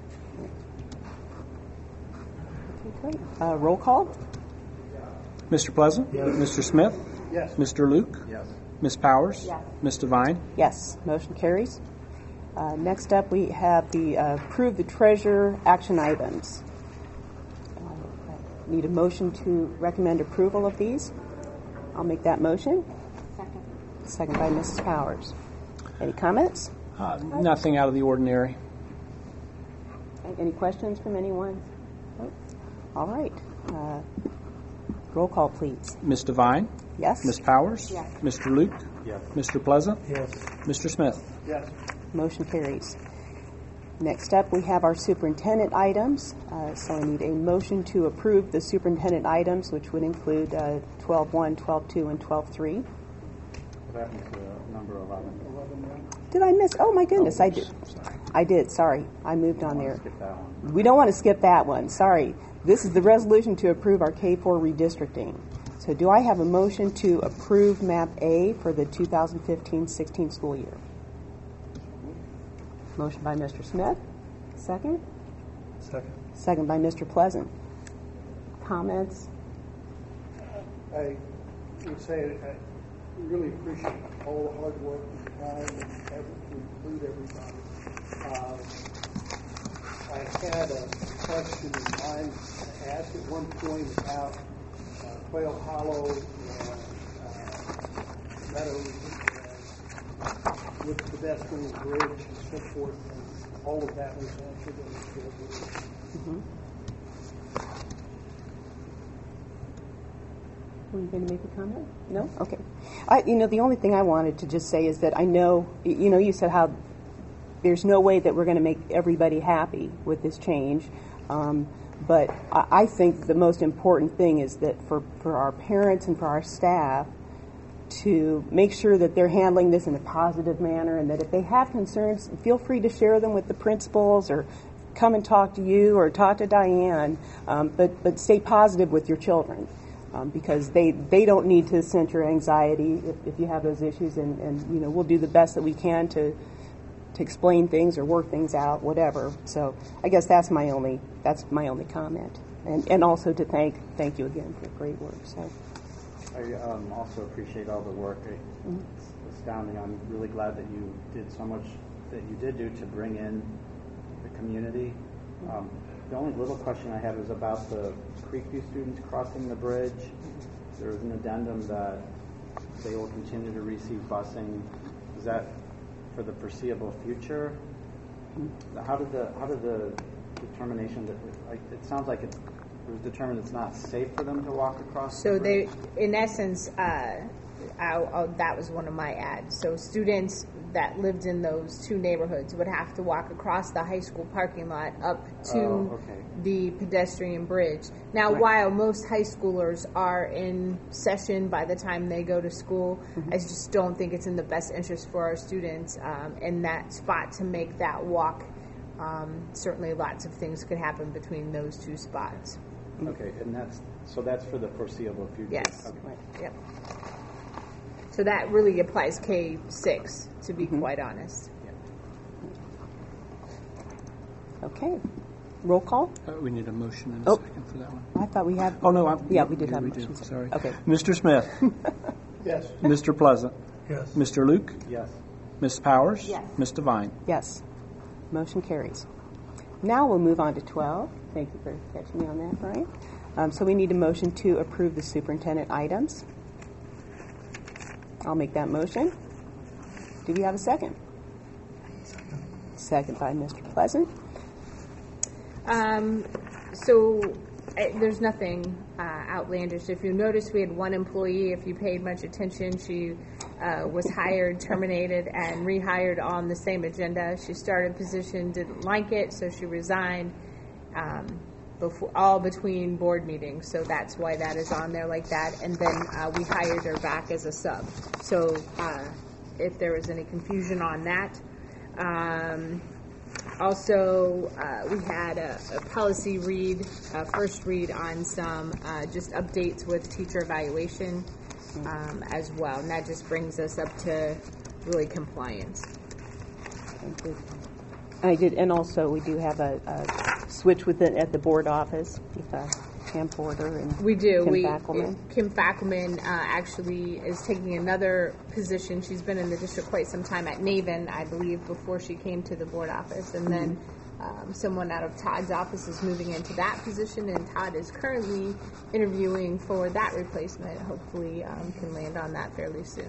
Okay. Uh, roll call. Mister Pleasant? Yes. Mister Smith? Yes. Mister Luke? Yes. Miz Powers? Yes. Miz Devine? Yes. Motion carries. Uh, next up, we have the uh, approve the treasurer action items. Uh, need a motion to recommend approval of these. I'll make that motion. Second. Second by Missus Powers. Any comments? Uh, nothing out of the ordinary. Any questions from anyone? Nope. All right. Uh, roll call, please. Miz Devine? Yes. Miz Powers? Yes. Mister Luke? Yes. Mister Pleasant? Yes. Mister Smith? Yes. Motion carries. Next up, we have our superintendent items. Uh, so I need a motion to approve the superintendent items, which would include uh, twelve one, twelve two, and twelve three. What happened to number eleven? Did I miss? Oh, my goodness, Oh, I did. sorry. I did. Sorry. I moved on there. Skip that one. We don't want to skip that one. Sorry. This is the resolution to approve our K four redistricting. So do I have a motion to approve Map A for the two thousand fifteen sixteen school year? Motion by Mister Smith. Second? Second. Second by Mister Pleasant. Comments? I would say I really appreciate all the hard work and time and effort to include everybody. Uh, I had a question in mind to ask at one point about uh, Quail Hollow and uh, Meadows and with the pedestrian bridge and so forth. And all of that was answered in the schedule. Mm-hmm. Were you going to make a comment? No? Okay. I, you know, the only thing I wanted to just say is that I know, you know, you said how there's no way that we're going to make everybody happy with this change. Um, but I, I think the most important thing is that for, for our parents and for our staff to make sure that they're handling this in a positive manner, and that if they have concerns, feel free to share them with the principals or come and talk to you or talk to Diane, um, but, but stay positive with your children. Um, because they, they don't need to sense your anxiety if, if you have those issues, and, and you know we'll do the best that we can to to explain things or work things out, whatever. So I guess that's my only that's my only comment, and and also to thank thank you again for great work. So I um, also appreciate all the work. mm-hmm. It's astounding. I'm really glad that you did so much that you did do to bring in the community. Um, the only little question I have is about the Creekview students crossing the bridge. There was an addendum that they will continue to receive busing. Is that for the foreseeable future. How did the how did the determination that like, it sounds like it, it was determined it's not safe for them to walk across? So the they, bridge? in essence, uh, I'll, I'll, that was one of my ads. So students that lived in those two neighborhoods would have to walk across the high school parking lot up to Oh, okay. the pedestrian bridge. Now, Right. while most high schoolers are in session by the time they go to school, I just don't think it's in the best interest for our students um, in that spot to make that walk. Um, certainly, lots of things could happen between those two spots. Okay, and that's so that's for the foreseeable future. Yes. Okay. Yep. So that really applies K six, to be quite honest. Okay. Roll call? Uh, we need a motion and a Oh. second for that one. I thought we had. Oh, no. I'm, Yeah, we did have a we motion. do. Sorry. Okay. Mister Smith. Yes. Mister Pleasant. Yes. Mister Luke. Yes. Miz Powers. Yes. Miz Devine. Yes. Motion carries. Now we'll move on to twelve. Thank you for catching me on that, Brian. Um, so we need a motion to approve the superintendent items. I'll make that motion. Do we have a second? Second by Mister Pleasant. Um, so uh, there's nothing uh, outlandish. If you notice, we had one employee, if you paid much attention, she uh, was hired, terminated, and rehired on the same agenda. She started a position, didn't like it, so she resigned um, before, all between board meetings. So that's why that is on there like that. And then uh, we hired her back as a sub. So uh, if there was any confusion on that. Um, Also, uh, we had a, a policy read, a first read on some uh, just updates with teacher evaluation um, as well. And that just brings us up to really compliance. Thank you. I did, and also we do have a, a switch with it at the board office with uh, Pam Porter and We do. Kim we, Fackelman. Kim Fackelman uh, actually is taking another position. She's been in the district quite some time at Naven, I believe, before she came to the board office. And then um, someone out of Todd's office is moving into that position, and Todd is currently interviewing for that replacement. Hopefully um, can land on that fairly soon.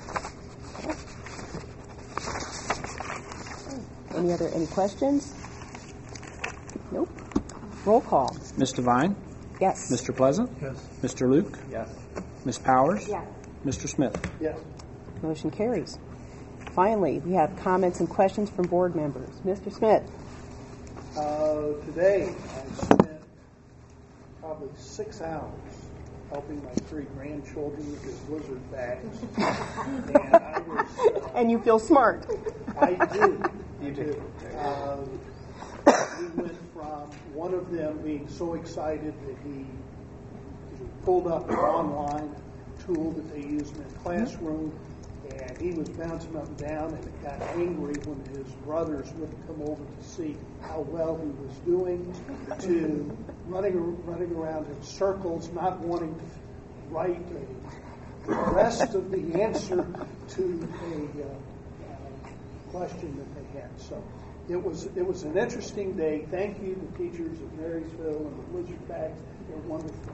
Any other, any questions? Nope. Roll call. Miz Devine. Yes. Mister Pleasant. Yes. Mister Luke. Yes. Miz Powers. Yes. Mister Smith. Yes. Motion carries. Finally, we have comments and questions from board members. Mister Smith. Uh, today, I spent probably six hours helping my three grandchildren with their blizzard bags. and I was, uh, And you feel smart. I do. You do. Um, we went from one of them being so excited that he, he pulled up an online tool that they use in their classroom, and he was bouncing up and down and got angry when his brothers wouldn't come over to see how well he was doing, to running running around in circles, not wanting to write a, the rest of the answer to a uh, uh, question that they had. So it was it was an interesting day. Thank you to teachers at Marysville and the Blizzard Bags. They're wonderful.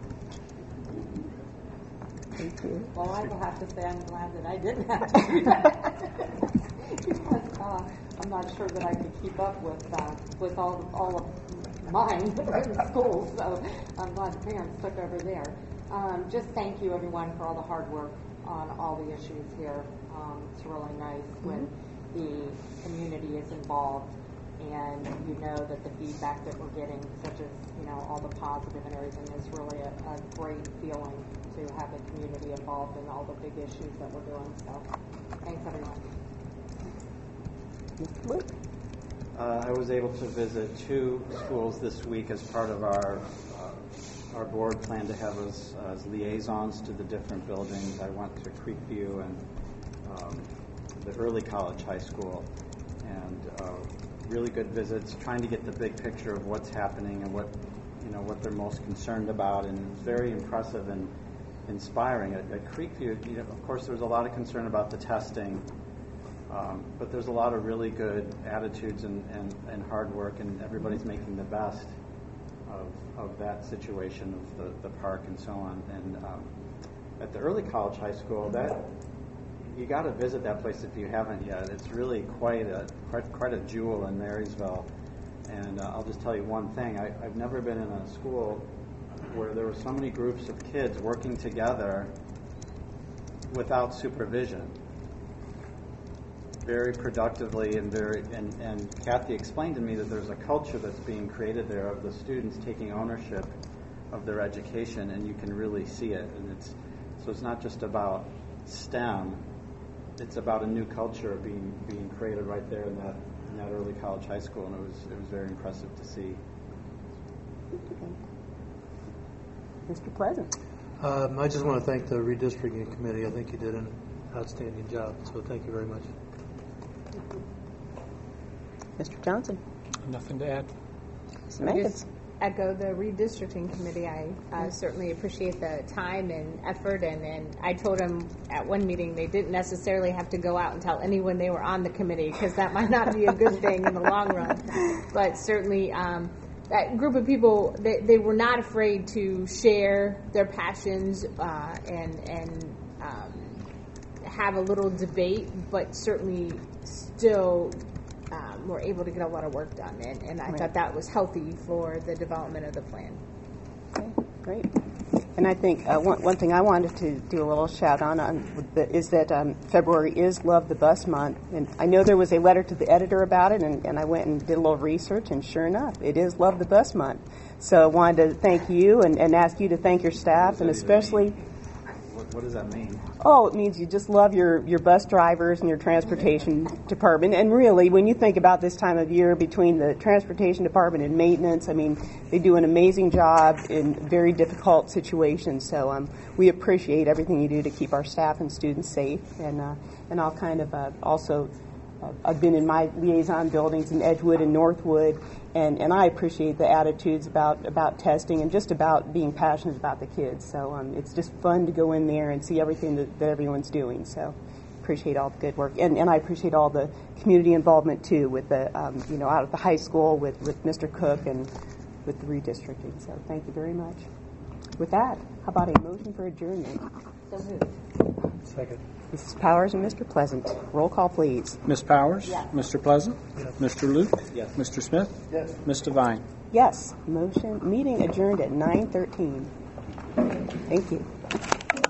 Thank you. Well, I will have to say I'm glad that I didn't have to do that. because, uh, I'm not sure that I could keep up with uh, with all all of mine in school. So I'm glad the parents took over there. Um, just thank you, everyone, for all the hard work on all the issues here. Um, it's really nice when the community is involved, and you know that the feedback that we're getting, such as you know all the positive and everything, is really a, a great feeling to have the community involved in all the big issues that we're doing. So, thanks, everyone. Uh, I was able to visit two schools this week as part of our uh, our board plan to have us uh, as liaisons to the different buildings. I went to Creekview and um, the Early College High School, and uh, really good visits, trying to get the big picture of what's happening and what you know what they're most concerned about, and it was very impressive and inspiring. At, at Creekview, you know, of course, there was a lot of concern about the testing. Um, but there's a lot of really good attitudes and, and, and hard work, and everybody's making the best of, of that situation of the, the park and so on. And um, at the Early College High School, that you got to visit that place if you haven't yet. It's really quite a quite, quite a jewel in Marysville. And uh, I'll just tell you one thing. I, I've never been in a school where there were so many groups of kids working together without supervision, very productively, and very and, and Kathy explained to me that there's a culture that's being created there of the students taking ownership of their education, and you can really see it. And it's so it's not just about STEM, it's about a new culture being being created right there in that in that early college high school, and it was it was very impressive to see. Mister Pleasant. Um, I just want to thank the redistricting committee. I think you did an outstanding job, so thank you very much. Mister Johnson. Nothing to add. I just echo the redistricting committee. I uh, certainly appreciate the time and effort, and, and I told them at one meeting they didn't necessarily have to go out and tell anyone they were on the committee, because that might not be a good thing in the long run. But certainly um, that group of people, they, they were not afraid to share their passions uh, and, and um, have a little debate, but certainly still Um, were able to get a lot of work done, and, and I Right. thought that was healthy for the development of the plan. Okay, great. And I think uh, one, one thing I wanted to do a little shout on, on the, is that um, February is Love the Bus Month. And I know there was a letter to the editor about it, and, and I went and did a little research, and sure enough, it is Love the Bus Month. So I wanted to thank you and, and ask you to thank your staff, and especially... What, what does that mean? Oh, it means you just love your, your bus drivers and your transportation department. And really, when you think about this time of year between the transportation department and maintenance, I mean, they do an amazing job in very difficult situations. So um, we appreciate everything you do to keep our staff and students safe. And uh, and I'll kind of uh, also, uh, I've been in my liaison buildings in Edgewood and Northwood, and, and I appreciate the attitudes about, about testing and just about being passionate about the kids. So um, it's just fun to go in there and see everything that, that everyone's doing. So appreciate all the good work. And, and I appreciate all the community involvement, too, with the, um, you know, out at the high school with, with Mister Cook and with the redistricting. So thank you very much. With that, how about a motion for adjournment? So moved. Second. Missus Powers and Mister Pleasant. Roll call, please. Miz Powers? Yes. Mister Pleasant? Yes. Mister Luke? Yes. Mister Smith? Yes. Miz Devine? Yes. Motion, meeting adjourned at nine thirteen. Thank you.